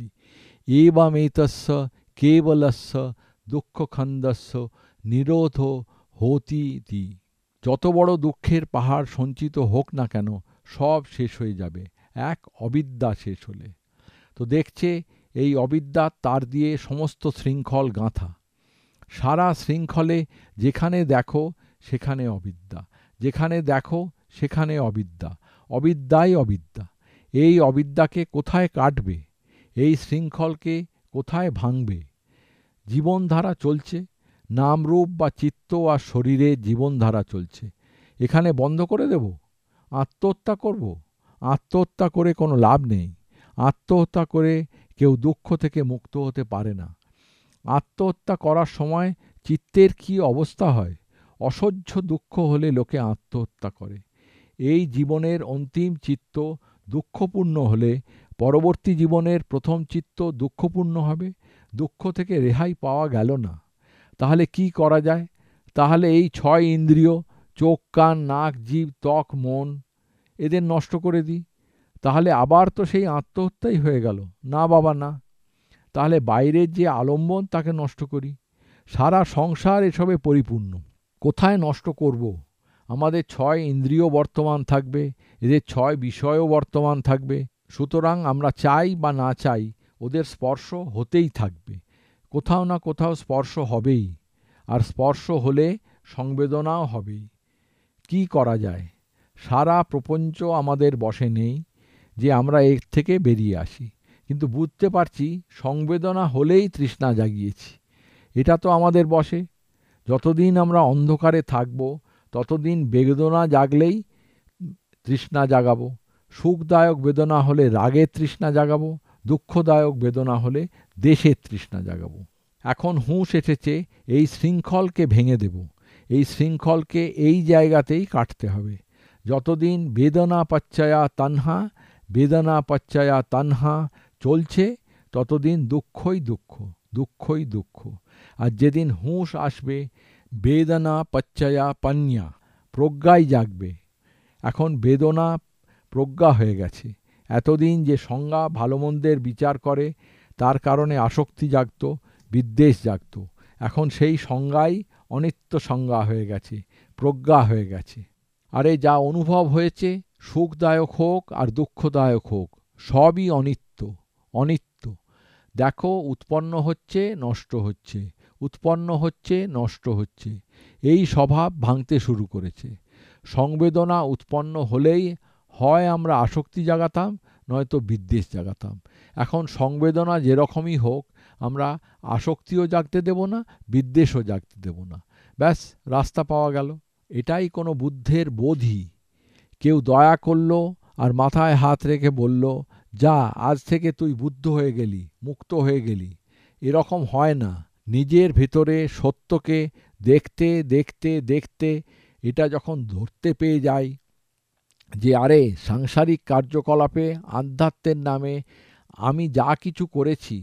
एवमेतस्य केवलस्य दुःखखण्डस्य निरोधो होतीति। যত বড় দুঃখের পাহাড় সঞ্চিত হোক না কেন, সব শেষ হয়ে যাবে এক অবিদ্যা শেষ হলে। তো দেখছে এই অবিদ্যা তার দিয়ে সমস্ত শৃঙ্খল গাঁথা। সারা শৃঙ্খলে যেখানে দেখো সেখানে অবিদ্যা, যেখানে দেখো সেখানে অবিদ্যা, অবিদ্যাই অবিদ্যা। এই অবিদ্যাকে কোথায় কাটবে? এই শৃঙ্খলকে কোথায় ভাঙবে? জীবনধারা চলছে, নামরূপ বা চিত্ত আর শরীরে জীবনধারা চলছে। এখানে বন্ধ করে দেব? আত্মহত্যা করব? আত্মহত্যা করে কোনো লাভ নেই। আত্মহত্যা করে কেউ দুঃখ থেকে মুক্ত হতে পারে না। আত্মহত্যা করার সময় চিত্তের কি অবস্থা হয়? অসহ্য দুঃখ হলে লোকে আত্মহত্যা করে। এই জীবনের অন্তিম চিত্ত দুঃখপূর্ণ হলে পরবর্তী জীবনের প্রথম চিত্ত দুঃখপূর্ণ হবে। দুঃখ থেকে রেহাই পাওয়া গেল না। তাহলে কি করা যায়? তাহলে এই 6 ইন্দ্রিয়, চোখ, কান, নাক, জিভ, ত্বক, মন, এদের নষ্ট করে দিই। তাহলে আবার তো সেই আত্মহত্যাই হয়ে গেল। না বাবা না। তাহলে বাইরের যে আলম্বন তাকে নষ্ট করি। সারা সংসার এসবে পরিপূর্ণ। কোথায় নষ্ট করব? আমাদের 6 ইন্দ্রিয় বর্তমান থাকবে, এদের 6 বিষয়ও বর্তমান থাকবে। সুতরাং আমরা চাই বা না চাই ওদের স্পর্শ হতেই থাকবে। কোথাও না কোথাও স্পর্শ হবেই। আর স্পর্শ হলে সংবেদনাও হবেই। কি করা যায়? সারা প্রপঞ্চ আমাদের বশে নেই যে আমরা এর থেকে বেরিয়ে আসি। কিন্তু বুঝতে পারছি সংবেদনা হলেই তৃষ্ণা জাগিয়েছি। এটা তো আমাদের বশে। যতদিন আমরা অন্ধকারে থাকব ততদিন বেদনা জাগলেই তৃষ্ণা জাগাবো। সুখদায়ক বেদনা হলে রাগের তৃষ্ণা জাগাবো, দুঃখদায়ক বেদনা হলে দেশের তৃষ্ণা জাগাবো। এখন হুঁশ এসেছে এই শৃঙ্খলকে ভেঙে দেব। এই শৃঙ্খলকে এই জায়গাতেই কাটতে হবে। যতদিন বেদনা পচ্চয়া তানহা, বেদনা পচ্চয়া তানহা চলছে ততদিন দুঃখই দুঃখ, দুঃখই দুঃখ। আর যেদিন হুঁশ আসবে বেদনা পচ্চয়া পান্যা, প্রজ্ঞাই জাগবে। এখন বেদনা প্রজ্ঞা হয়ে গেছে। এতদিন যে সংজ্ঞা ভালো মন্দের বিচার করে তার কারণে আসক্তি জাগত, বিদ্বেষ জাগত। এখন সেই সংজ্ঞাই অনিত্য সংজ্ঞা হয়ে গেছে, প্রজ্ঞা হয়ে গেছে। আরে যা অনুভব হয়েছে সুখদায়ক হোক আর দুঃখদায়ক হোক সবই অনিত্য, অনিত্য। দেখো উৎপন্ন হচ্ছে, নষ্ট হচ্ছে, উৎপন্ন হচ্ছে, নষ্ট হচ্ছে। এই স্বভাব ভাঙতে শুরু করেছে। সংবেদনা উৎপন্ন হলেই হয় আমরা আসক্তি জাগাতাম, নয়তো বিদ্বেষ জাগাতাম। এখন সংবেদনা যেরকমই হোক আমরা আসক্তিও জাগতে দেব না, বিদ্বেষও জাগতে দেব না। ব্যাস, রাস্তা পাওয়া গেল। এটাই কোনো বুদ্ধের বোধি। কেউ দয়া করল আর মাথায় হাত রেখে বলল, যা আজ থেকে তুই বুদ্ধ হয়ে গেলি, মুক্ত হয়ে গেলি। এরকম হয় না। নিজের ভেতরে সত্যকে দেখতে দেখতে দেখতে এটা যখন ধরতে পেয়ে যায় যে আরে সাংসারিক কার্যকলাপে আধ্যাত্মের নামে আমি যা কিছু করেছি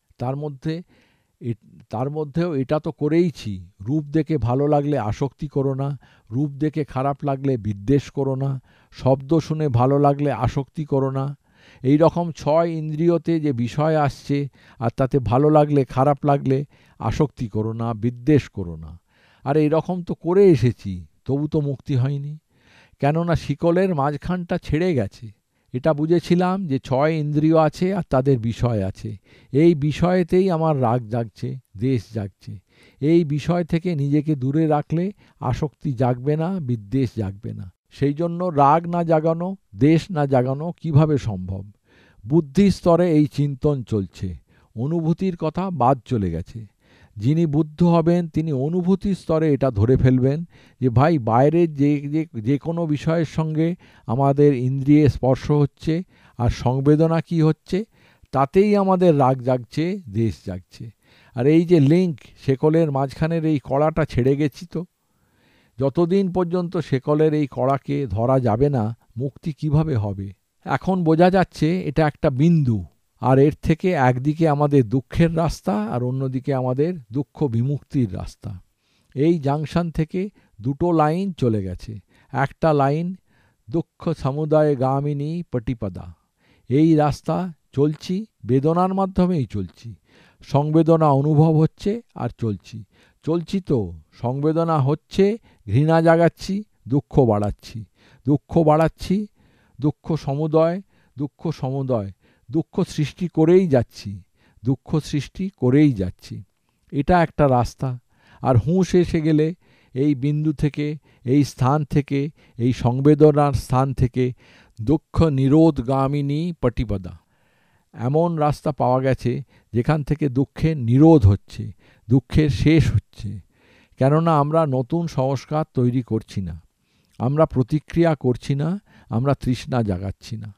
তার মধ্যেও এটা তো করেইছি। রূপ দেখে ভালো লাগলে আসক্তি করো না, রূপ দেখে খারাপ লাগলে বিদ্বেষ করো না, শব্দ শুনে ভালো লাগলে আসক্তি করো না। এই রকম 6 ইন্দ্রিয়তে যে বিষয় আসছে আর তাতে ভালো লাগলে খারাপ লাগলে আসক্তি করো না, বিদ্বেষ করো না। আর এই রকম তো করে এসেছি, তবু তো মুক্তি হয়নি। কেননা শিকলের মাঝখানটা ছেড়ে গেছে। এটা বুঝেছিলাম যে 6 ইন্দ্রিয় আছে আর তাদের বিষয় আছে। এই বিষয়েতেই আমার রাগ জাগছে, দ্বেষ জাগছে। এই বিষয় থেকে নিজেকে দূরে রাখলে আসক্তি জাগবে না, বিদ্বেষ জাগবে না। সেই জন্য রাগ না জাগানো, দ্বেষ না জাগানো কিভাবে সম্ভব? বুদ্ধির স্তরে এই চিন্তন চলছে, অনুভূতির কথা বাদ চলে গেছে। যিনি বুদ্ধ হবেন তিনি অনুভূতির স্তরে এটা ধরে ফেলবেন যে ভাই বাইরের যে কোনো বিষয়ের সঙ্গে আমাদের ইন্দ্রিয়ে স্পর্শ হচ্ছে আর সংবেদনা কি হচ্ছে তাতেই আমাদের রাগ জাগছে, দ্বেষ জাগছে। আর এই যে লিঙ্ক, শেকলের মাঝখানের এই কড়াটা ছেড়ে গেছি তো। যতদিন পর্যন্ত শেকলের এই কড়াকে ধরা যাবে না মুক্তি কিভাবে হবে? এখন বোঝা যাচ্ছে এটা একটা বিন্দু, আর এর থেকে একদিকে আমাদের দুঃখের রাস্তা আর অন্যদিকে আমাদের দুঃখ বিমুক্তির রাস্তা। এই জাংশন থেকে দুটো লাইন চলে গেছে। একটা লাইন দুঃখ সমুদয় গামিনী পটিপদা। এই রাস্তা চলছি, বেদনার মাধ্যমেই চলছি। সংবেদনা অনুভব হচ্ছে আর চলছি। চলছি তো সংবেদনা হচ্ছে, ঘৃণা জাগাচ্ছি, দুঃখ বাড়াচ্ছি, দুঃখ বাড়াচ্ছি, দুঃখ সমুদয়, দুঃখ সমুদয়, দুঃখ সৃষ্টি করেই যাচ্ছি, দুঃখ সৃষ্টি করেই যাচ্ছি। এটা একটা রাস্তা। আর হুঁশ এসে গেলে এই বিন্দু থেকে, এই স্থান থেকে, এই সংবেদনার স্থান থেকে দুঃখ নিরোধগামিনী পটিপদা এমন রাস্তা পাওয়া গেছে যেখান থেকে দুঃখের নিরোধ হচ্ছে, দুঃখের শেষ হচ্ছে। কেননা আমরা নতুন সংস্কার তৈরি করছি না, আমরা প্রতিক্রিয়া করছি না, আমরা তৃষ্ণা জাগাচ্ছি না।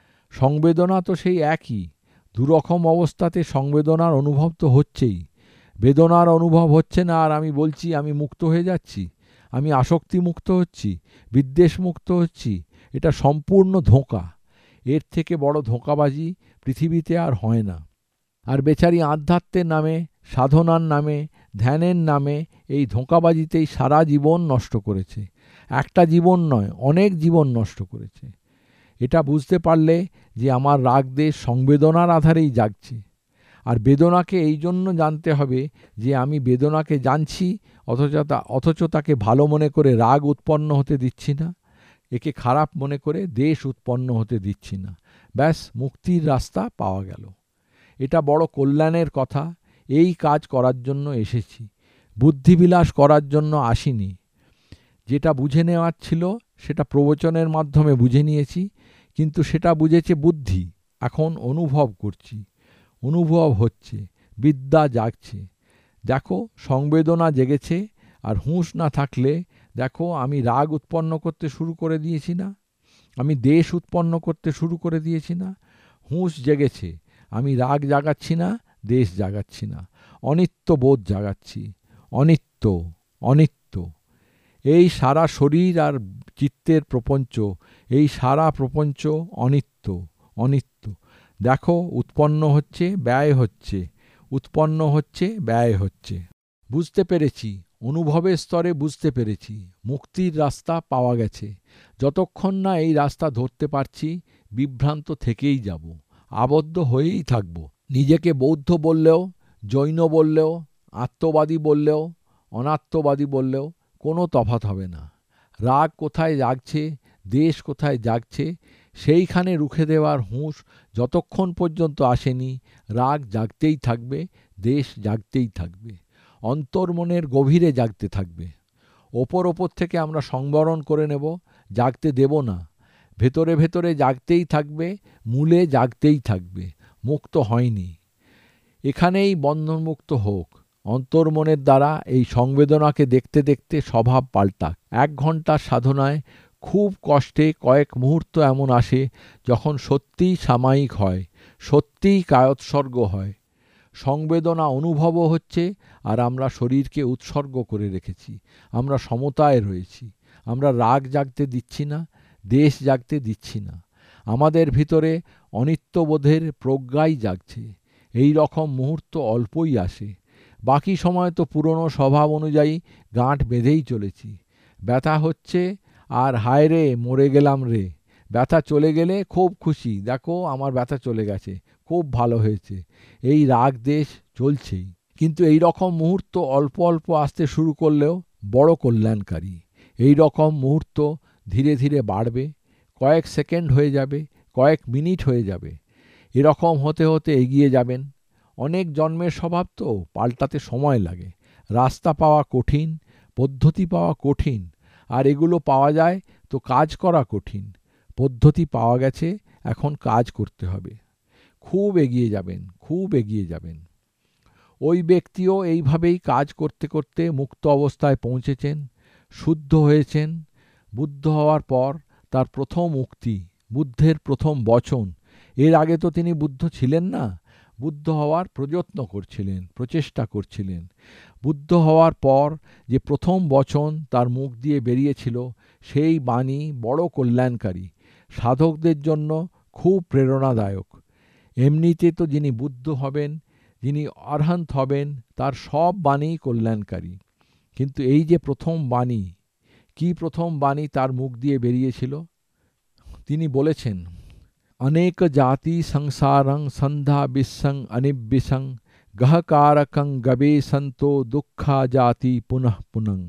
সংবেদনা তো সেই একই। দুরকম অবস্থাতে সংবেদনার অনুভব তো হচ্ছেই। বেদনার অনুভব হচ্ছে না আর আমি বলছি আমি মুক্ত হয়ে যাচ্ছি, আমি আসক্তি মুক্ত হচ্ছি, বিদ্বেষ মুক্ত হচ্ছি। এটা সম্পূর্ণ ধোঁকা। এর থেকে বড় ধোঁকাবাজি পৃথিবীতে আর হয় না। আর বেচারি আধ্যাত্মের নামে, সাধনার নামে, ধ্যানের নামে এই ধোঁকাবাজিতেই সারা জীবন নষ্ট করেছে। একটা জীবন নয়, অনেক জীবন নষ্ট করেছে। এটা বুঝতে পারলে যে আমার রাগ দেশ সংবেদনার আধারেই জাগছে। আর বেদনাকে এই জন্য জানতে হবে যে আমি বেদনাকে জানছি, অথচ তাকে ভালো মনে করে রাগ উৎপন্ন হতে দিচ্ছি না, একে খারাপ মনে করে দেশ উৎপন্ন হতে দিচ্ছি না। ব্যাস, মুক্তির রাস্তা পাওয়া গেল। এটা বড় কল্যাণের কথা। এই কাজ করার জন্য এসেছি, বুদ্ধিবিলাস করার জন্য আসিনি। যেটা বুঝে নেওয়ার ছিল সেটা প্রবচনের মাধ্যমে বুঝে নিয়েছি, কিন্তু সেটা বুঝেছে বুদ্ধি। এখন অনুভব করছি, অনুভব হচ্ছে, বিদ্যা জাগছে। দেখো, সংবেদনা জেগেছে। আর হুঁশ না থাকলে দেখো, আমি রাগ উৎপন্ন করতে শুরু করে দিয়েছি না, আমি দেশ উৎপন্ন করতে শুরু করে দিয়েছি না। হুঁশ জেগেছে, আমি রাগ জাগাচ্ছি না, দেশ জাগাচ্ছি না, অনিত্য বোধ জাগাচ্ছি। অনিত্য, অনিত্য। এই সারা শরীর আর চিত্তের প্রপঞ্চ, এই সারা প্রপঞ্চ অনিত্য, অনিত্য। দেখো, উৎপন্ন হচ্ছে, ব্যয় হচ্ছে, উৎপন্ন হচ্ছে, ব্যয় হচ্ছে। বুঝতে পেরেছি, অনুভবের স্তরে বুঝতে পেরেছি, মুক্তির রাস্তা পাওয়া গেছে। যতক্ষণ না এই রাস্তা ধরতে পারছি, বিভ্রান্ত থেকেই যাব, আবদ্ধ হয়েই থাকব। নিজেকে বৌদ্ধ বললেও, জৈন বললেও, আত্মবাদী বললেও, অনাত্মবাদী বললেও কোনো তফাৎ হবে না। রাগ কোথায় জাগছে, দেশ কোথায় জাগছে, সেইখানে রুখে দেওয়ার হুঁশ যতক্ষণ পর্যন্ত আসেনি, রাগ জাগতেই থাকবে, দেশ জাগতেই থাকবে, অন্তর্মনের গভীরে জাগতে থাকবে। ওপর থেকে আমরা সংবরণ করে নেব, জাগতে দেব না। ভেতরে ভেতরে জাগতেই থাকবে, মূলে জাগতেই থাকবে। মুক্ত হয়নি, এখানেই বন্ধনমুক্ত হোক। অন্তর্মনের দ্বারা এই সংবেদনাকে দেখতে দেখতে স্বভাব পাল্টাক। 1 ঘন্টার সাধনায় খুব কষ্টে কয়েক মুহূর্ত এমন আসে যখন সত্যিই সাময়িক হয়, সত্যিই কায়োৎসর্গ হয়। সংবেদনা অনুভবও হচ্ছে, আর আমরা শরীরকে উৎসর্গ করে রেখেছি। আমরা সমতায় রয়েছি। আমরা রাগ জাগতে দিচ্ছি না, দেশ জাগতে দিচ্ছি না। আমাদের ভিতরে অনিত্যবোধের প্রজ্ঞাই জাগছে। এই রকম মুহূর্ত অল্পই আসে। বাকি সময় তো পুরনো স্বভাব অনুযায়ী গাঁট বেঁধেই চলেছি। ব্যথা হচ্ছে, আর হায় রে, মরে গেলাম রে। ব্যথা চলে গেলে খুব খুশি, দেখো আমার ব্যথা চলে গেছে, খুব ভালো হয়েছে। এই রাগ দেশ চলছেই। কিন্তু এই রকম মুহূর্ত অল্প অল্প আসতে শুরু করলেও বড় কল্যাণকারী। এই রকম মুহূর্ত ধীরে ধীরে বাড়বে, কয়েক সেকেন্ড হয়ে যাবে, কয়েক মিনিট হয়ে যাবে। এরকম হতে হতে এগিয়ে যাবেন। অনেক জন্মের স্বভাব তো, পাল্টাতে সময় লাগে। রাস্তা পাওয়া কঠিন, পদ্ধতি পাওয়া কঠিন। আর এগুলো পাওয়া যায় তো কাজ করা কঠিন। পদ্ধতি পাওয়া গেছে, এখন কাজ করতে হবে। খুব এগিয়ে যাবেন, খুব এগিয়ে যাবেন। ওই ব্যক্তিও এইভাবেই কাজ করতে করতে মুক্ত অবস্থায় পৌঁছেছেন, শুদ্ধ হয়েছেন। বুদ্ধ হওয়ার পর তার প্রথম উক্তি, বুদ্ধের প্রথম বচন। এর আগে তো তিনি বুদ্ধ ছিলেন না, বুদ্ধ হওয়ার প্রযত্ন করছিলেন, প্রচেষ্টা করছিলেন। বুদ্ধ হওয়ার পর যে প্রথম বচন তার মুখ দিয়ে বেরিয়েছিল, সেই বাণী বড় কল্যাণকারী, সাধকদের জন্য খুব প্রেরণাদায়ক। এমনিতে তো যিনি বুদ্ধ হবেন, যিনি অরহন্ত হবেন, তার সব বাণী কল্যাণকারী। কিন্তু এই যে প্রথম বাণী, কি প্রথম বাণী তার মুখ দিয়ে বেরিয়েছিল? তিনি বলেছেন, অনেক জাতি সংসারং সন্ধ্যা বিসং অনিবিসং গহকারকং গবেশন্তো দুঃখা জাতি পুনঃ পুনঃ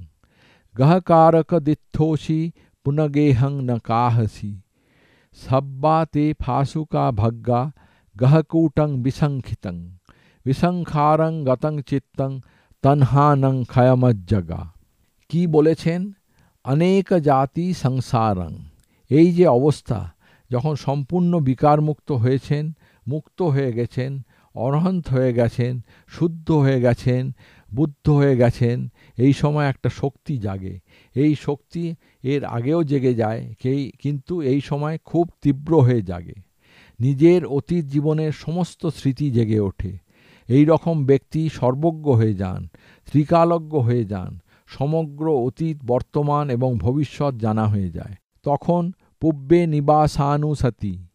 গহকারক দিত্থোষি পুনগেহং ন কাহসি সব্বা তে ফাসুকা ভগ্গা গহকূটং বিসংখিতং বিসংখারং গতং চিত্তং তন্হানং ক্ষয়মজ্জগা। কি বলেছেন? অনেক জাতি সংসারং। এই যে অবস্থা, যখন সম্পূর্ণ বিকারমুক্ত হয়েছেন, মুক্ত হয়ে গেছেন, অরহন্ত হয়ে গেছেন, শুদ্ধ হয়ে গেছেন, বুদ্ধ হয়ে গেছেন, এই সময় একটা শক্তি জাগে। এই শক্তি এর আগেও জেগে যায়, কিন্তু এই সময় খুব তীব্র হয়ে জাগে। নিজের অতীত জীবনের সমস্ত স্মৃতি জেগে ওঠে। এই রকম ব্যক্তি সর্বজ্ঞ হয়ে যান, ত্রিকালজ্ঞ হয়ে যান। সমগ্র অতীত, বর্তমান এবং ভবিষ্যৎ জানা হয়ে যায়। তখন পুব্বে নিবাসানুসতি,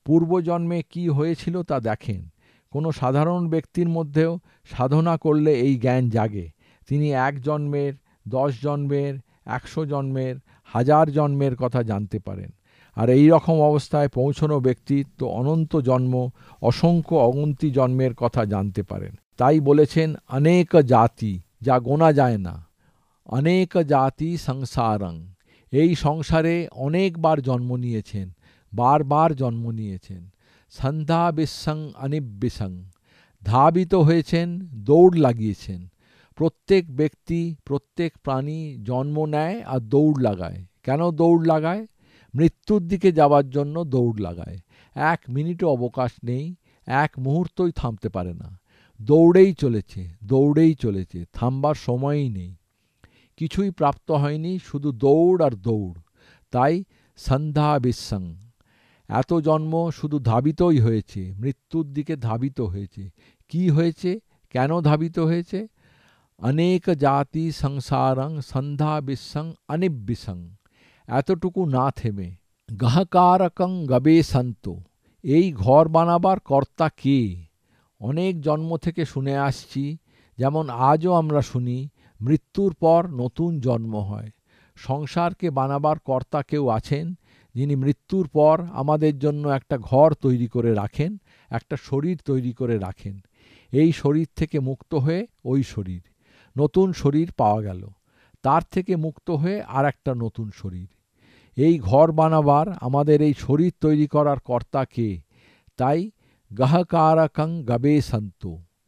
পূর্বজন্মে কি হয়েছিল তা দেখেন। কোনো সাধারণ ব্যক্তির মধ্যেও সাধনা করলে এই জ্ঞান জাগে। তিনি 1 জন্মের, 10 জন্মের, 100 জন্মের, 1000 জন্মের কথা জানতে পারেন। আর এই রকম অবস্থায় পৌঁছনো ব্যক্তি তো অনন্ত জন্ম, অসংখ্য অগুন্তি জন্মের কথা জানতে পারেন। তাই বলেছেন অনেক জাতি, যা গোনা যায় না। অনেক জাতি সংসারং, এই সংসারে অনেকবার জন্ম নিয়েছেন, বারবার জন্ম নিয়েছেন। সন্ধ্যা বিশ্বং অনিবিসং, ধাবিত হয়েছেন, দৌড় লাগিয়েছেন। প্রত্যেক ব্যক্তি, প্রত্যেক প্রাণী জন্ম নেয় আর দৌড় লাগায়। কেন দৌড় লাগায়? মৃত্যুর দিকে যাওয়ার জন্য দৌড় লাগায়। 1 মিনিটও অবকাশ নেই, 1 মুহূর্তই থামতে পারে না। দৌড়েই চলেছে, দৌড়েই চলেছে, থামবার সময়ই নেই। কিছুই প্রাপ্ত হয়নি, শুধু দৌড় আর দৌড়। তাই সন্ধ্যা বিশ্বং, এত জন্ম শুধু ধাবিতই হয়েছে, মৃত্যুর দিকে ধাবিত হয়েছে। কি হয়েছে? কেন ধাবিত হয়েছে? অনেক জাতি সংসারং সন্ধ্যা বিশ্বং অনিবিসং, এতটুকু না থেমে। গাহকারকং গবে সন্ত, এই ঘর বানাবার কর্তা কে? অনেক জন্ম থেকে শুনে আসছি, যেমন আজও আমরা শুনি, মৃত্যুর পর নতুন জন্ম হয়। সংসারকে বানাবার কর্তা কেউ আছেন, যিনি মৃত্যুর পর আমাদের জন্য একটা ঘর তৈরি করে রাখেন, একটা শরীর তৈরি করে রাখেন। এই শরীর থেকে মুক্ত হয়ে ওই শরীর, নতুন শরীর পাওয়া গেল। তার থেকে মুক্ত হয়ে আর একটা নতুন শরীর। এই ঘর বানাবার, আমাদের এই শরীর তৈরি করার কর্তা কে? তাই গাহকারকং গবে সন্ত,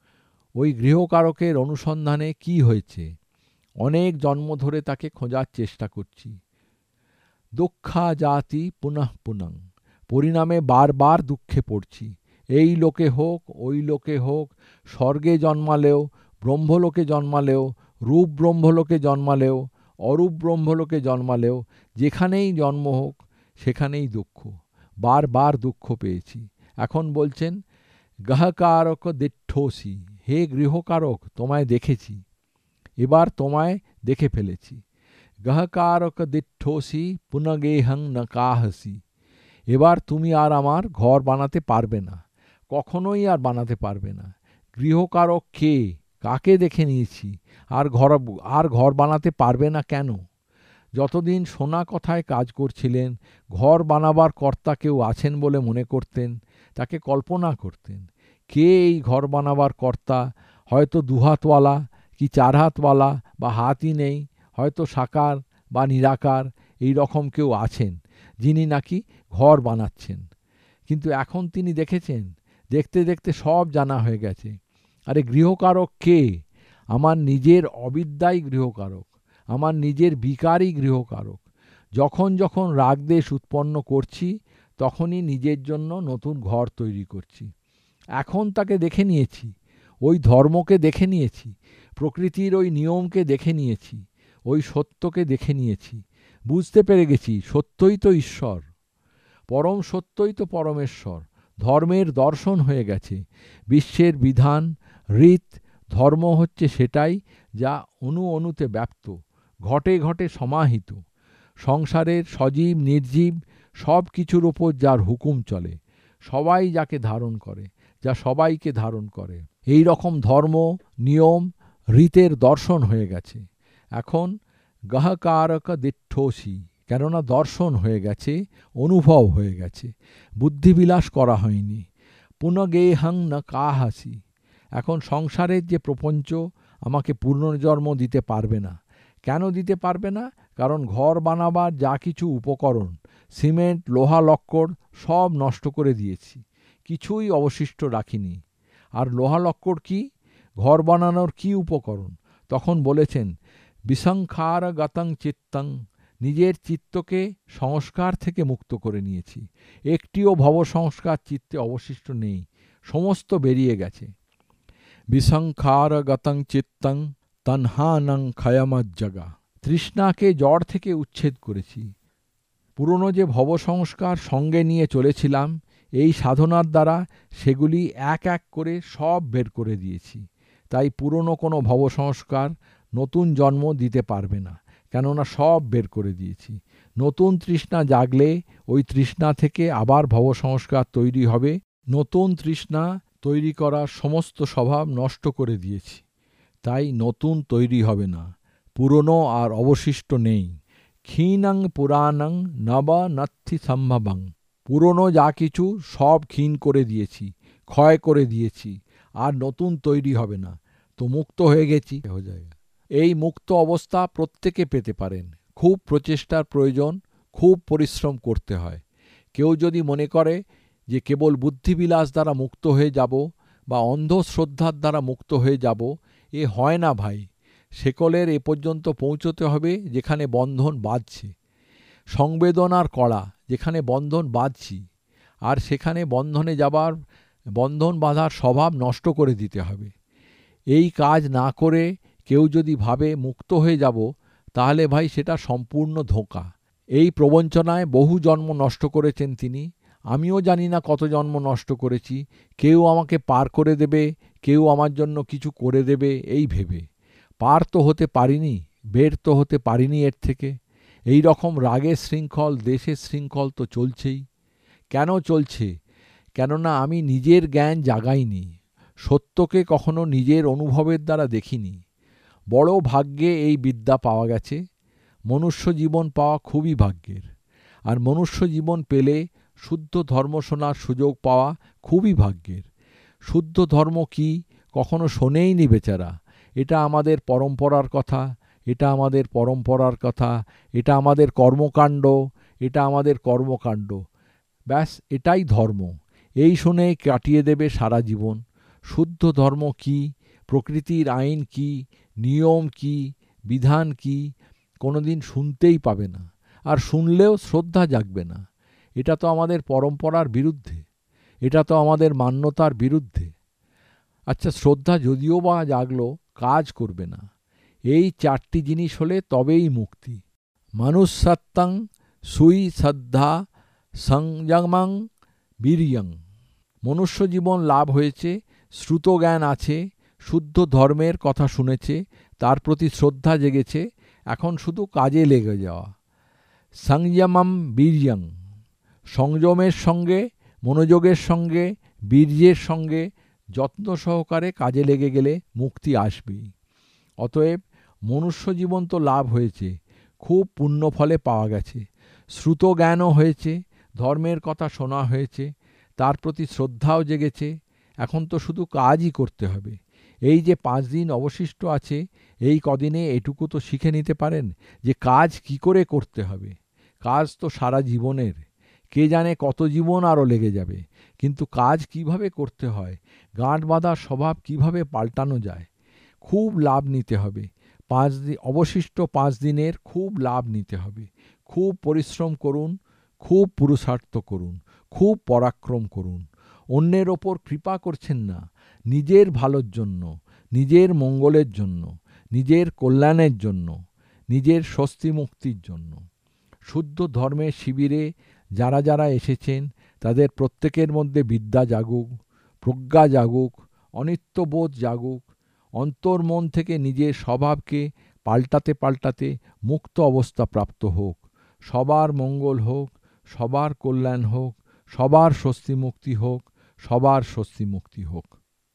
ওই গৃহকারকের অনুসন্ধানে কি হয়েছে? অনেক জন্ম ধরে তাকে খোঁজার চেষ্টা করছি। দুঃখা জাতি পুনঃ পুনঃ, পরিণামে বারবার দুঃখে পড়ছি। এই লোকে হোক, ওই লোকে হোক, স্বর্গে জন্মালেও, ব্রহ্মলোকে জন্মালেও, রূপ ব্রহ্মলোকে জন্মালেও, অরূপ ব্রহ্মলোকে জন্মালেও, যেখানেই জন্ম হোক সেখানেই দুঃখ। বারবার দুঃখ পেয়েছি। এখন বলছেন গাহকারক দিঠোসি, হে গৃহকারক, তোমায় দেখেছি, এবার তোমায় দেখে ফেলেছি। গাহকারক দিঠোসি পুনগেহং ন কাহসি, এবার তুমি আর আমার ঘর বানাতে পারবে না, কখনোই আর বানাতে পারবে না। গৃহকারক কে? কাকে দেখে নিয়েছি? আর ঘর বানাতে পারবে না কেন? যতদিন শোনা কথায় কাজ করছিলেন, ঘর বানাবার কর্তা কেউ আছেন বলে মনে করতেন, তাকে কল্পনা করতেন। কে এই ঘর বানাবার কর্তা? হয়তো 2 হাতওয়ালা, কি 4 হাতওয়ালা, বা হাতই নেই, হয়তো সাকার বা নিরাকার, এই রকম কেউ আছেন যিনি নাকি ঘর বানাচ্ছেন। কিন্তু এখন তিনি দেখেছেন, দেখতে দেখতে সব জানা হয়ে গেছে। আরে গৃহকারক কে? আমার নিজের অবিদ্যাই গৃহকারক, আমার নিজের বিকারই গৃহকারক। যখন যখন রাগদ্বেষ উৎপন্ন করছি, তখনই নিজের জন্য নতুন ঘর তৈরি করছি। এখন তাকে দেখে নিয়েছি, ওই ধর্মকে দেখে নিয়েছি, প্রকৃতির ওই নিয়মকে দেখে নিয়েছি, ওই সত্যকে দেখে নিয়েছি। বুঝতে পেরে গেছি সত্যই তো ঈশ্বর, পরম সত্যই তো পরমেশ্বর। ধর্মের দর্শন হয়ে গেছে। বিশ্বের বিধান, রীত, ধর্ম হচ্ছে সেটাই যা অণু অণুতে ব্যাপ্ত, ঘটে ঘটে সমাহিত। সংসারের সজীব নির্জীব সব কিছুর ওপর যার হুকুম চলে, সবাই যাকে ধারণ করে, যা সবাইকে ধারণ করে, এই রকম ধর্ম, নিয়ম, রীতের দর্শন হয়ে গেছে। এখন গাহকারক দিঠোসি, কেননা দর্শন হয়ে গেছে, অনুভব হয়ে গেছে, বুদ্ধিবিলাস করা হয়নি। পুনগেহং ন কাহাসি, এখন সংসারের যে প্রপঞ্চ আমাকে পুনর্জন্ম দিতে পারবে না। কেন দিতে পারবে না? কারণ ঘর বানাবার যা কিছু উপকরণ, সিমেন্ট, লোহা লক্কর, সব নষ্ট করে দিয়েছি, কিছুই অবশিষ্ট রাখিনি। আর লোহা লক্কর কি? ঘর বানানোর কি উপকরণ? তখন বলেছেন বিসংখার গতং চিত্তং, নিজের চিত্তকে সংস্কার থেকে মুক্ত করে নিয়েছি। একটিও ভব সংস্কার চিত্তে অবশিষ্ট নেই, সমস্ত বেরিয়ে গেছে। বিসংখার গতং চিত্তং তন্হানং ক্ষয়মজ্জগা, তৃষ্ণাকে জড় থেকে উচ্ছেদ করেছি। পুরনো যে ভব সংস্কার সঙ্গে নিয়ে চলেছিলাম, এই সাধনার দ্বারা সেগুলি এক এক করে সব বের করে দিয়েছি। তাই পুরনো কোনো ভব সংস্কার নতুন জন্ম দিতে পারবে না। কেননা সব বের করে দিয়েছি। নতুন তৃষ্ণা জাগলে ওই তৃষ্ণা থেকে আবার ভবসংস্কার তৈরি হবে। নতুন তৃষ্ণা তৈরি করার সমস্ত স্বভাব নষ্ট করে দিয়েছি, তাই নতুন তৈরি হবে না। পুরনো আর অবশিষ্ট নেই। ক্ষীণাং পুরাণাং নব নত্থি সম্ভবং। পুরনো যা কিছু সব ক্ষীণ করে দিয়েছি, ক্ষয় করে দিয়েছি, আর নতুন তৈরি হবে না। তো মুক্ত হয়ে গেছি। এই মুক্ত অবস্থা প্রত্যেকে পেতে পারেন। খুব প্রচেষ্টার প্রয়োজন, খুব পরিশ্রম করতে হয়। কেউ যদি মনে করে যে কেবল বুদ্ধিবিলাস দ্বারা মুক্ত হয়ে যাব বা অন্ধশ্রদ্ধার দ্বারা মুক্ত হয়ে যাব, এ হয় না ভাই। শেকলের এ পর্যন্ত পৌঁছতে হবে যেখানে বন্ধন বাঁধছে। সংবেদনার কড়া যেখানে বন্ধন বাঁধছি, আর সেখানে বন্ধন বাঁধার স্বভাব নষ্ট করে দিতে হবে। এই কাজ না করে কেউ যদি ভাবে মুক্ত হয়ে যাব, তাহলে ভাই সেটা সম্পূর্ণ ধোঁকা। এই প্রবঞ্চনায় বহু জন্ম নষ্ট করেছেন তিনি। আমিও জানি না কত জন্ম নষ্ট করেছি। কেউ আমাকে পার করে দেবে, কেউ আমার জন্য কিছু করে দেবে এই ভেবে। পার তো হতে পারিনি, বের তো হতে পারিনি এর থেকে। এই রকম রাগের শৃঙ্খল, দেশের শৃঙ্খল তো চলছেই। কেন চলছে? কেননা আমি নিজের জ্ঞান জাগাইনি, সত্যকে কখনো নিজের অনুভবের দ্বারা দেখিনি। বড় ভাগ্যে এই বিদ্যা পাওয়া গেছে। মনুষ্য জীবন পাওয়া খুবই ভাগ্যের। আর মনুষ্য জীবন পেলে শুদ্ধ ধর্ম শোনার সুযোগ পাওয়া খুবই ভাগ্যের। শুদ্ধ ধর্ম কি কখনো শোনেইনি বেচারা। এটা আমাদের পরম্পরার কথা, এটা আমাদের পরম্পরার কথা, এটা আমাদের কর্মকাণ্ড, এটা আমাদের কর্মকাণ্ড। ব্যাস এটাই ধর্ম। এই শুনেই কাটিয়ে দেবে সারা জীবন। শুদ্ধ ধর্ম কি, প্রকৃতির আইন কি, নিয়ম কি, বিধান কি, কোনোদিন শুনতেই পাবে না। আর শুনলেও শ্রদ্ধা জাগবে না। এটা তো আমাদের পরম্পরার বিরুদ্ধে, এটা তো আমাদের মান্যতার বিরুদ্ধে। আচ্ছা, শ্রদ্ধা যদিও বা জাগলো, কাজ করবে না। এই চারটি জিনিস হলে তবেই মুক্তি। মানুষসত্তাং সুই শ্রদ্ধা সংযমং বীর্যং। মনুষ্য জীবন লাভ হয়েছে, শ্রুত জ্ঞান আছে, শুদ্ধ ধর্মের কথা শুনেছে, তার প্রতি শ্রদ্ধা জেগেছে। এখন শুধু কাজে লেগে যাওয়া। সংযমম বীর্যং। সংযমের সঙ্গে, মনোযোগের সঙ্গে, বীর্যের সঙ্গে যত্ন সহকারে কাজে লেগে গেলে মুক্তি আসবেই। অতএব মনুষ্য জীবন তো লাভ হয়েছে, খুব পুণ্যফলে পাওয়া গেছে। শ্রুত জ্ঞানও হয়েছে, ধর্মের কথা শোনা হয়েছে, তার প্রতি শ্রদ্ধাও জেগেছে। এখন তো শুধু কাজই করতে হবে। এই যে 5 দিন অবশিষ্ট আছে, এই কদিনে এটুকু তো শিখে নিতে পারেন যে কাজ কি করে করতে হবে। কাজ তো সারা জীবনের, কে জানে কত জীবন আরও লেগে যাবে। কিন্তু কাজ কিভাবে করতে হয়, গাঁট বাঁধার স্বভাব কিভাবে পাল্টানো যায়, খুব লাভ নিতে হবে। অবশিষ্ট 5 দিনের খুব লাভ নিতে হবে। খুব পরিশ্রম করুন, খুব পুরুষার্থ করুন, খুব পরাক্রম করুন। অন্যের ওপর কৃপা করছেন না, নিজের ভালোর জন্য, নিজের মঙ্গলের জন্য, নিজের কল্যাণের জন্য, নিজের স্বস্তি মুক্তির জন্য। শুদ্ধ ধর্মের শিবিরে যারা যারা এসেছেন, তাদের প্রত্যেকের মধ্যে বিদ্যা জাগুক, প্রজ্ঞা জাগুক, অনিত্যবোধ জাগুক। অন্তর্মন থেকে নিজের স্বভাবকে পাল্টাতে পাল্টাতে মুক্ত অবস্থা প্রাপ্ত হোক। সবার মঙ্গল হোক, সবার কল্যাণ হোক, সবার স্বস্তি মুক্তি হোক, সবার স্বস্তি মুক্তি হোক।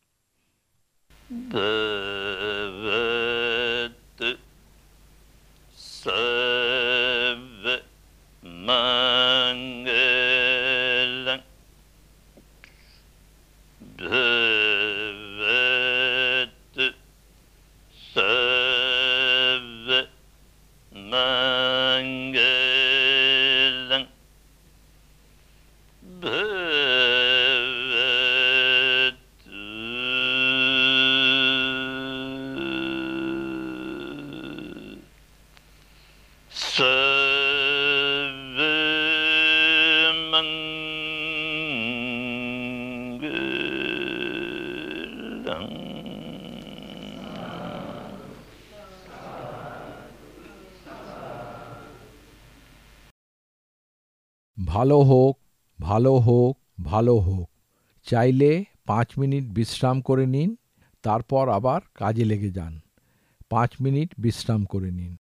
ভালো হোক, ভালো হোক, ভালো হোক। চাইলে 5 মিনিট বিশ্রাম করে নিন, তারপর আবার কাজে লেগে যান। 5 মিনিট বিশ্রাম করে নিন।